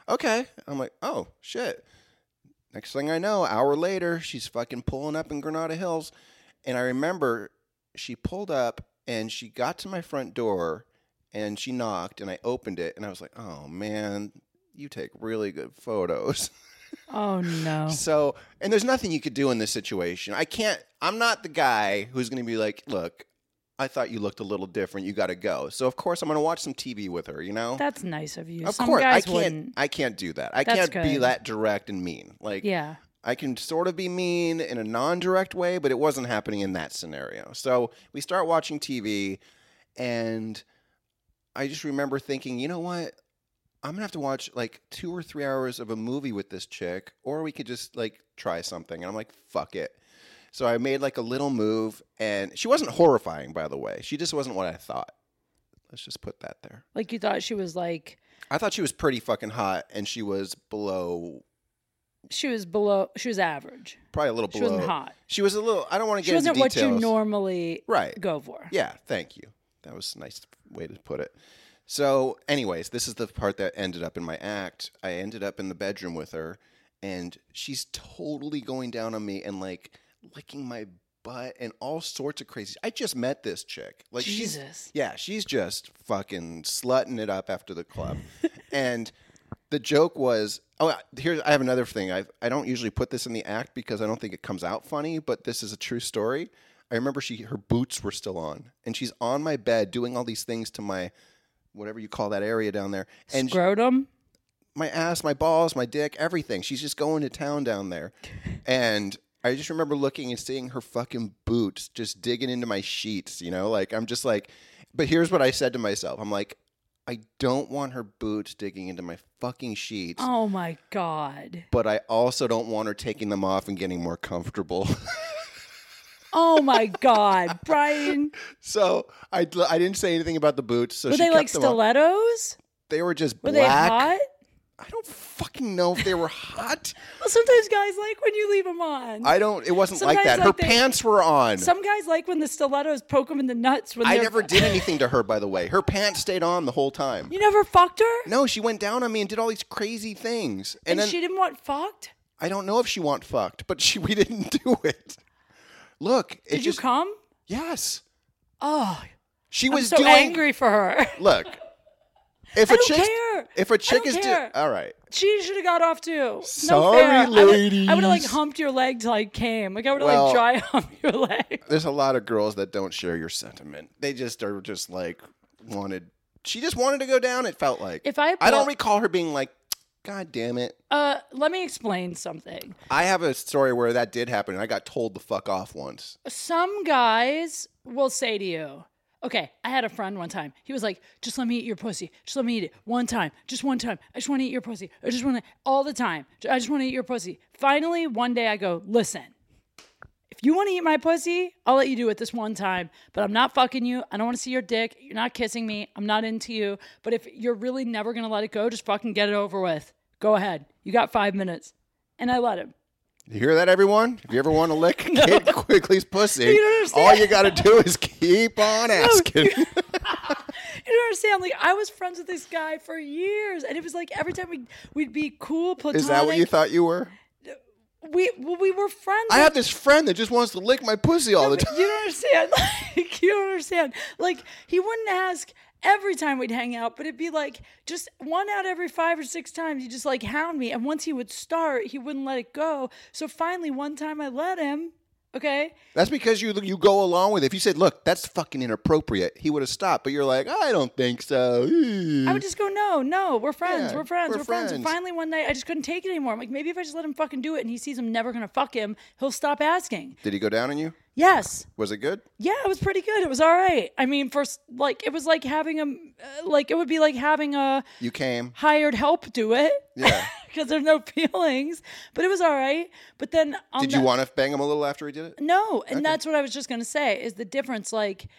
[SPEAKER 2] okay. I'm like, oh, shit. Next thing I know, hour later, she's fucking pulling up in Granada Hills. And I remember she pulled up and she got to my front door and she knocked and I opened it and I was like, oh, man, you take really good photos.
[SPEAKER 1] Oh, no.
[SPEAKER 2] So, and there's nothing you could do in this situation. I can't, I'm not the guy who's going to be like, look, I thought you looked a little different. You got to go. So, of course, I'm going to watch some T V with her, you know?
[SPEAKER 1] That's nice of you.
[SPEAKER 2] Of
[SPEAKER 1] Some
[SPEAKER 2] course.
[SPEAKER 1] guys
[SPEAKER 2] I can't,
[SPEAKER 1] wouldn't.
[SPEAKER 2] I can't do that. I
[SPEAKER 1] That's
[SPEAKER 2] can't be
[SPEAKER 1] good.
[SPEAKER 2] that direct and mean. Like,
[SPEAKER 1] Yeah.
[SPEAKER 2] I can sort of be mean in a non-direct way, but it wasn't happening in that scenario. So, we start watching T V, and I just remember thinking, you know what? I'm going to have to watch like two or three hours of a movie with this chick, or we could just like try something. And I'm like, fuck it. So I made like a little move, and she wasn't horrifying, by the way. She just wasn't what I thought. Let's just put that there.
[SPEAKER 1] Like you thought she was like,
[SPEAKER 2] I thought she was pretty fucking hot, and she was below,
[SPEAKER 1] she was below, she was average.
[SPEAKER 2] probably a little
[SPEAKER 1] She
[SPEAKER 2] below.
[SPEAKER 1] wasn't hot.
[SPEAKER 2] She was a little, I don't want to
[SPEAKER 1] She
[SPEAKER 2] get into
[SPEAKER 1] wasn't what
[SPEAKER 2] details.
[SPEAKER 1] you normally
[SPEAKER 2] Right.
[SPEAKER 1] go for.
[SPEAKER 2] Yeah, thank you. That was a nice way to put it. So, anyways, this is the part that ended up in my act. I ended up in the bedroom with her, and she's totally going down on me and like licking my butt and all sorts of crazy. I just met this chick. Like
[SPEAKER 1] Jesus.
[SPEAKER 2] she's yeah, she's just fucking slutting it up after the club. And the joke was, oh, here's I have another thing. I I don't usually put this in the act because I don't think it comes out funny, but this is a true story. I remember she her boots were still on, and she's on my bed doing all these things to my whatever you call that area down there. And
[SPEAKER 1] Scrotum?
[SPEAKER 2] my ass, my balls, my dick, everything. She's just going to town down there. And I just remember looking and seeing her fucking boots just digging into my sheets, you know? Like, I'm just like, but here's what I said to myself. I'm like, I don't want her boots digging into my fucking sheets,
[SPEAKER 1] Oh my God.
[SPEAKER 2] but I also don't want her taking them off and getting more comfortable.
[SPEAKER 1] Oh my God. Brian.
[SPEAKER 2] So I, I didn't say anything about the boots. So
[SPEAKER 1] Were
[SPEAKER 2] she
[SPEAKER 1] they
[SPEAKER 2] kept
[SPEAKER 1] like
[SPEAKER 2] them on.
[SPEAKER 1] stilettos?
[SPEAKER 2] They were just
[SPEAKER 1] Were
[SPEAKER 2] black.
[SPEAKER 1] they hot?
[SPEAKER 2] I don't fucking know if they were hot.
[SPEAKER 1] Well, sometimes guys like when you leave them on.
[SPEAKER 2] I don't. It wasn't like
[SPEAKER 1] Sometimes,
[SPEAKER 2] that. Her
[SPEAKER 1] like, they-
[SPEAKER 2] pants were on.
[SPEAKER 1] Some guys like when the stilettos poke them in the nuts. When
[SPEAKER 2] I
[SPEAKER 1] they're-
[SPEAKER 2] never did anything to her, by the way. Her pants stayed on the whole time.
[SPEAKER 1] You never fucked her?
[SPEAKER 2] No, she went down on me and did all these crazy things. And,
[SPEAKER 1] And
[SPEAKER 2] then
[SPEAKER 1] she didn't want fucked?
[SPEAKER 2] I don't know if she want fucked, but she we didn't do it. Look, it
[SPEAKER 1] Did you
[SPEAKER 2] just
[SPEAKER 1] come?
[SPEAKER 2] yes.
[SPEAKER 1] Oh,
[SPEAKER 2] She
[SPEAKER 1] I'm
[SPEAKER 2] was
[SPEAKER 1] so
[SPEAKER 2] doing.
[SPEAKER 1] angry for her.
[SPEAKER 2] Look, if
[SPEAKER 1] I
[SPEAKER 2] a
[SPEAKER 1] don't
[SPEAKER 2] chick,
[SPEAKER 1] care.
[SPEAKER 2] if a chick
[SPEAKER 1] don't
[SPEAKER 2] is do-
[SPEAKER 1] care.
[SPEAKER 2] all right.
[SPEAKER 1] She should have got off too. No
[SPEAKER 2] Sorry,
[SPEAKER 1] fair. I would, I would have like
[SPEAKER 2] ladies.
[SPEAKER 1] humped your leg till I came. Like I would have
[SPEAKER 2] Well-
[SPEAKER 1] like dry humped your leg.
[SPEAKER 2] There's a lot of girls that don't share your sentiment. They just are just like wanted. She just wanted to go down. It felt like.
[SPEAKER 1] If I
[SPEAKER 2] I don't
[SPEAKER 1] pull-
[SPEAKER 2] recall her being like, God damn it.
[SPEAKER 1] Uh, let me explain something.
[SPEAKER 2] I have a story where that did happen, and I got told the fuck off once.
[SPEAKER 1] Some guys will say to you, okay, I had a friend one time. He was like, just let me eat your pussy. Just let me eat it one time. Just one time. I just want to eat your pussy. I just want to, all the time. I just want to eat your pussy. Finally, one day I go, listen, if you want to eat my pussy, I'll let you do it this one time, but I'm not fucking you. I don't want to see your dick. You're not kissing me. I'm not into you. But if you're really never going to let it go, just fucking get it over with. Go ahead. You got five minutes. And I let him.
[SPEAKER 2] You hear that, everyone? If you ever want to lick Kid Quigley's pussy,
[SPEAKER 1] You don't understand.
[SPEAKER 2] all you got to do is keep on asking.
[SPEAKER 1] You don't understand. Like I was friends with this guy for years, and it was like every time we we'd be cool, platonic.
[SPEAKER 2] Is that what you thought you were?
[SPEAKER 1] We well, we were friends.
[SPEAKER 2] I have this friend that just wants to lick my pussy all the time.
[SPEAKER 1] You don't understand. Like you don't understand. Like he wouldn't ask every time we'd hang out, but it'd be like just one out every five or six times. He'd just like hound me, and once he would start, he wouldn't let it go. So finally, one time I let him. Okay.
[SPEAKER 2] That's because you you go along with it. If you said, look, that's fucking inappropriate, he would have stopped. But you're like, I don't think so.
[SPEAKER 1] I would just go, no, no, we're friends,
[SPEAKER 2] Yeah,
[SPEAKER 1] we're friends,
[SPEAKER 2] we're
[SPEAKER 1] we're, friends. And
[SPEAKER 2] friends.
[SPEAKER 1] finally one night I just couldn't take it anymore. I'm like, maybe if I just let him fucking do it and he sees I'm never gonna fuck him, he'll stop asking.
[SPEAKER 2] Did he go down on you?
[SPEAKER 1] Yes.
[SPEAKER 2] Was it good?
[SPEAKER 1] Yeah, it was pretty good. It was all right. I mean, first, like, it was like having a, uh, like, it would be like having a
[SPEAKER 2] You came.
[SPEAKER 1] hired help do it.
[SPEAKER 2] Yeah.
[SPEAKER 1] Because there's no feelings. But it was all right. But then on
[SPEAKER 2] Did
[SPEAKER 1] the,
[SPEAKER 2] you want to bang him a little after he did it?
[SPEAKER 1] No, and that's what I was just going to say is the difference. Like,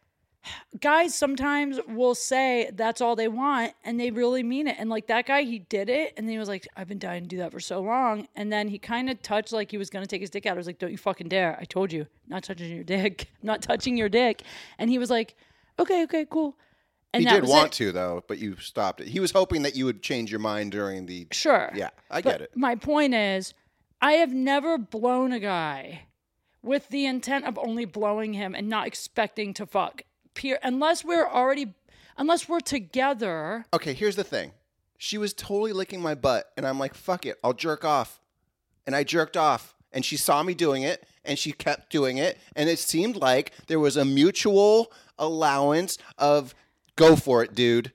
[SPEAKER 1] guys sometimes will say that's all they want and they really mean it. And like that guy, he did it and then he was like, I've been dying to do that for so long. And then he kind of touched like he was going to take his dick out. I was like, don't you fucking dare. I told you, not touching your dick, not touching your dick. And he was like, okay, okay, cool. And
[SPEAKER 2] he
[SPEAKER 1] that
[SPEAKER 2] did
[SPEAKER 1] was
[SPEAKER 2] want
[SPEAKER 1] it.
[SPEAKER 2] to, though, but you stopped it. He was hoping that you would change your mind during the...
[SPEAKER 1] Sure.
[SPEAKER 2] Yeah, I
[SPEAKER 1] but
[SPEAKER 2] get it.
[SPEAKER 1] My point is, I have never blown a guy with the intent of only blowing him and not expecting to fuck. Peer, unless we're already, unless we're together.
[SPEAKER 2] Okay, here's the thing. She was totally licking my butt, and I'm like, fuck it, I'll jerk off. And I jerked off, and she saw me doing it, and she kept doing it, and it seemed like there was a mutual allowance of, go for it, dude.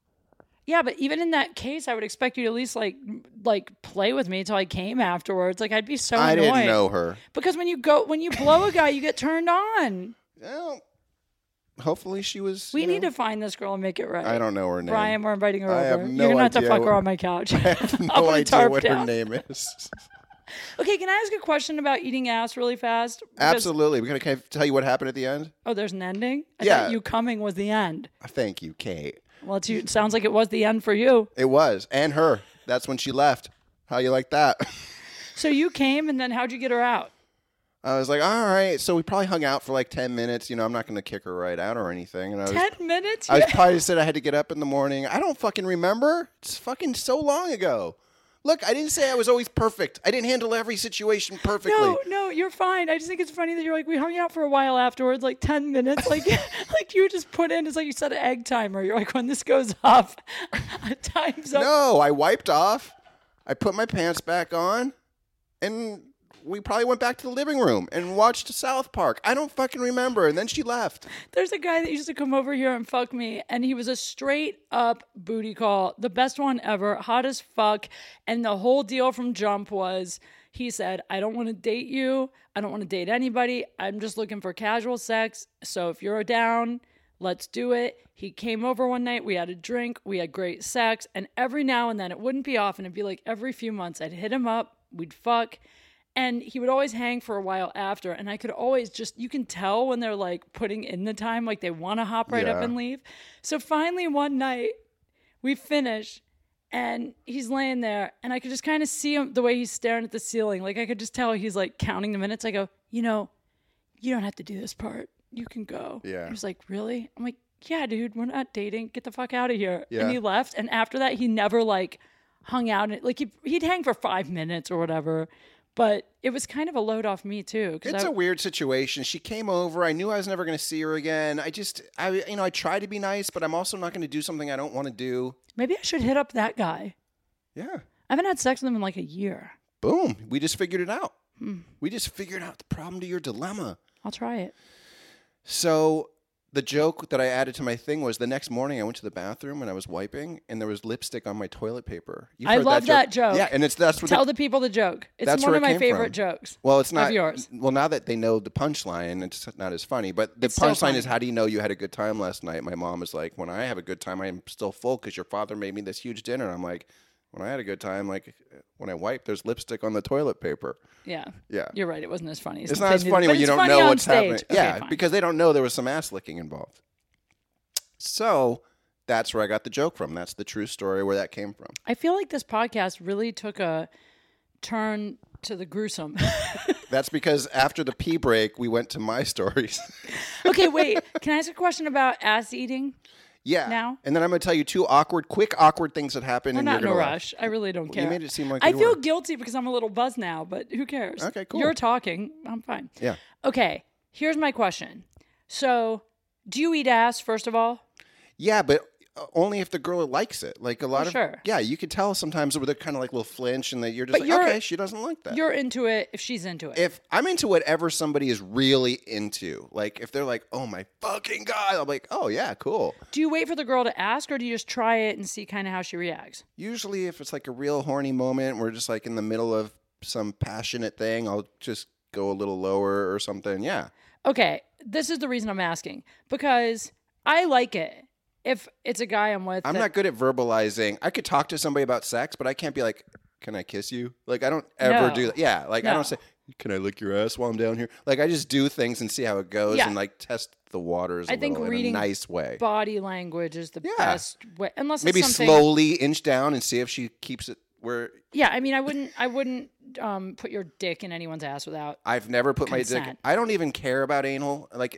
[SPEAKER 1] Yeah, but even in that case, I would expect you to at least like like play with me until I came afterwards. Like I'd be so
[SPEAKER 2] I
[SPEAKER 1] annoyed.
[SPEAKER 2] didn't know her.
[SPEAKER 1] Because when you go when you blow a guy, you get turned on.
[SPEAKER 2] Well, hopefully she was.
[SPEAKER 1] We
[SPEAKER 2] you
[SPEAKER 1] need
[SPEAKER 2] know,
[SPEAKER 1] to find this girl and make it right.
[SPEAKER 2] I don't know her name.
[SPEAKER 1] Brian, we're inviting her
[SPEAKER 2] I
[SPEAKER 1] over.
[SPEAKER 2] have no
[SPEAKER 1] You're gonna have to
[SPEAKER 2] idea
[SPEAKER 1] fuck
[SPEAKER 2] what-
[SPEAKER 1] her on my couch.
[SPEAKER 2] I have
[SPEAKER 1] I'll
[SPEAKER 2] no
[SPEAKER 1] put a
[SPEAKER 2] idea
[SPEAKER 1] tarp
[SPEAKER 2] what
[SPEAKER 1] down.
[SPEAKER 2] her name is.
[SPEAKER 1] Okay, can I ask a question about eating ass really fast? Because-
[SPEAKER 2] Absolutely. We're gonna tell you what happened at the end.
[SPEAKER 1] Oh, there's an ending? I
[SPEAKER 2] Yeah.
[SPEAKER 1] thought you coming was the end.
[SPEAKER 2] Thank you, Kate.
[SPEAKER 1] Well, it's, it sounds like it was the end for you.
[SPEAKER 2] It was, and her. That's when she left. How you like that?
[SPEAKER 1] So you came, and then how'd you get her out?
[SPEAKER 2] I was like, all right. So we probably hung out for like ten minutes. You know, I'm not going to kick her right out or anything. And I was,
[SPEAKER 1] Ten minutes?
[SPEAKER 2] I was probably said I had to get up in the morning. I don't fucking remember. It's fucking so long ago. Look, I didn't say I was always perfect. I didn't handle every situation perfectly.
[SPEAKER 1] No, no, you're fine. I just think it's funny that you're like, we hung out for a while afterwards, like ten minutes. Like, like you just put in, it's like you set an egg timer. You're like, when this goes off, time's up.
[SPEAKER 2] No, I wiped off. I put my pants back on, and we probably went back to the living room and watched South Park. I don't fucking remember. And then she left.
[SPEAKER 1] There's a guy that used to come over here and fuck me, and he was a straight up booty call, the best one ever, hot as fuck. And the whole deal from jump was, he said, I don't want to date you. I don't want to date anybody. I'm just looking for casual sex. So if you're down, let's do it. He came over one night. We had a drink. We had great sex. And every now and then, it wouldn't be often. It'd be like every few months, I'd hit him up. We'd fuck. And he would always hang for a while after. And I could always just, you can tell when they're like putting in the time, like they want to hop right up
[SPEAKER 2] Yeah.
[SPEAKER 1] and leave. So finally one night we finish and he's laying there and I could just kind of see him the way he's staring at the ceiling. Like I could just tell he's like counting the minutes. I go, you know, you don't have to do this part. You can go.
[SPEAKER 2] Yeah.
[SPEAKER 1] He was like, really? I'm like, yeah, dude, we're not dating. Get the fuck out of here.
[SPEAKER 2] Yeah.
[SPEAKER 1] And he left. And after that, he never like hung out. Like he, he'd hang for five minutes or whatever. But it was kind of a load off me too.
[SPEAKER 2] It's
[SPEAKER 1] I,
[SPEAKER 2] a weird situation. She came over. I knew I was never going to see her again. I just, I, you know, I try to be nice, but I'm also not going to do something I don't want to do.
[SPEAKER 1] maybe I should hit up that guy.
[SPEAKER 2] Yeah.
[SPEAKER 1] I haven't had sex with him in like a year.
[SPEAKER 2] Boom. We just figured it out.
[SPEAKER 1] Hmm.
[SPEAKER 2] We just figured out the problem to your dilemma.
[SPEAKER 1] I'll try it.
[SPEAKER 2] So the joke that I added to my thing was the next morning I went to the bathroom and I was wiping and there was lipstick on my toilet paper. You've
[SPEAKER 1] I
[SPEAKER 2] heard
[SPEAKER 1] love that joke.
[SPEAKER 2] Yeah, and it's that's what
[SPEAKER 1] Tell
[SPEAKER 2] the,
[SPEAKER 1] the people the joke. It's
[SPEAKER 2] That's
[SPEAKER 1] one
[SPEAKER 2] where
[SPEAKER 1] of
[SPEAKER 2] it
[SPEAKER 1] my
[SPEAKER 2] came
[SPEAKER 1] favorite
[SPEAKER 2] from.
[SPEAKER 1] jokes.
[SPEAKER 2] well, it's not
[SPEAKER 1] of yours.
[SPEAKER 2] Well, now that they know the punchline, it's not as funny. But the
[SPEAKER 1] It's still
[SPEAKER 2] punchline
[SPEAKER 1] funny.
[SPEAKER 2] is, how do you know you had a good time last night? My mom is like, when I have a good time, I am still full because your father made me this huge dinner. I'm like, when I had a good time, like when I wipe, there's lipstick on the toilet paper.
[SPEAKER 1] Yeah.
[SPEAKER 2] Yeah.
[SPEAKER 1] You're right. It wasn't as funny. As
[SPEAKER 2] It's
[SPEAKER 1] the
[SPEAKER 2] not as
[SPEAKER 1] thing
[SPEAKER 2] funny
[SPEAKER 1] but
[SPEAKER 2] when you
[SPEAKER 1] it's
[SPEAKER 2] don't
[SPEAKER 1] funny
[SPEAKER 2] know
[SPEAKER 1] on
[SPEAKER 2] what's
[SPEAKER 1] stage.
[SPEAKER 2] happening.
[SPEAKER 1] Okay,
[SPEAKER 2] Yeah,
[SPEAKER 1] fine.
[SPEAKER 2] because they don't know there was some ass licking involved. So that's where I got the joke from. That's the true story where that came from.
[SPEAKER 1] I feel like this podcast really took a turn to the gruesome.
[SPEAKER 2] That's because after the pee break, we went to my stories.
[SPEAKER 1] Okay, wait. Can I ask a question about ass eating?
[SPEAKER 2] Yeah.
[SPEAKER 1] Now?
[SPEAKER 2] And then I'm going to tell you two awkward, quick, awkward things that happened.
[SPEAKER 1] We're
[SPEAKER 2] and
[SPEAKER 1] not
[SPEAKER 2] you're
[SPEAKER 1] in a
[SPEAKER 2] gonna laugh.
[SPEAKER 1] rush. I really don't care.
[SPEAKER 2] You made it seem like
[SPEAKER 1] I
[SPEAKER 2] you
[SPEAKER 1] feel
[SPEAKER 2] were.
[SPEAKER 1] guilty because I'm a little buzzed now, but who cares?
[SPEAKER 2] Okay, cool.
[SPEAKER 1] You're talking. I'm fine.
[SPEAKER 2] Yeah.
[SPEAKER 1] Okay, here's my question. So, do you eat ass, first of all?
[SPEAKER 2] Yeah, but uh, only if the girl likes it. Like a lot
[SPEAKER 1] Oh,
[SPEAKER 2] of.
[SPEAKER 1] sure.
[SPEAKER 2] Yeah, you could tell sometimes where they're kind of like little flinch and that you're just
[SPEAKER 1] But
[SPEAKER 2] like,
[SPEAKER 1] you're-
[SPEAKER 2] okay, she doesn't like that.
[SPEAKER 1] You're into it if she's into it.
[SPEAKER 2] If I'm into whatever somebody is really into, like if they're like, oh my fucking God, I'm like, oh yeah, cool.
[SPEAKER 1] Do you wait for the girl to ask, or do you just try it and see kind of how she reacts?
[SPEAKER 2] Usually if it's like a real horny moment, we're just like in the middle of some passionate thing, I'll just go a little lower or something. Yeah.
[SPEAKER 1] Okay, this is the reason I'm asking. Because I like it. If it's a guy I'm with.
[SPEAKER 2] I'm
[SPEAKER 1] that-
[SPEAKER 2] not good at verbalizing. I could talk to somebody about sex, but I can't be like, can I kiss you? Like I don't ever
[SPEAKER 1] No.
[SPEAKER 2] do that. Yeah. Like I
[SPEAKER 1] No.
[SPEAKER 2] don't say, can I lick your ass while I'm down here? Like I just do things and see how it goes
[SPEAKER 1] Yeah.
[SPEAKER 2] and like test the waters a
[SPEAKER 1] I think
[SPEAKER 2] little
[SPEAKER 1] reading
[SPEAKER 2] in a nice way.
[SPEAKER 1] Body language is the
[SPEAKER 2] Yeah.
[SPEAKER 1] best way. Unless
[SPEAKER 2] Maybe
[SPEAKER 1] it's something.
[SPEAKER 2] slowly inch down and see if she keeps it where
[SPEAKER 1] Yeah, I mean, I wouldn't. I wouldn't um, put your dick in anyone's ass without.
[SPEAKER 2] I've never put my dick.
[SPEAKER 1] Consent.
[SPEAKER 2] I don't even care about anal. Like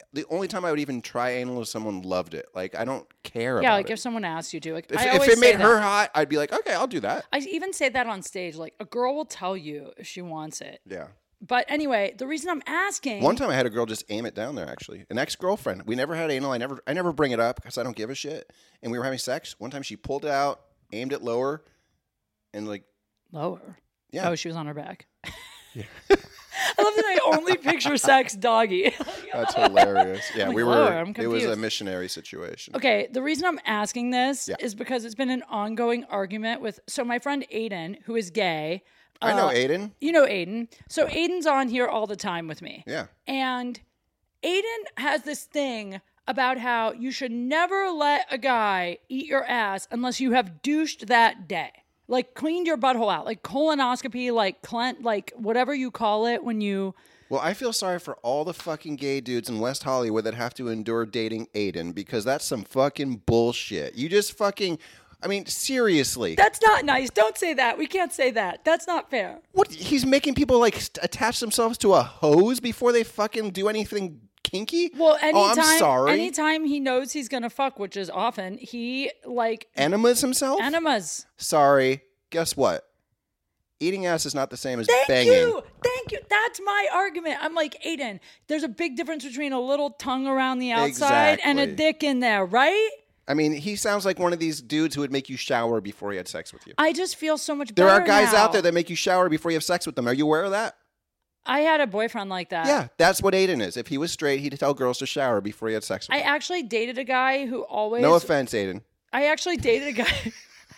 [SPEAKER 2] the only time I would even try anal is someone loved it. Like, I don't care
[SPEAKER 1] Yeah,
[SPEAKER 2] about
[SPEAKER 1] like
[SPEAKER 2] it.
[SPEAKER 1] if someone asked you to. Like,
[SPEAKER 2] If,
[SPEAKER 1] I
[SPEAKER 2] if
[SPEAKER 1] always
[SPEAKER 2] it made
[SPEAKER 1] say
[SPEAKER 2] her
[SPEAKER 1] that.
[SPEAKER 2] hot, I'd be like, okay, I'll do that.
[SPEAKER 1] I even say that on stage. Like, a girl will tell you if she wants it.
[SPEAKER 2] Yeah.
[SPEAKER 1] But anyway, the reason I'm asking.
[SPEAKER 2] One time I had a girl just aim it down there, actually. An ex-girlfriend. We never had anal. I never I never bring it up because I don't give a shit. And we were having sex. One time she pulled it out, aimed it lower, and like...
[SPEAKER 1] Lower?
[SPEAKER 2] Yeah.
[SPEAKER 1] Oh, she was on her back. Yeah. I love that I only picture sex doggy.
[SPEAKER 2] That's hilarious. Yeah,
[SPEAKER 1] like,
[SPEAKER 2] we
[SPEAKER 1] lower,
[SPEAKER 2] were...
[SPEAKER 1] I'm
[SPEAKER 2] It was a
[SPEAKER 1] confused.
[SPEAKER 2] missionary situation.
[SPEAKER 1] Okay, the reason I'm asking this
[SPEAKER 2] Yeah.
[SPEAKER 1] is because it's been an ongoing argument with... So my friend Aiden, who is gay...
[SPEAKER 2] I know
[SPEAKER 1] uh,
[SPEAKER 2] Aiden.
[SPEAKER 1] You know Aiden. So Aiden's on here all the time with me.
[SPEAKER 2] Yeah.
[SPEAKER 1] And Aiden has this thing about how you should never let a guy eat your ass unless you have douched that day. Like cleaned your butthole out. Like colonoscopy, like clean, like whatever you call it when you...
[SPEAKER 2] Well, I feel sorry for all the fucking gay dudes in West Hollywood that have to endure dating Aiden because that's some fucking bullshit. You just fucking... I mean, seriously.
[SPEAKER 1] That's not nice. Don't say that. We can't say that. That's not fair.
[SPEAKER 2] What? He's making people like st- attach themselves to a hose before they fucking do anything kinky?
[SPEAKER 1] Well, anytime,
[SPEAKER 2] oh, I'm sorry.
[SPEAKER 1] anytime he knows he's gonna fuck, which is often, he like
[SPEAKER 2] Enemas himself?
[SPEAKER 1] enemas.
[SPEAKER 2] Sorry. Guess what? Eating ass is not the same as
[SPEAKER 1] Thank
[SPEAKER 2] banging.
[SPEAKER 1] you. Thank you. That's my argument. I'm like, Aiden, there's a big difference between a little tongue around the outside and a
[SPEAKER 2] Exactly.
[SPEAKER 1] dick in there, right?
[SPEAKER 2] I mean, he sounds like one of these dudes who would make you shower before he had sex with you.
[SPEAKER 1] I just feel so much
[SPEAKER 2] There
[SPEAKER 1] better
[SPEAKER 2] are guys
[SPEAKER 1] now.
[SPEAKER 2] out there that make you shower before you have sex with them. Are you aware of that?
[SPEAKER 1] I had a boyfriend like that.
[SPEAKER 2] Yeah, that's what Aiden is. If he was straight, he'd tell girls to shower before he had sex with
[SPEAKER 1] I
[SPEAKER 2] them.
[SPEAKER 1] actually dated a guy who always...
[SPEAKER 2] No offense, Aiden.
[SPEAKER 1] I actually dated a guy...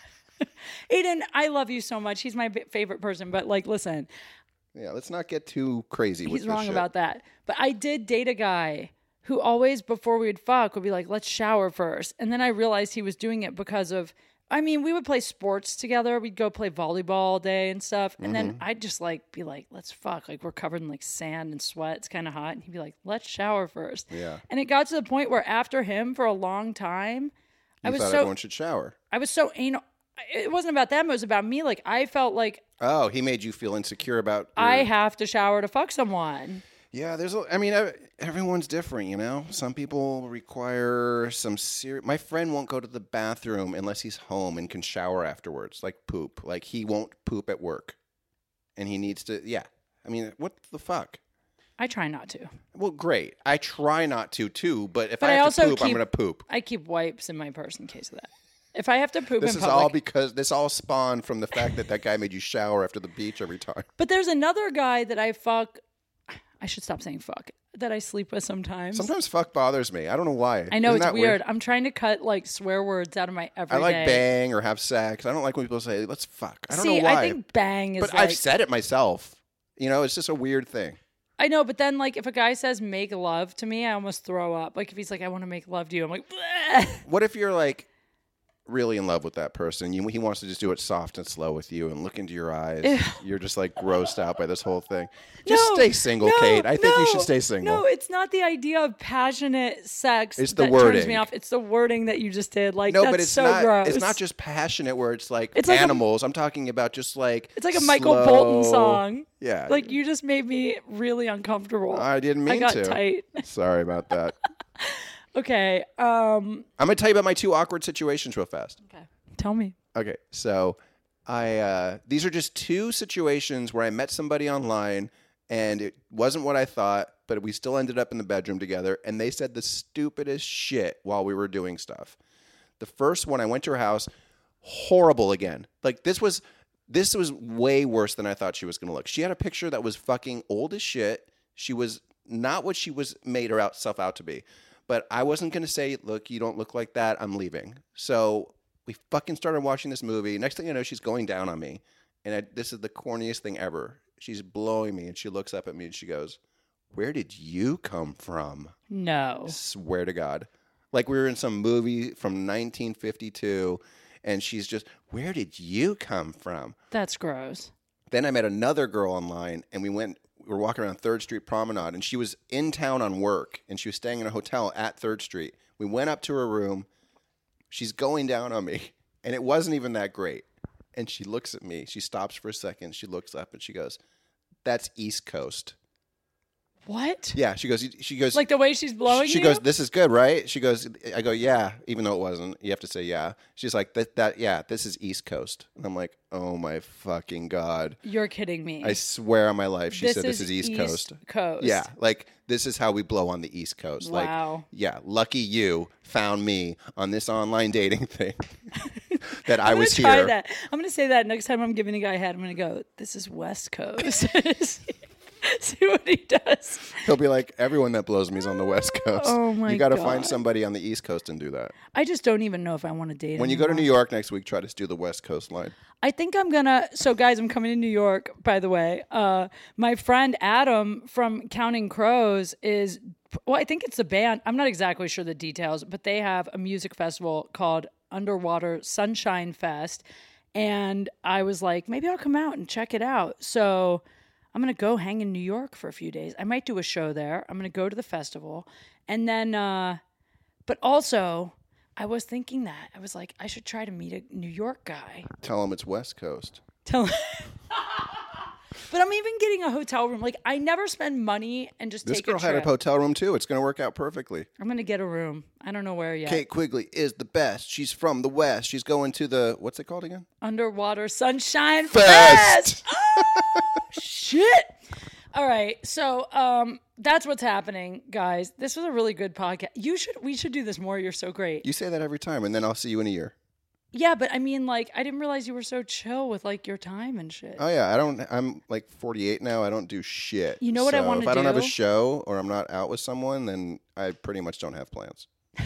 [SPEAKER 1] Aiden, I love you so much. He's my b- favorite person. But like, listen,
[SPEAKER 2] Yeah, let's not get too crazy with
[SPEAKER 1] he's
[SPEAKER 2] this
[SPEAKER 1] wrong
[SPEAKER 2] shit.
[SPEAKER 1] about that. But I did date a guy who always, before we would fuck, would be like, let's shower first. And then I realized he was doing it because of, I mean, we would play sports together. We'd go play volleyball all day and stuff. And then
[SPEAKER 2] Mm-hmm.
[SPEAKER 1] I'd just like be like, let's fuck. Like we're covered in like sand and sweat. It's kind of hot. And he'd be like, let's shower first.
[SPEAKER 2] Yeah.
[SPEAKER 1] And it got to the point where after him for a long time, I
[SPEAKER 2] You
[SPEAKER 1] was
[SPEAKER 2] thought
[SPEAKER 1] so,
[SPEAKER 2] everyone should shower.
[SPEAKER 1] I was so anal. It wasn't about them. It was about me. Like I felt like
[SPEAKER 2] Oh, he made you feel insecure about your...
[SPEAKER 1] I have to shower to fuck someone.
[SPEAKER 2] Yeah, there's a... I mean, ev- everyone's different, you know? Some people require some serious... My friend won't go to the bathroom unless he's home and can shower afterwards, like poop. Like, he won't poop at work. And he needs to... Yeah. I mean, what the fuck?
[SPEAKER 1] I try not to.
[SPEAKER 2] Well, great. I try not to, too, but if
[SPEAKER 1] But
[SPEAKER 2] I
[SPEAKER 1] I
[SPEAKER 2] have
[SPEAKER 1] also
[SPEAKER 2] to poop, I'm
[SPEAKER 1] keep-
[SPEAKER 2] going to poop.
[SPEAKER 1] I keep wipes in my purse in case of that. If I have to poop
[SPEAKER 2] This
[SPEAKER 1] in
[SPEAKER 2] is
[SPEAKER 1] public.
[SPEAKER 2] all because... This all spawned from the fact that that guy made you shower after the beach every time.
[SPEAKER 1] But there's another guy that I fuck. I should stop saying fuck. That I sleep with sometimes.
[SPEAKER 2] Sometimes fuck bothers me. I don't know why.
[SPEAKER 1] I know
[SPEAKER 2] Isn't
[SPEAKER 1] it's
[SPEAKER 2] that
[SPEAKER 1] weird. I'm trying to cut like swear words out of my
[SPEAKER 2] I
[SPEAKER 1] everyday.
[SPEAKER 2] like bang or have sex. I don't like when people say, let's fuck. I don't
[SPEAKER 1] See,
[SPEAKER 2] know why.
[SPEAKER 1] I think bang is
[SPEAKER 2] but
[SPEAKER 1] like.
[SPEAKER 2] I've said it myself. You know, it's just a weird thing.
[SPEAKER 1] I know, but then like if a guy says make love to me, I almost throw up. Like if he's like I want to make love to you, I'm like. Bleh.
[SPEAKER 2] What if you're like really in love with that person? You, he wants to just do it soft and slow with you and look into your eyes. You're just like grossed out by this whole thing. Just
[SPEAKER 1] No,
[SPEAKER 2] stay single,
[SPEAKER 1] no,
[SPEAKER 2] Kate. I think you should
[SPEAKER 1] no,
[SPEAKER 2] stay single.
[SPEAKER 1] No, it's not the idea of passionate sex.
[SPEAKER 2] It's the
[SPEAKER 1] that turns
[SPEAKER 2] wording.
[SPEAKER 1] me off. It's the wording that you just did. Like
[SPEAKER 2] No,
[SPEAKER 1] that's
[SPEAKER 2] but it's
[SPEAKER 1] so
[SPEAKER 2] not.
[SPEAKER 1] gross.
[SPEAKER 2] It's not just passionate where it's like
[SPEAKER 1] It's like a-
[SPEAKER 2] animals. i I'm talking about just like
[SPEAKER 1] It's like a Michael Bolton
[SPEAKER 2] slow-
[SPEAKER 1] song.
[SPEAKER 2] Yeah,
[SPEAKER 1] Like you just made me really uncomfortable.
[SPEAKER 2] I didn't mean
[SPEAKER 1] I got
[SPEAKER 2] to.
[SPEAKER 1] tight.
[SPEAKER 2] Sorry about that.
[SPEAKER 1] Okay. Um.
[SPEAKER 2] I'm gonna tell you about my two awkward situations real fast.
[SPEAKER 1] Okay. Tell me.
[SPEAKER 2] Okay, so I uh, these are just two situations where I met somebody online and it wasn't what I thought, but we still ended up in the bedroom together, and they said the stupidest shit while we were doing stuff. The first one, I went to her house, horrible again. Like this was this was way worse than I thought she was gonna look. She had a picture that was fucking old as shit. She was not what she was made herself out to be. But I wasn't gonna say, look, you don't look like that. I'm leaving. So we fucking started watching this movie. Next thing I know, she's going down on me. And I, this is the corniest thing ever. She's blowing me, and she looks up at me, and she goes, where did you come from?
[SPEAKER 1] No.
[SPEAKER 2] Swear to God. Like we were in some movie from nineteen fifty-two, and she's just, where did you come from?
[SPEAKER 1] That's gross.
[SPEAKER 2] Then I met another girl online, and we went, we were walking around third Street Promenade, and she was in town on work, and she was staying in a hotel at third Street. We went up to her room. She's going down on me, and it wasn't even that great. And she looks at me. She stops for a second. She looks up, and she goes, that's East Coast.
[SPEAKER 1] What?
[SPEAKER 2] Yeah, she goes. She goes.
[SPEAKER 1] Like the way she's blowing
[SPEAKER 2] She
[SPEAKER 1] you?
[SPEAKER 2] goes, "This is good, right?" She goes, "I go, yeah," even though it wasn't. You have to say yeah. She's like, "That, that, yeah, this is East Coast," and I'm like, "Oh my fucking god!"
[SPEAKER 1] You're kidding me.
[SPEAKER 2] I swear on my life, she
[SPEAKER 1] this
[SPEAKER 2] said,
[SPEAKER 1] is
[SPEAKER 2] "This is East,
[SPEAKER 1] East
[SPEAKER 2] Coast."
[SPEAKER 1] Coast.
[SPEAKER 2] Yeah, like this is how we blow on the East Coast.
[SPEAKER 1] Wow.
[SPEAKER 2] Like, yeah, lucky you found me on this online dating thing. that I
[SPEAKER 1] I'm
[SPEAKER 2] was
[SPEAKER 1] gonna try
[SPEAKER 2] here.
[SPEAKER 1] that. I'm gonna say that next time I'm giving a guy a head. I'm gonna go, "This is West Coast." See what he does.
[SPEAKER 2] He'll be like, everyone that blows me is on the West Coast.
[SPEAKER 1] Oh my
[SPEAKER 2] You got to
[SPEAKER 1] God.
[SPEAKER 2] find somebody on the East Coast and do that.
[SPEAKER 1] I just don't even know if I want to date him.
[SPEAKER 2] When you go to New York next week, try to do the West Coast line.
[SPEAKER 1] I think I'm gonna. So, guys, I'm coming to New York. By the way, uh, my friend Adam from Counting Crows is. Well, I think it's a band. I'm not exactly sure the details, but they have a music festival called Underwater Sunshine Fest, and I was like, maybe I'll come out and check it out. So. I'm going to go hang in New York for a few days. I might do a show there. I'm going to go to the festival. And then, uh, but also, I was thinking that. I was like, I should try to meet a New York guy.
[SPEAKER 2] Tell them it's West Coast.
[SPEAKER 1] Tell him. But I'm even getting a hotel room. Like, I never spend money and just
[SPEAKER 2] This
[SPEAKER 1] take
[SPEAKER 2] girl
[SPEAKER 1] a trip.
[SPEAKER 2] had a hotel room, too. It's going to work out perfectly.
[SPEAKER 1] I'm going to get a room. I don't know where yet.
[SPEAKER 2] Kate Quigley is the best. She's from the West. She's going to the, what's it called again?
[SPEAKER 1] Underwater Sunshine
[SPEAKER 2] Fest.
[SPEAKER 1] Fest. Oh, shit. All right. So um, that's what's happening, guys. This was a really good podcast. You should. We should do this more. You're so great.
[SPEAKER 2] You say that every time, and then I'll see you in a year.
[SPEAKER 1] Yeah, but I mean, like, I didn't realize you were so chill with, like, your time and shit.
[SPEAKER 2] Oh, yeah. I don't, I'm like forty-eight now. I don't do shit.
[SPEAKER 1] You know what I
[SPEAKER 2] So
[SPEAKER 1] wanna
[SPEAKER 2] if I don't have a
[SPEAKER 1] do?
[SPEAKER 2] show or I'm not out with someone, then I pretty much don't have plans.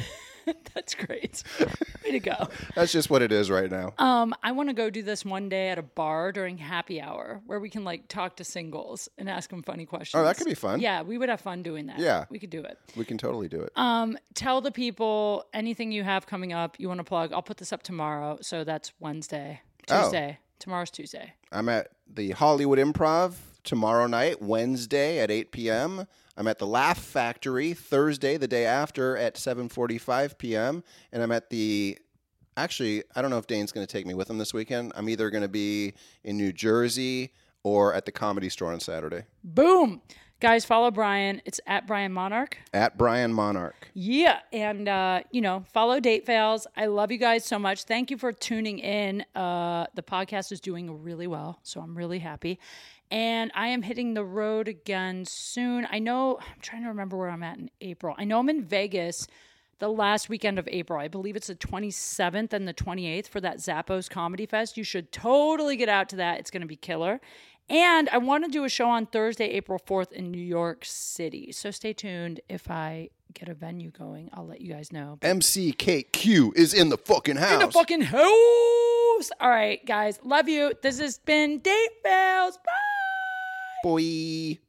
[SPEAKER 1] That's great. Way to go.
[SPEAKER 2] That's just what it is right now.
[SPEAKER 1] Um, I want to go do this one day at a bar during happy hour where we can, like, talk to singles and ask them funny questions.
[SPEAKER 2] Oh, that could be fun.
[SPEAKER 1] Yeah, we would have fun doing that.
[SPEAKER 2] Yeah.
[SPEAKER 1] We could do it.
[SPEAKER 2] We can totally do it.
[SPEAKER 1] Um, tell the people anything you have coming up you want to plug. I'll put this up tomorrow, so that's Wednesday.
[SPEAKER 2] Oh.
[SPEAKER 1] Tuesday. Tomorrow's Tuesday.
[SPEAKER 2] I'm at the Hollywood Improv tomorrow night, Wednesday at eight p.m. I'm at the Laugh Factory Thursday, the day after, at seven forty-five p.m. And I'm at the, actually, I don't know if Dane's going to take me with him this weekend. I'm either going to be in New Jersey or at the Comedy Store on Saturday.
[SPEAKER 1] Boom. Guys, follow Brian. It's at Brian Monarch.
[SPEAKER 2] At Brian Monarch.
[SPEAKER 1] Yeah. And, uh, you know, follow Date Fails. I love you guys so much. Thank you for tuning in. Uh, the podcast is doing really well, so I'm really happy. And I am hitting the road again soon. I know, I'm trying to remember where I'm at in April. I know I'm in Vegas the last weekend of April. I believe it's the twenty-seventh and the twenty-eighth for that Zappos Comedy Fest. You should totally get out to that. It's going to be killer. And I want to do a show on Thursday, April fourth in New York City. So stay tuned. If I get a venue going, I'll let you guys know.
[SPEAKER 2] M C Kate Q is in the fucking house.
[SPEAKER 1] In the fucking house. All right, guys. Love you. This has been Date Fails. Bye.
[SPEAKER 2] Boy.